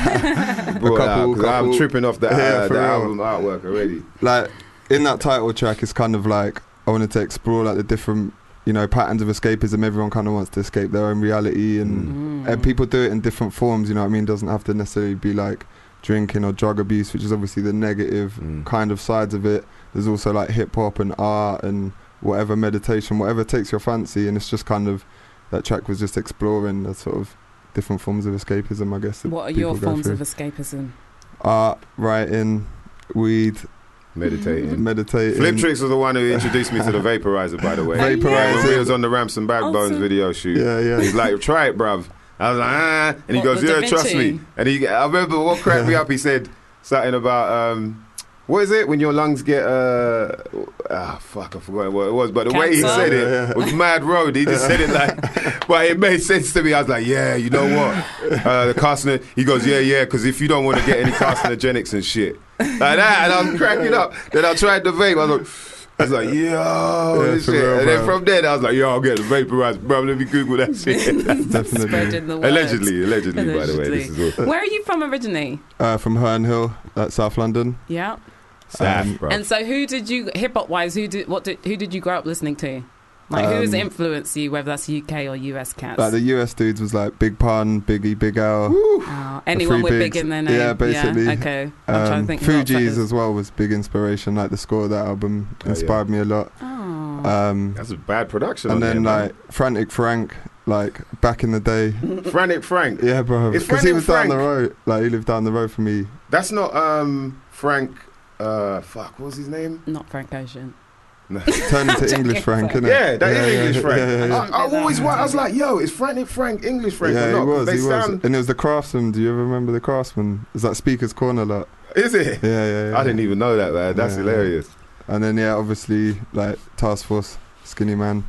A Brought out? couple- 'Cause I'm couple- tripping off the, uh, Yeah, for the real. album artwork already. Like in that title track, it's kind of like I wanted to explore like the different, you know, patterns of escapism. Everyone kind of wants to escape their own reality, and, and people do it in different forms. You know what I mean? It doesn't have to necessarily be like drinking or drug abuse, which is obviously the negative kind of sides of it. There's also like hip hop and art and whatever, meditation, whatever takes your fancy, and it's just kind of that track was just exploring the sort of different forms of escapism, I guess. that What are people your go forms through. of escapism? Art, writing, weed, meditating. meditating. Flip Tricks was the one who introduced me to the vaporizer, by the way. Vaporizer. Yeah, when we was on the Ramps and Backbones Awesome. video shoot. Yeah, yeah. He's like, try it, bruv. I was like, ah. And he What, goes, the Da yeah, trust Vinci? me. And he, I remember what cracked me up, he said something about, um, what is it when your lungs get, uh, ah, fuck, I forgot what it was. But the way he Cancer? said it Yeah, yeah. was mad road. He just said it like, but it made sense to me. I was like, yeah, you know what? Uh, the carcinogen, he goes, yeah, yeah, because if you don't want to get any carcinogenics and shit. Like that, and I was cracking up. Then I tried the vape. I was like, I was like, yo, Yeah, this for shit. real, And then bro. from there, I was like, yo, I'll get the vaporized, bro. Let me Google that shit. Spreading the word. Allegedly, allegedly, by the way. This Allegedly. is all. Where are you from originally? Uh, from Herne Hill, like South London. Yeah. Um, And so, who did you hip hop wise? Who did what? Did, who did you grow up listening to? Like, who has Um, influenced you? Whether that's U K or U S cats. Like the U S dudes was like Big Pun, Biggie, Big L. Oh, the anyone Three with Bigs. big in their name. Yeah, basically. Yeah, okay. I'm trying to think who else that Fugees is. as well was big inspiration. Like the score of that album inspired me a lot. Oh. Um, That's a bad production. and on then there, like Frantic Frank, like back in the day. man. Frantic Frank. Yeah, bro. It's Because he Frantic was down Frank. the road. Like he lived down the road from me. That's not um Frank. Uh, fuck, what was his name? Not Frank Ocean. No. Turned into English Frank, innit? Yeah, that is Yeah, yeah, English Frank. yeah, yeah, yeah. I, I always wa- I was like, yo, is Frantic Frank English Frank Yeah, or he not? 'Cause was. They He was. sound. And it was the Craftsman. Do you ever remember the Craftsman? It's like Speaker's Corner lot. Is it? Yeah, yeah, yeah. I didn't even know that, man. That's Yeah, hilarious. And then yeah, obviously like Task Force, Skinny Man,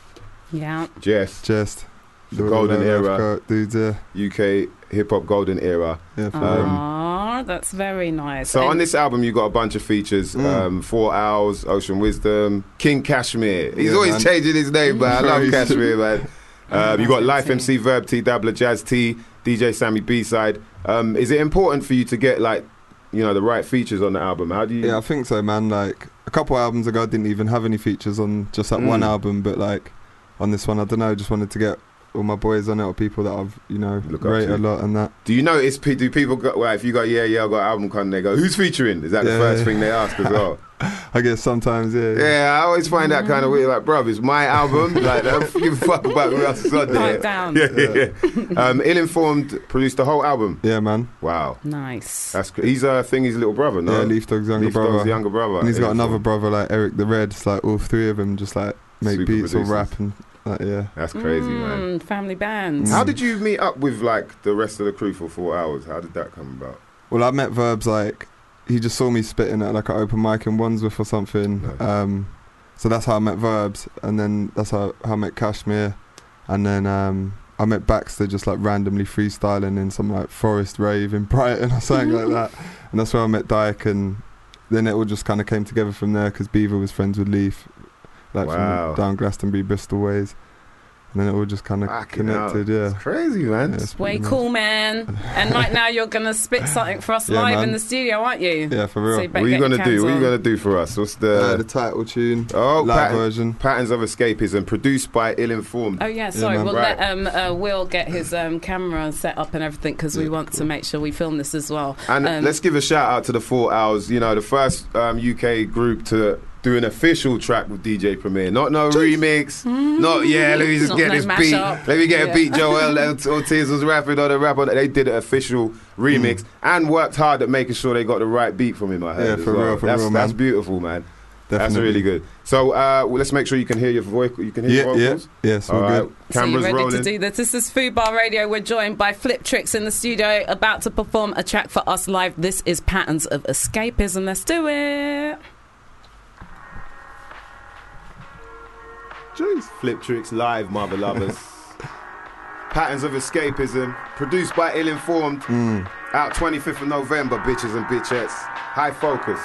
Yeah. Jess, Jest, the golden Low Life era, Co- dudes. Yeah, U K hip hop golden era. yeah. For Um, Aw, that's very nice. So And- on this album, you got a bunch of features: Mm. um, Four Owls, Ocean Wisdom, King Kashmir. He's Yeah, always man. changing his name, but I love Crazy. Kashmir, man. Um, you got Life M C, Verb T, Dabbler, Jazz T, D J Sammy B-side. Um, is it important for you to get like, you know, the right features on the album? How do you? Yeah, I think so, man. Like a couple albums ago, I didn't even have any features on just that Mm. one album, but like on this one, I don't know. Just wanted to get all my boys on it or people that I've you know Look up rate to. a lot and that. Do you notice? pe- Do people go? Well, if you got yeah, yeah, I got an album coming, they go, who's featuring? Is that the Yeah, first yeah. thing they ask as well? I guess sometimes, yeah. Yeah, I always find that kind of weird. Like, bruv, it's my album. Like, don't give a fuck about who else is on there. Pipe down. Yeah, yeah, yeah. Um, Ill Informed produced the whole album. Yeah, man. Wow, Nice. that's cr- he's uh, Thingy's little brother, no? Yeah, Leaf Dog's younger Leaf Dog's brother. younger brother. And he's got Ill another Informed. brother like Eric the Red. It's like all three of them just like make Super beats or producers. rap and like yeah. That's crazy, man. Mm, family bands. How did you meet up with like the rest of the crew for four hours? How did that come about? Well, I met Verbs like he just saw me spitting at like an open mic in Wandsworth or something. Nice. Um, so that's how I met Verbs, and then that's how, how I met Kashmir, and then um, I met Baxter just like randomly freestyling in some like forest rave in Brighton or something like that, and that's where I met Dyke, and then it all just kind of came together from there because Beaver was friends with Leaf, like Wow. from down Glastonbury, Bristol ways. And then it all just kind of Fucking connected, hell. yeah. It's crazy, man. Yeah, it's Way pretty cool, man. And right now you're going to spit something for us Yeah, live man. in the studio, aren't you? Yeah, for real. So you What better are you get gonna your do? cans What are you on. gonna do for us? What's the Uh, the title tune, oh live pattern- version. Patterns of Escapism, produced by Ill Informed. Oh yeah, sorry. man. we'll Right. let um, uh, Will get his um, camera set up and everything because we want to make sure we film this as well. And um, let's give a shout out to the Four Hours. You know, the first um, U K group to do an official track with D J Premier. Not no remix. Not yeah. Let me just Not get no this beat. mashup. Let me get Yeah. a beat. Joel Ortiz was rapping on the rap on it. They did an official remix and worked hard at making sure they got the right beat from him. I heard. Yeah, as for well. real, for that's, real, That's man. beautiful, man. That's Definitely. really good. So uh, well, let's make sure you can hear your voice. You can hear Yeah, your yeah, vocals. yeah, it's all right. good. So Cameras you ready rolling. to do this? This is Food Bar Radio. We're joined by Flip Tricks in the studio, about to perform a track for us live. This is Patterns of Escapism. Let's do it. Jeez. Flip Tricks live, mother lovers. Patterns of Escapism, produced by Ill Informed. Mm. Out twenty-fifth of November, bitches and bitchettes. High Focus.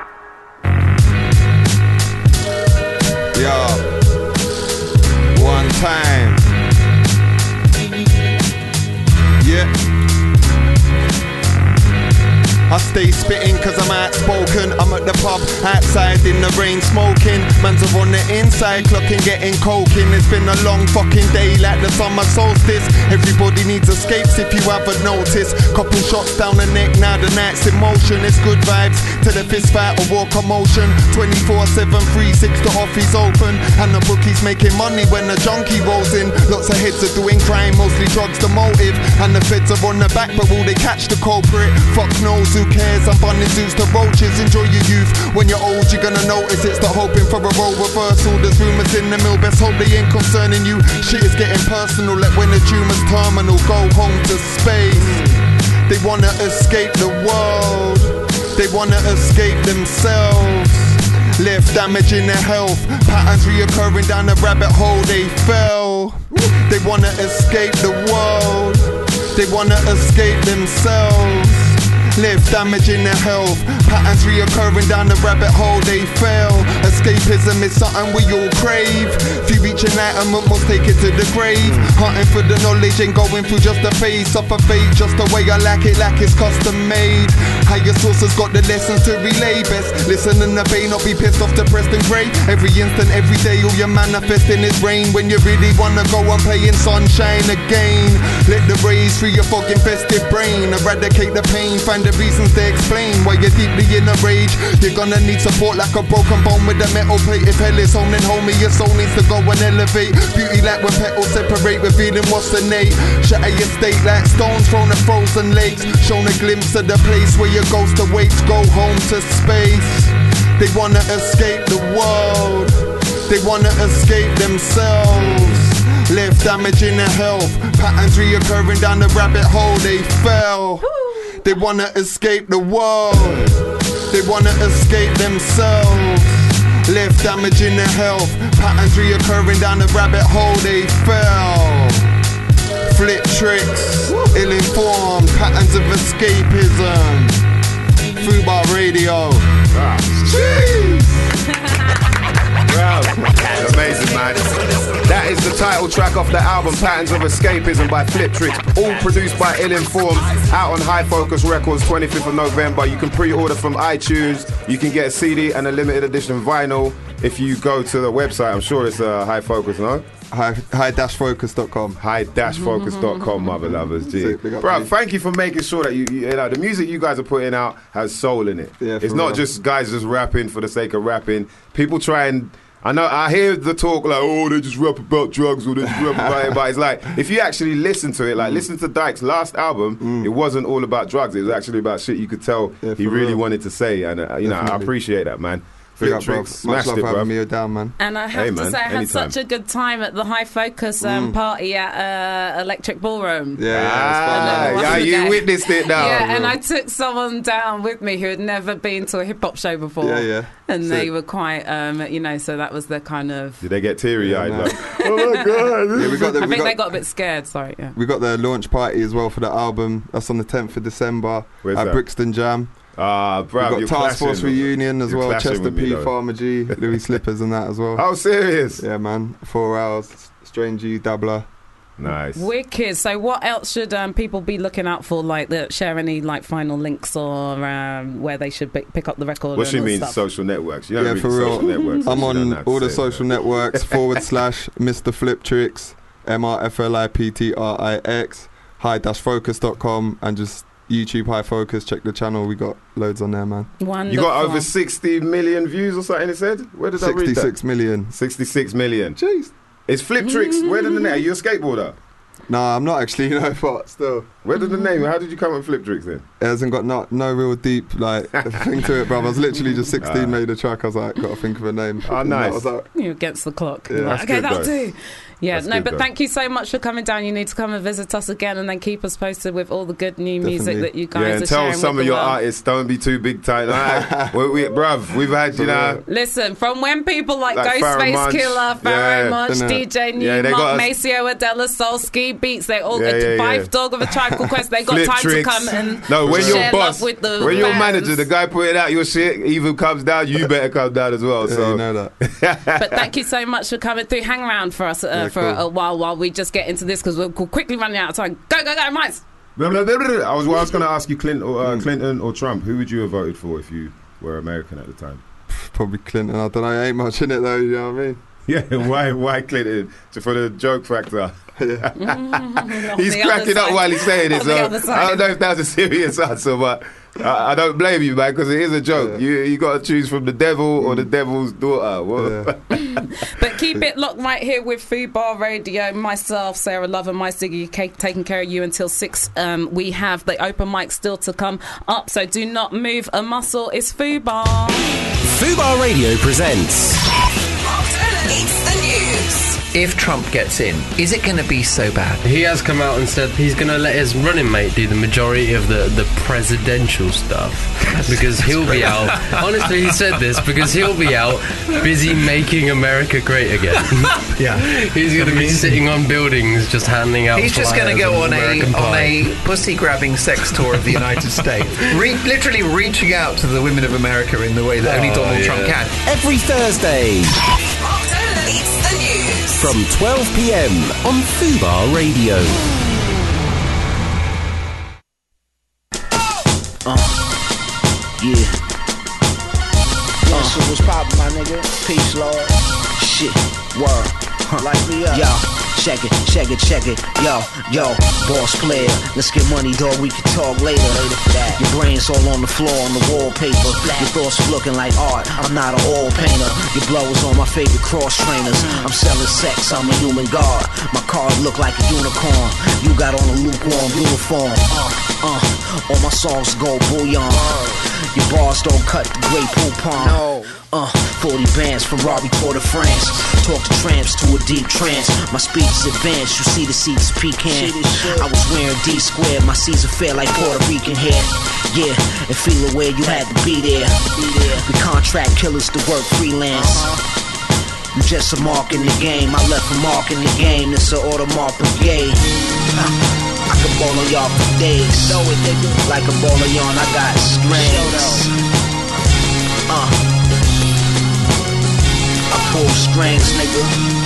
Yo, one time. Yeah. I stay spitting cause I'm outspoken. I'm at the pub, outside in the rain smoking. Man's are on the inside, clocking, getting coking. It's been a long fucking day like the summer solstice. Everybody needs escapes if you haven't noticed. Couple shots down the neck, now the night's in motion. It's good vibes to the fist fight or war commotion. twenty-four seven, three six, the office open. And the bookies making money when the junkie rolls in. Lots of heads are doing crime, mostly drugs the motive. And the feds are on the back, but will they catch the culprit? Fuck knows, who cares? I'm bunning zoos to roaches. Enjoy your youth. When you're old, you're gonna notice it. Start hoping for a role reversal. There's rumours in the mill, best hope they ain't concerning you. Shit is getting personal, like when the tumor's terminal. Go home to space. They wanna escape the world. They wanna escape themselves. Left damage in their health. Patterns reoccurring down the rabbit hole they fell. They wanna escape the world. They wanna escape themselves. Left damage in their health. Patterns reoccurring down the rabbit hole they fell. Escapism is something we all crave. If you reach enlightenment, must take it to the grave. Hunting for the knowledge and going through just the face of a fate. Just the way I like it, like it's custom made. Higher sources got the lessons to relay. Best listen and obey, not be pissed off, depressed and grey. Every instant, every day, all you're manifesting is rain. When you really wanna go and play in sunshine again. Let the rays free your fog infested brain. Eradicate the pain, find the reasons to explain why you're deeply in a rage. You're gonna need support like a broken bone with a metal plate. If hell is home, then homie, your soul needs to go and elevate. Beauty like when petals separate, revealing what's innate. Shatter your state like stones thrown at frozen lakes. Shown a glimpse of the place where your ghost awaits. Go home to space. They wanna escape the world. They wanna escape themselves. Left damage in their health. Patterns reoccurring down the rabbit hole they fell. They wanna escape the world. They wanna escape themselves. Left damage in their health. Patterns reoccurring down the rabbit hole they fell. Flip Tricks, ill-informed, patterns of escapism. Food Bar Radio. Jeez. Wow. Amazing, man. That is the title track off the album Patterns of Escapism by Flip Tricks, all produced by Ill Informed, out on High Focus Records, twenty-fifth of November. You can pre-order from iTunes. You can get a C D and a limited edition vinyl if you go to the website. I'm sure it's uh, High Focus, no? High, high dash focus dot com. high dash focus dot com, mother lovers. Gee. Bro, thank you for making sure that you, you, you know, the music you guys are putting out has soul in it. Yeah, it's for not real. just guys just rapping for the sake of rapping. People try and, I know, I hear the talk like, oh, they just rap about drugs or they just rap about it. But it's like, if you actually listen to it, like, listen to Dyke's last album, Mm. it wasn't all about drugs. It was actually about shit you could tell Yeah, he for really real. wanted to say. And, uh, you know, I Definitely. appreciate that, man. Big up, Fliptrix, bro. Much smashed love it, for having bruv. me down, man. And I have Hey, to man, say, I had anytime. such a good time at the High Focus um, Mm. party at uh, Electric Ballroom. Yeah, yeah, Ah, And then yeah, once you again- witnessed it now. Yeah, and I took someone down with me who had never been to a hip hop show before. Yeah, yeah. And Sick. they were quite, um, you know, so that was the kind of. Did they get teary eyed? Yeah, like, oh my god! Yeah, we got the, I we think got, they got a bit scared. Sorry. Yeah. we got the launch party as well for the album. That's on the tenth of December Where's at that? Brixton Jam. Ah, bro, We've you're got Task Force clashing. reunion as You're well. clashing Chester with me, P, though. Farmer G, Louis Slippers and that as well. Oh, serious? Yeah, man. Four hours. Strange G, Dabbler. Nice. Wicked. So, what else should um, people be looking out for? Like, the, share any like final links or um, where they should b- pick up the record. What and she all means stuff? social networks. You don't Yeah, read for the real. social networks. I'm so you don't on have to all the say social that. networks forward slash Mister Fliptrix, M R F L I P T R I X, high dash focus dot com, and just YouTube High Focus. Check the channel. We got loads on there, man. Wonderful. You got over sixty million views or something, it said? Where did I read that? sixty-six million. sixty-six million. Jeez. It's Fliptrix. Where did the name? Are you a skateboarder? Nah, I'm not actually, you know, but still. Where did the name? How did you come with Fliptrix then? It hasn't got no, no real deep like thing to it, bro. I was literally just sixteen, Ah. made a track. I was like, got to think of a name. Oh, And that nice. was like, You're against the clock. Yeah, You're like, that's okay, good, that'll though. do. Yeah, That's no, good, but though. thank you so much for coming down. You need to come and visit us again and then keep us posted with all the good new music Definitely. that you guys Yeah, are and tell sharing some with of the your world. artists, don't be too big time. Like, we, we, bruv, we've had, you know, Listen, from when people like, Like Pharoah Ghostface Monch, Killer, Pharaoh yeah, Monch, innit? D J New Yeah, they got Monk, us- Maceo Adela, Soul Ski Beats, they all Yeah, get yeah, Five yeah. Dog of a Tribe Called Quest. They got Flip time tricks. to come and No, when share your love boss, with the when your fans. manager, the guy putting out your shit, even comes down, you better come down as well. yeah, so you know that. But thank you so much for coming through. Hang around for us uh, Yeah, for cool. a while while we just get into this because we're quickly running out of time. Go, go, go, Miles. Blah, blah, blah, blah, blah. I was, well, I was going to ask you, Clinton or, uh, Mm. Clinton or Trump. Who would you have voted for if you were American at the time? Probably Clinton. I don't know. Ain't much in it though. You know what I mean? Yeah, why, why Clinton? So for the joke factor. He's the cracking other up side. while he's saying it. On the So other side. I don't know if that's a serious answer, but I, I don't blame you, man, because it is a joke. Yeah. You you got to choose from the devil or the devil's daughter. What? Yeah. But keep it locked right here with Food Bar Radio. Myself, Sarah Love, and my Ziggy Cake taking care of you until six. Um, we have the open mic still to come up, so do not move a muscle. It's Food Bar. Fubar Radio presents It's the news. If Trump gets in, is it going to be so bad? He has come out and said he's going to let his running mate do the majority of the, the presidential stuff because he'll be out. Honestly, he said this because he'll be out busy making America great again. Yeah. He's going to be sitting on buildings just handing out. He's just going to flyers go of on a American on Pie. a pussy grabbing sex tour of the United States, Re- literally reaching out to the women of America in the way that only Oh, Donald yeah. Trump can. every Thursday It's the news. from twelve p.m. on Fubar Radio. Yeah. Yeah, so what's poppin', my nigga? Peace, Lord. Shit, word. Huh. Light me up. Yo, check it, check it, check it. Yo, yo, boss player. Let's get money, dog. We can talk later. Later for that. Your brains all on the floor on the wallpaper. Your thoughts are looking like art. I'm not an oil painter. Your blow is on my favorite cross trainers. I'm selling sex. I'm a human god. My car look like a unicorn. You got on a lukewarm uniform. Uh, uh, all my songs go bouillon. Your bars don't cut the great poupon. No. Uh, forty bands, Ferrari Tour de France. Talk to tramps to a deep trance. My speech is advanced, you see the seats pecan. I was wearing D squared, my Caesar fair like Puerto Rican hair. Yeah, and feel aware you had to be there. We contract killers to work freelance. You just a mark in the game, I left a mark in the game. It's an Audemars Brigade. I can ball on y'all for days. Like a ball on y'all, I got strings. Uh. I pull strings, nigga.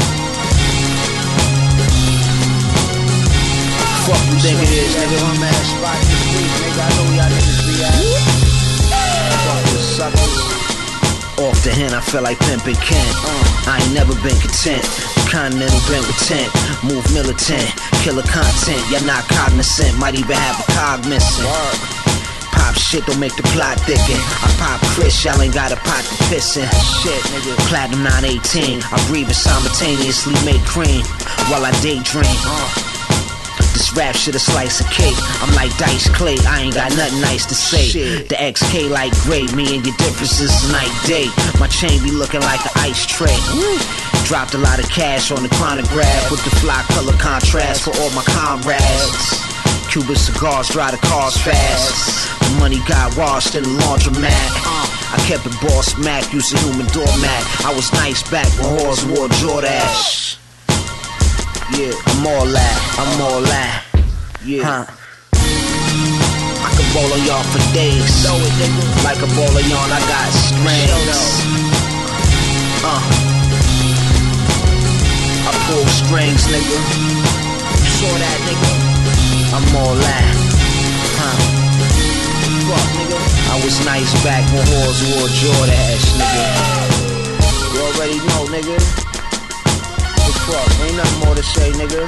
Fuck you think it is, nigga? One man spot this week, nigga. I know y'all niggas be at. Fucking suckers. Off the hen, I feel like pimpin' Kent. I ain't never been content. Continental bent with tent. Move militant. Killer content. Y'all not cognizant. Might even have a cog missing. Pop shit don't make the plot thicken. I pop Chris, y'all ain't got a pot to piss in. Shit, nigga. Platinum nine eighteen. I breathe and simultaneously make cream while I daydream. This rap shit a slice of cake. I'm like Dice Clay, I ain't got nothing nice to say. The X K like great, me and your differences night day. My chain be looking like an ice tray. Dropped a lot of cash on the chronograph with the fly color contrast for all my comrades. Cuban cigars dry the cars fast. The money got washed in the laundromat. I kept it boss Mac, used a human doormat. I was nice back when whores wore Jordache. Yeah, I'm all that, I'm all that. Yeah. Huh. I can roll on y'all for days. Like a ball of yarn, I got strings. Uh. I pull strings, nigga. You saw that, nigga? I'm all that. Huh. Fuck, nigga. I was nice back when whores wore Jordache, nigga. You already know, nigga. What fuck? Ain't nothing more to say, nigga.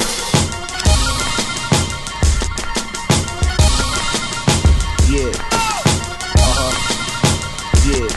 Yeah. Uh-huh. Yeah.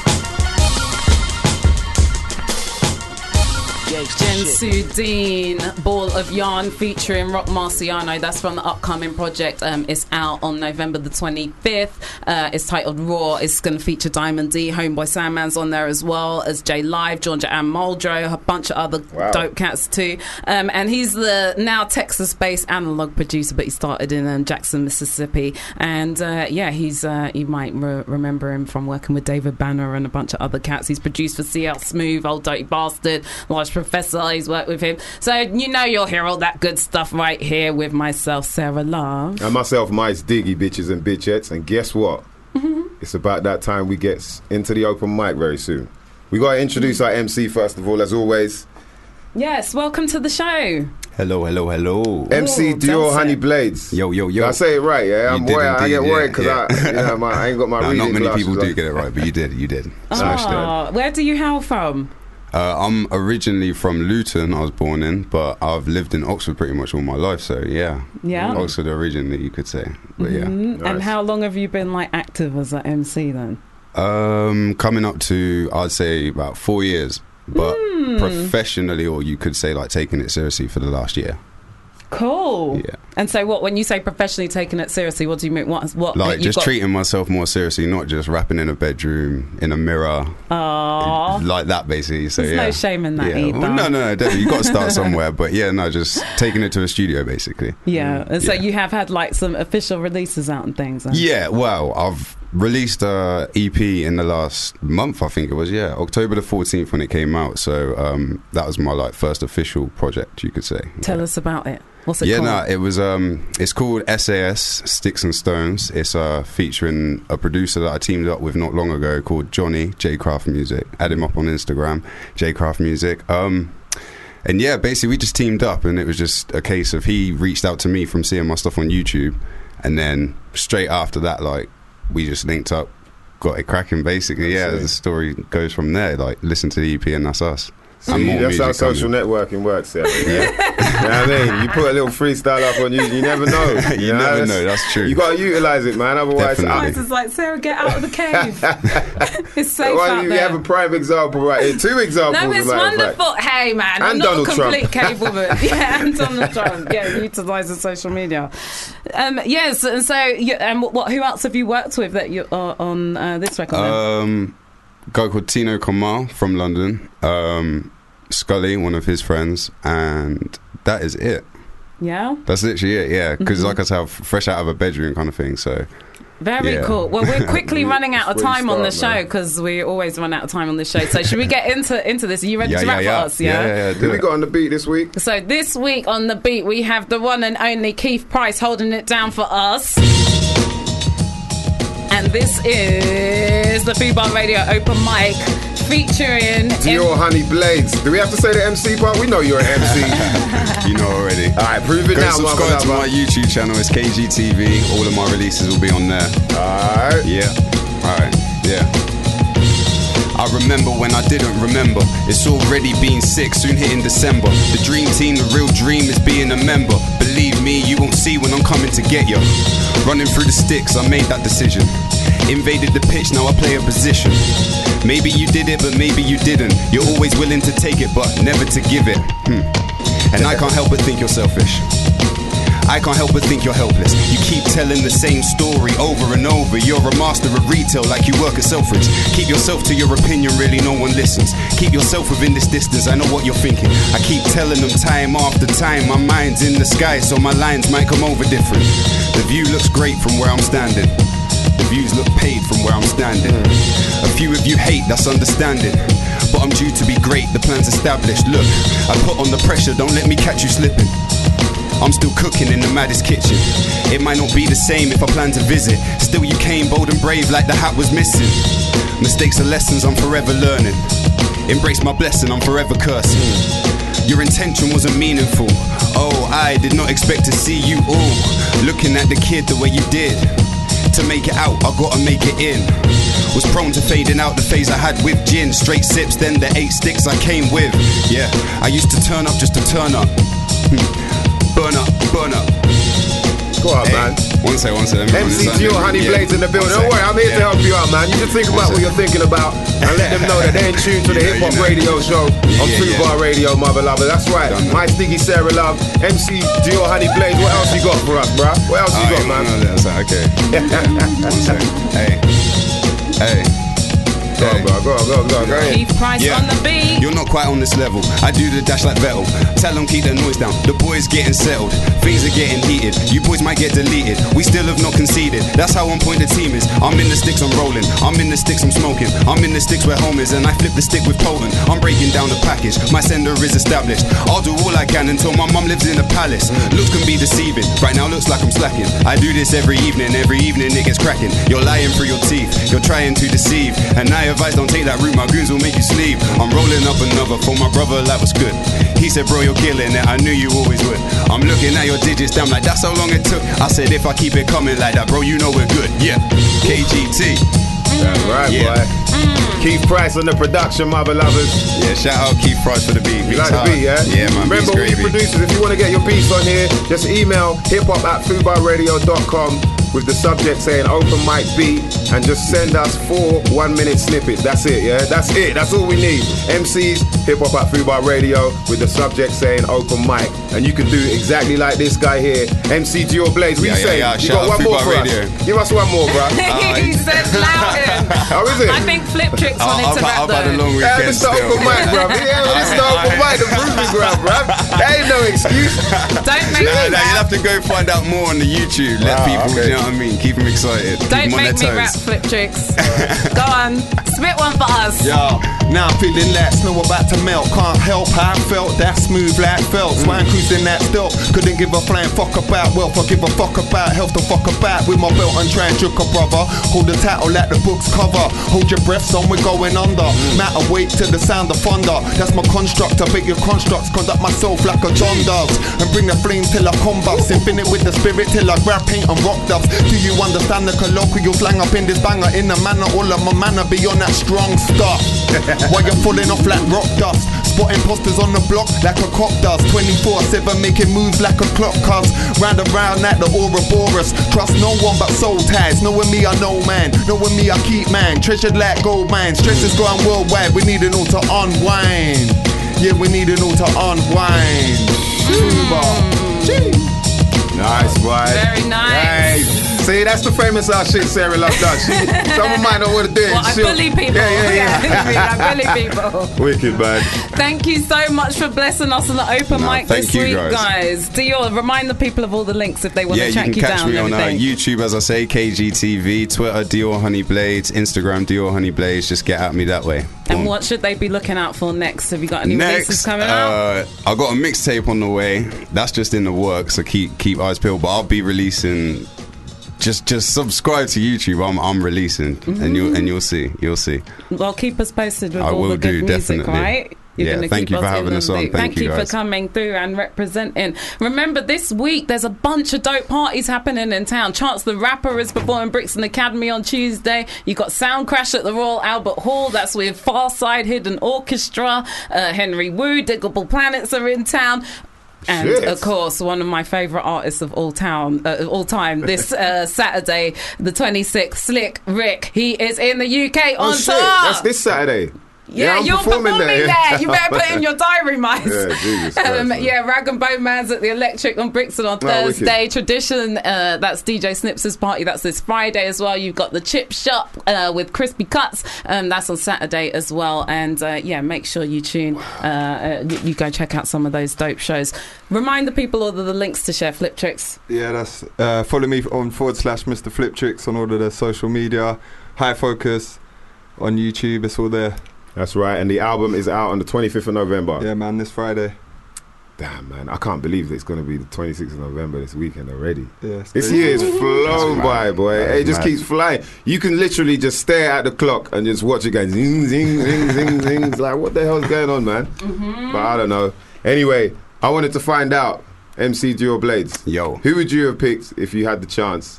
Jensu Dean, Ball of Yarn featuring Rock Marciano. That's from the upcoming project. Um, it's out on November the twenty-fifth. Uh, it's titled Raw. It's going to feature Diamond D, Homeboy Sandman's on there as well as J Live, Georgia Ann Muldrow, a bunch of other wow. dope cats too. Um, and he's the now Texas-based analog producer, but he started in um, Jackson, Mississippi. And uh, yeah, he's uh, you might re- remember him from working with David Banner and a bunch of other cats. He's produced for C L Smooth, Old Dirty Bastard, Large Professor. He's worked with him, so you know you'll hear all that good stuff right here with myself, Sarah Love, and myself, Mice Diggy, bitches and bitchettes. And guess what? Mm-hmm. It's about that time we get into the open mic very soon. We got to introduce mm-hmm. our M C first of all, as always. Yes, welcome to the show. Hello, hello, hello. M C Dior Honey Blades. Yo, yo, yo. Did I say it right, yeah? I'm worried. I get worried because yeah, yeah. I, you know, my, I ain't got my no, reading Not many glasses people on. do get it right, but you did, you did. Smashed oh, it. Where do you hail from? Uh, I'm originally from Luton, I was born in, but I've lived in Oxford pretty much all my life, so yeah. Yeah. Oxford originally, you could say. But mm-hmm. yeah. Nice. And how long have you been like active as an M C then? Um, coming up to, I'd say, about four years. But mm. professionally, or you could say like taking it seriously for the last year. Cool. Yeah. And so what, when you say professionally taking it seriously, what do you mean? What, what like just got... treating myself more seriously, not just rapping in a bedroom, in a mirror. Aww. Like that, basically. So There's yeah. no shame in that yeah. either. Well, no, no, no, definitely. You've got to start somewhere. But yeah, no, just taking it to a studio, basically. Yeah. And so yeah. you have had like some official releases out and things. Then? Yeah, well, I've released a E P in the last month, I think it was, yeah. October the fourteenth when it came out. So um, that was my like first official project, you could say. Tell yeah. us about it. What's it yeah, called? no, it was. Um, it's called S A S Sticks and Stones. It's uh, featuring a producer that I teamed up with not long ago called Johnny J Craft Music. Add him up on Instagram, J Craft Music. Um, and yeah, basically we just teamed up, and it was just a case of he reached out to me from seeing my stuff on YouTube, and then straight after that, like we just linked up, got it cracking. Basically, yeah, the story goes from there. Like listen to the E P, and that's us. See, that's how social coming. networking works, yeah. yeah. You know what I mean? You put a little freestyle up on YouTube, you never know. You, you know? never that's, know, that's true. You got to utilise it, man, otherwise... It's just like, Sarah, get out of the cave. It's safe well, out you there. have a prime example right here. Two examples. No, it's wonderful. Hey, man, and I'm not Donald a complete Trump. cave woman. Yeah, and Donald Trump. Yeah, utilising social media. Um, yes, and so, you, um, what? Who else have you worked with that you are on uh, this record? Um, a guy called Tino Kamal from London. Um... Scully, one of his friends, and that is it. Yeah? That's literally it, yeah. Because mm-hmm. like I said, fresh out of a bedroom kind of thing, so... Very yeah. cool. Well, we're quickly running out of time start, on the show because we always run out of time on the show. So should we get into into this? Are you ready yeah, to yeah, rap yeah. for us? Yeah. yeah, yeah, yeah Who we got on the beat this week? So this week on the beat we have the one and only Keith Price holding it down for us. And this is the Fubar Radio Open Mic featuring Dior M- Honey Blades. Do we have to say the M C part? We know you're an M C. You know already. Alright, prove it Go now. subscribe to my YouTube channel. It's K G T V. All of my releases will be on there. Alright. Yeah. Alright. Yeah. I remember when I didn't remember. It's already been six, soon hitting December. The dream team, the real dream is being a member. Believe me, you won't see when I'm coming to get you. Running through the sticks, I made that decision. Invaded the pitch, now I play a position. Maybe you did it, but maybe you didn't. You're always willing to take it, but never to give it. Hmm. And I can't help but think you're selfish. I can't help but think you're helpless. You keep telling the same story over and over. You're a master of retail like you work at Selfridge. Keep yourself to your opinion, really no one listens. Keep yourself within this distance, I know what you're thinking. I keep telling them time after time, my mind's in the sky, so my lines might come over different. The view looks great from where I'm standing. The views look paid from where I'm standing. A few of you hate, that's understanding. But I'm due to be great, the plan's established. Look, I put on the pressure, don't let me catch you slipping. I'm still cooking in the maddest kitchen. It might not be the same if I plan to visit. Still you came bold and brave like the hat was missing. Mistakes are lessons I'm forever learning. Embrace my blessing, I'm forever cursing. Your intention wasn't meaningful. Oh, I did not expect to see you all looking at the kid the way you did. To make it out, I gotta make it in. Was prone to fading out the phase I had with gin. Straight sips, then the eight sticks I came with. Yeah, I used to turn up just to turn up. Burn up, burn up. Go on, hey, man. One sec, one sec. M C Gio, Honey yeah. Blades in the building. Don't worry, I'm here yeah. to help you out, man. You just think about what you're thinking about and let them know that they're in tune to the yeah, Hip Hop you know. Radio show yeah, on yeah, Fubar yeah. Radio, Mother Lover. That's right. My Stiggy, Sarah Love, M C Gio, Honey Blades. What else you got for us, bruh? What else you oh, got, man? No, that's okay. One sec. Hey. Hey. Go on, bro. Go on, go on, go on. Go ahead. Keith Price yeah. on the beat. You're not quite on this level. I do the dash like Vettel. Tell them keep their noise down. The boys getting settled. Things are getting heated. You boys might get deleted. We still have not conceded. That's how on point the team is. I'm in the sticks, I'm rolling. I'm in the sticks, I'm smoking. I'm in the sticks where home is, and I flip the stick with potent. I'm breaking down the package. My sender is established. I'll do all I can until my mum lives in a palace. Looks can be deceiving. Right now looks like I'm slacking. I do this every evening. Every evening it gets cracking. You're lying through your teeth. You're trying to deceive. And I advise don't take that route. My goons will make you sleep. I'm rolling up another for my brother, that was good. He said, bro, you're killing it, I knew you always would. I'm looking at your digits, damn, like that's how long it took. I said, if I keep it coming like that, bro, you know we're good. Yeah, K G T. That's right, yeah. boy. Mm. Keith Price on the production, Mother Lovers. Yeah, shout out Keith Price for the beat. You like the beat, yeah? Yeah, man. Remember, all you producers, if you want to get your piece on here, just email hiphop at fubar radio dot com with the subject saying open mic beat, and just send us four one minute snippets. That's it, yeah? That's it. That's all we need. M Cs, hiphop at Fubar Radio with the subject saying open mic. And you can do exactly like this guy here, M C Gio Blaze. What yeah, you yeah, say? Yeah. You Shout got one more for Radio. us? Give us one more, bro. uh, he said Loughton. How is it? I think Flip Tricks wanted I'll, to rap I've had a long weekend. Yeah, Mister Open Mic, bro. Yeah, Mister Open Mic, the Ruby grab, bro. That ain't no excuse. Don't make no, me no, rap. You'll have to go find out more on the YouTube. Let ah, people, okay. you know what I mean? Keep them excited. Don't Keep them make me on their rap toes. Flip Tricks. Go on, spit one for us. Yo, now I'm feeling that snow about to melt. Can't help how I felt that smooth like felt. Swine cruising that stealth. Couldn't give a flying fuck about wealth. I give a fuck about health to fuck about. With my belt and try and jerk a brother. Hold the title like the book's cover. Hold your breath, son, we're going under. Matter weight to the sound of thunder. That's my construct. I bet your constructs conduct myself like a John does. And bring the flames till I combust. Infinite with the spirit till I grab paint and rock dubs. Do you understand the colloquial slang up in this banger? In a manner, all of my manner be on that strong stuff. While you're falling off like rock dust. Spotting posters on the block like a cop does. twenty-four seven making moves like a clock cuz. Round and round like the Ouroboros. Trust no one but soul ties. Knowing me I know man. Knowing me I keep man. Treasured like gold mines. Stress is going worldwide. We need an all to unwind. Yeah, we need an all to unwind. Mm. Nice, boy. Very nice. nice. See, that's the famous uh, shit Sarah Love does. She, someone might know what to do. Well, I bully people. Yeah, yeah, yeah. I bully people. Wicked, man. Thank you so much for blessing us on the open no, mic thank this you week, guys. guys. Dior, remind the people of all the links if they want yeah, to track you, you, can catch down. me and on uh, YouTube, as I say, K G T V, Twitter, Dior Honey Blades, Instagram, Dior Honey Blades. Just get at me that way. And Boom. what should they be looking out for next? Have you got any Next, releases coming uh, out? I got a mixtape on the way. That's just in the works, so keep keep eyes peeled. But I'll be releasing. Just just subscribe to YouTube. I'm I'm releasing, mm-hmm. and you and you'll see you'll see. Well, keep us posted with I all will the good do, music, definitely. right? You're yeah, gonna thank keep you for us having us on. Thank, thank you, you guys. for coming through and representing. Remember, this week there's a bunch of dope parties happening in town. Chance the Rapper is performing Brixton Academy on Tuesday. You got Sound Crash at the Royal Albert Hall. That's with Far Side Hidden Orchestra. Uh, Henry Wu, Diggable Planets are in town. And Shit. of course, one of my favourite artists of all town, uh, all time, this uh, Saturday, the twenty-sixth, Slick Rick. He is in the U K oh, on shit. tour. That's this Saturday. Yeah, I'm you're performing, performing there. there, yeah. You better put in your diary, Mice. Yeah, Jesus Christ, um, man. yeah, Rag and Bone Man's at the Electric on Brixton on Oh, Thursday. wicked. Tradition, uh, that's D J Snips' party. That's this Friday as well. You've got the Chip Shop uh, with Crispy Cuts. Um, that's on Saturday as well. And uh, yeah, make sure you tune. Uh, uh, you, you go check out some of those dope shows. Remind the people all of the links to share Flip Tricks. Yeah, that's uh, follow me on forward slash Mister Flip Tricks on all of the social media. High Focus on YouTube. It's all there. That's right, and the album is out on the twenty-fifth of November. Yeah, man, this Friday. Damn, man, I can't believe that it's going to be the twenty-sixth of November this weekend already. Yeah, it's this crazy. year is flown That's by, mad. boy. That's It just mad. keeps flying. You can literally just stare at the clock and just watch it going zing, zing, zing, zing, zing. It's like, what the hell's going on, man? Mm-hmm. But I don't know. Anyway, I wanted to find out, M C Dual Blades. Yo. Who would you have picked if you had the chance?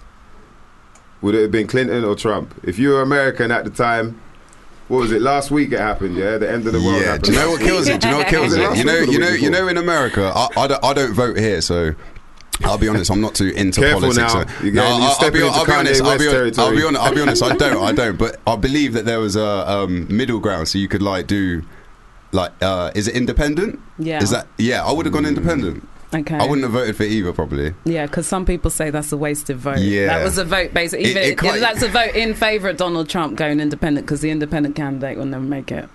Would it have been Clinton or Trump? If you were American at the time, what was it? Last week it happened, yeah? The end of the world Yeah, happened. do you know what kills it? Do you know what kills Was it it? last You know, week or the you know, week you before? know. In America, I, I, don't, I don't vote here, so I'll be honest. I'm not too into Careful politics. now. so- You're No, getting- you're I'll, I'll stepping be, into I'll be Kanye honest. I'll West be, I'll territory. be honest. I'll be honest. I don't. I don't. But I believe that there was a um, middle ground, so you could like do, like, uh, is it independent? Yeah. Is that? Yeah, I would have gone independent. Okay. I wouldn't have voted for either, probably. Yeah, because some people say that's a wasted vote. Yeah. That was a vote, basically. It- Even it quite- that's a vote in favour of Donald Trump going independent because the independent candidate will never make it.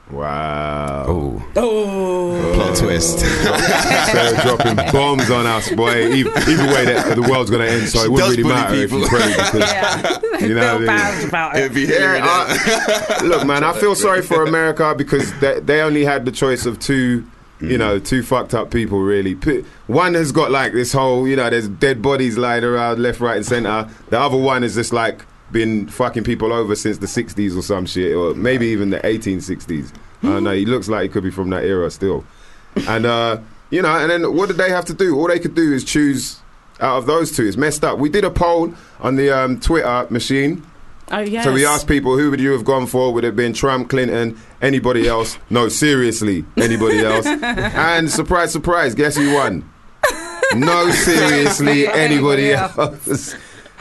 Wow. Oh. Oh. Plot twist. Sarah dropping bombs on us, boy. Either, either way, that, the world's going to end, so She it wouldn't does really bully matter people. if you pray. Because, Yeah. You know Feel what I mean? bad about it. It'd be Yeah, hearing it. I- look, man, I feel sorry for America because they, they only had the choice of two, you know, two fucked up people, really. P- One has got like this whole, you know, there's dead bodies lying around left, right, and centre. The other one is just like been fucking people over since the sixties or some shit, or maybe even the eighteen sixties. I don't know. He looks like he could be from that era still. And, uh, you know, and then what did they have to do? All they could do is choose out of those two. It's messed up. We did a poll on the um, Twitter machine. Oh, yes. So we asked people, who would you have gone for? Would it have been Trump, Clinton, anybody else? No, seriously, anybody else? And surprise, surprise, guess who won? No, seriously, anybody else.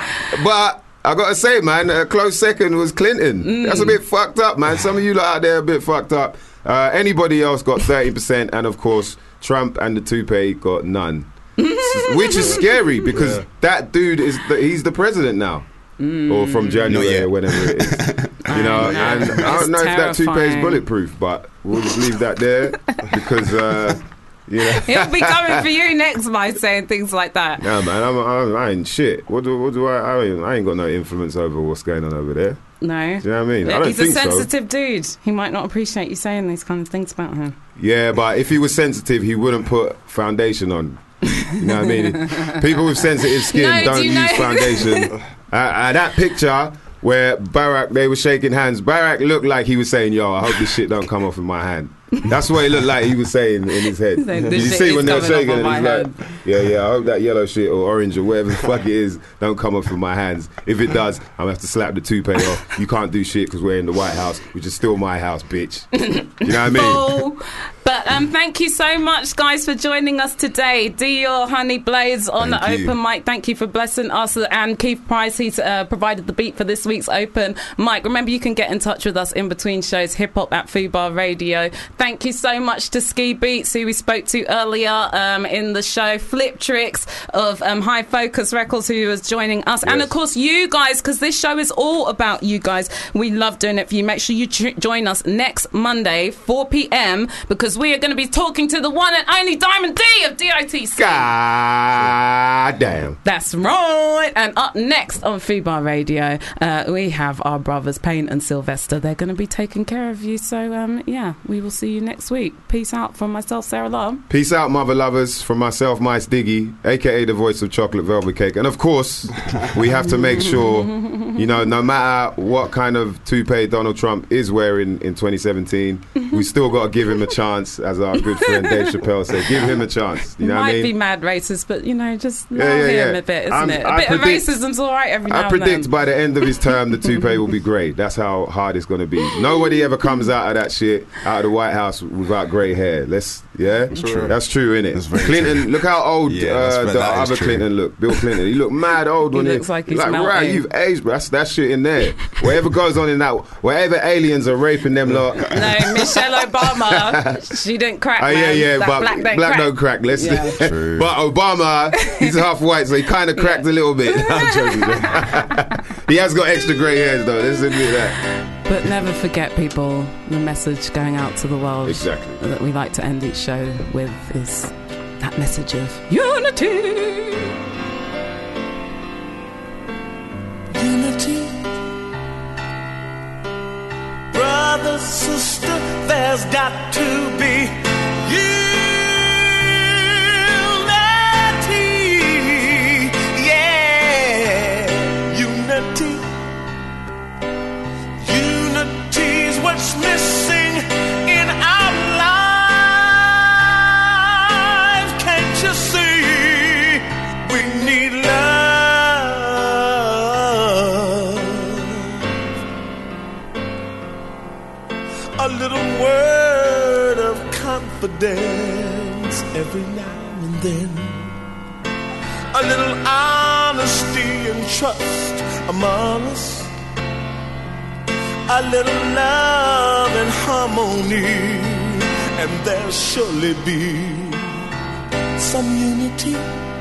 But I gotta say, man, a close second was Clinton. Mm. That's a bit fucked up, man. Some of you lot out there are a bit fucked up. Uh, anybody else got thirty percent, and of course, Trump and the toupee got none. Which is scary because Yeah. that dude is the, he's the president now. Or from January yet. or whenever it is. You know, know. and I It's don't know if that toupee is terrifying. bulletproof, but we'll just leave that there because, uh, you know. He'll be coming for you next by saying things like that. No, man, I'm, I'm, I ain't shit. What do, what do I, I ain't, I ain't got no influence over what's going on over there. No. Do you know what I mean? I don't He's think a so. sensitive dude. He might not appreciate you saying these kind of things about him. Yeah, but if he was sensitive, he wouldn't put foundation on. You know what I mean? People with sensitive skin No, do don't you use know- foundation. uh, uh, that picture where Barack, they were shaking hands, Barack looked like he was saying, yo, I hope this shit don't come off in my hand. That's what it looked like he was saying in his head. He's like, Did "This you shit see is when they were coming off shaking on and my he's hand." like, yeah, yeah, I hope that yellow shit or orange or whatever the fuck it is don't come off in my hands. If it does, I'm going to have to slap the toupee off. You can't do shit because we're in the White House, which is still my house, bitch. You know what I mean? Oh, but um, thank you so much, guys, for joining us today. Dior, Honey Blaze on Thank the you. open mic. Thank you for blessing us. And Keith Price, he's uh, provided the beat for this week's open mic. Remember, you can get in touch with us in between shows, hip hop at Fubar Radio. Thank you so much to Ski Beats, who we spoke to earlier um, in the show, Flip Tricks of um, High Focus Records, who was joining us. And Yes. of course, you guys, because this show is all about you guys. We love doing it for you. Make sure you tr- join us next Monday, four p.m, because we are going to be talking to the one and only Diamond D of D I T C. God damn. That's right. And up next on Fubar Radio, uh, we have our brothers Payne and Sylvester. They're going to be taking care of you. So, um, yeah, we will see you next week. Peace out from myself, Sarah Love. Peace out, mother lovers. From myself, Mice Diggy, aka the voice of Chocolate Velvet Cake. And of course, we have to make sure, you know, no matter what kind of toupee Donald Trump is wearing in twenty seventeen, we still got to give him a chance, as our good friend Dave Chappelle said. Give him a chance. You know Might what I mean? be mad racist, but, you know, just love Yeah, yeah, him yeah. a bit, isn't I'm- it? A I bit predict- of racism's all right every now I and predict then. by the end of his term, the toupee will be grey. That's how hard it's going to be. Nobody ever comes out of that shit, out of the White House, without grey hair. Let's Yeah, True. That's true, innit? That's very Clinton, true. look how old Yeah, uh, that's ve- the that is other true. Clinton looked. Bill Clinton. He looked mad old He when looks he like he's right, melting. you've aged, bro. That's that shit in there. Whatever goes on in that, whatever aliens are raping them lot. No, Michelle Obama, she didn't crack. Oh yeah, man. yeah, That but black don't crack. don't crack. Let's. Yeah. True. But Obama, he's half white, so he kind of cracked a little bit. No, I'm joking. He has got extra grey hairs though. Let's admit that. But never forget, people, the message going out to the world Exactly. that we like to end each show with is that message of unity. Unity. Brother, sister, there's got to be unity. Yeah, unity. Unity's what's missing in our lives. Can't you see? We need love. A little word of confidence every now and then. A little honesty and trust among us. A little love and harmony, and there'll surely be some unity.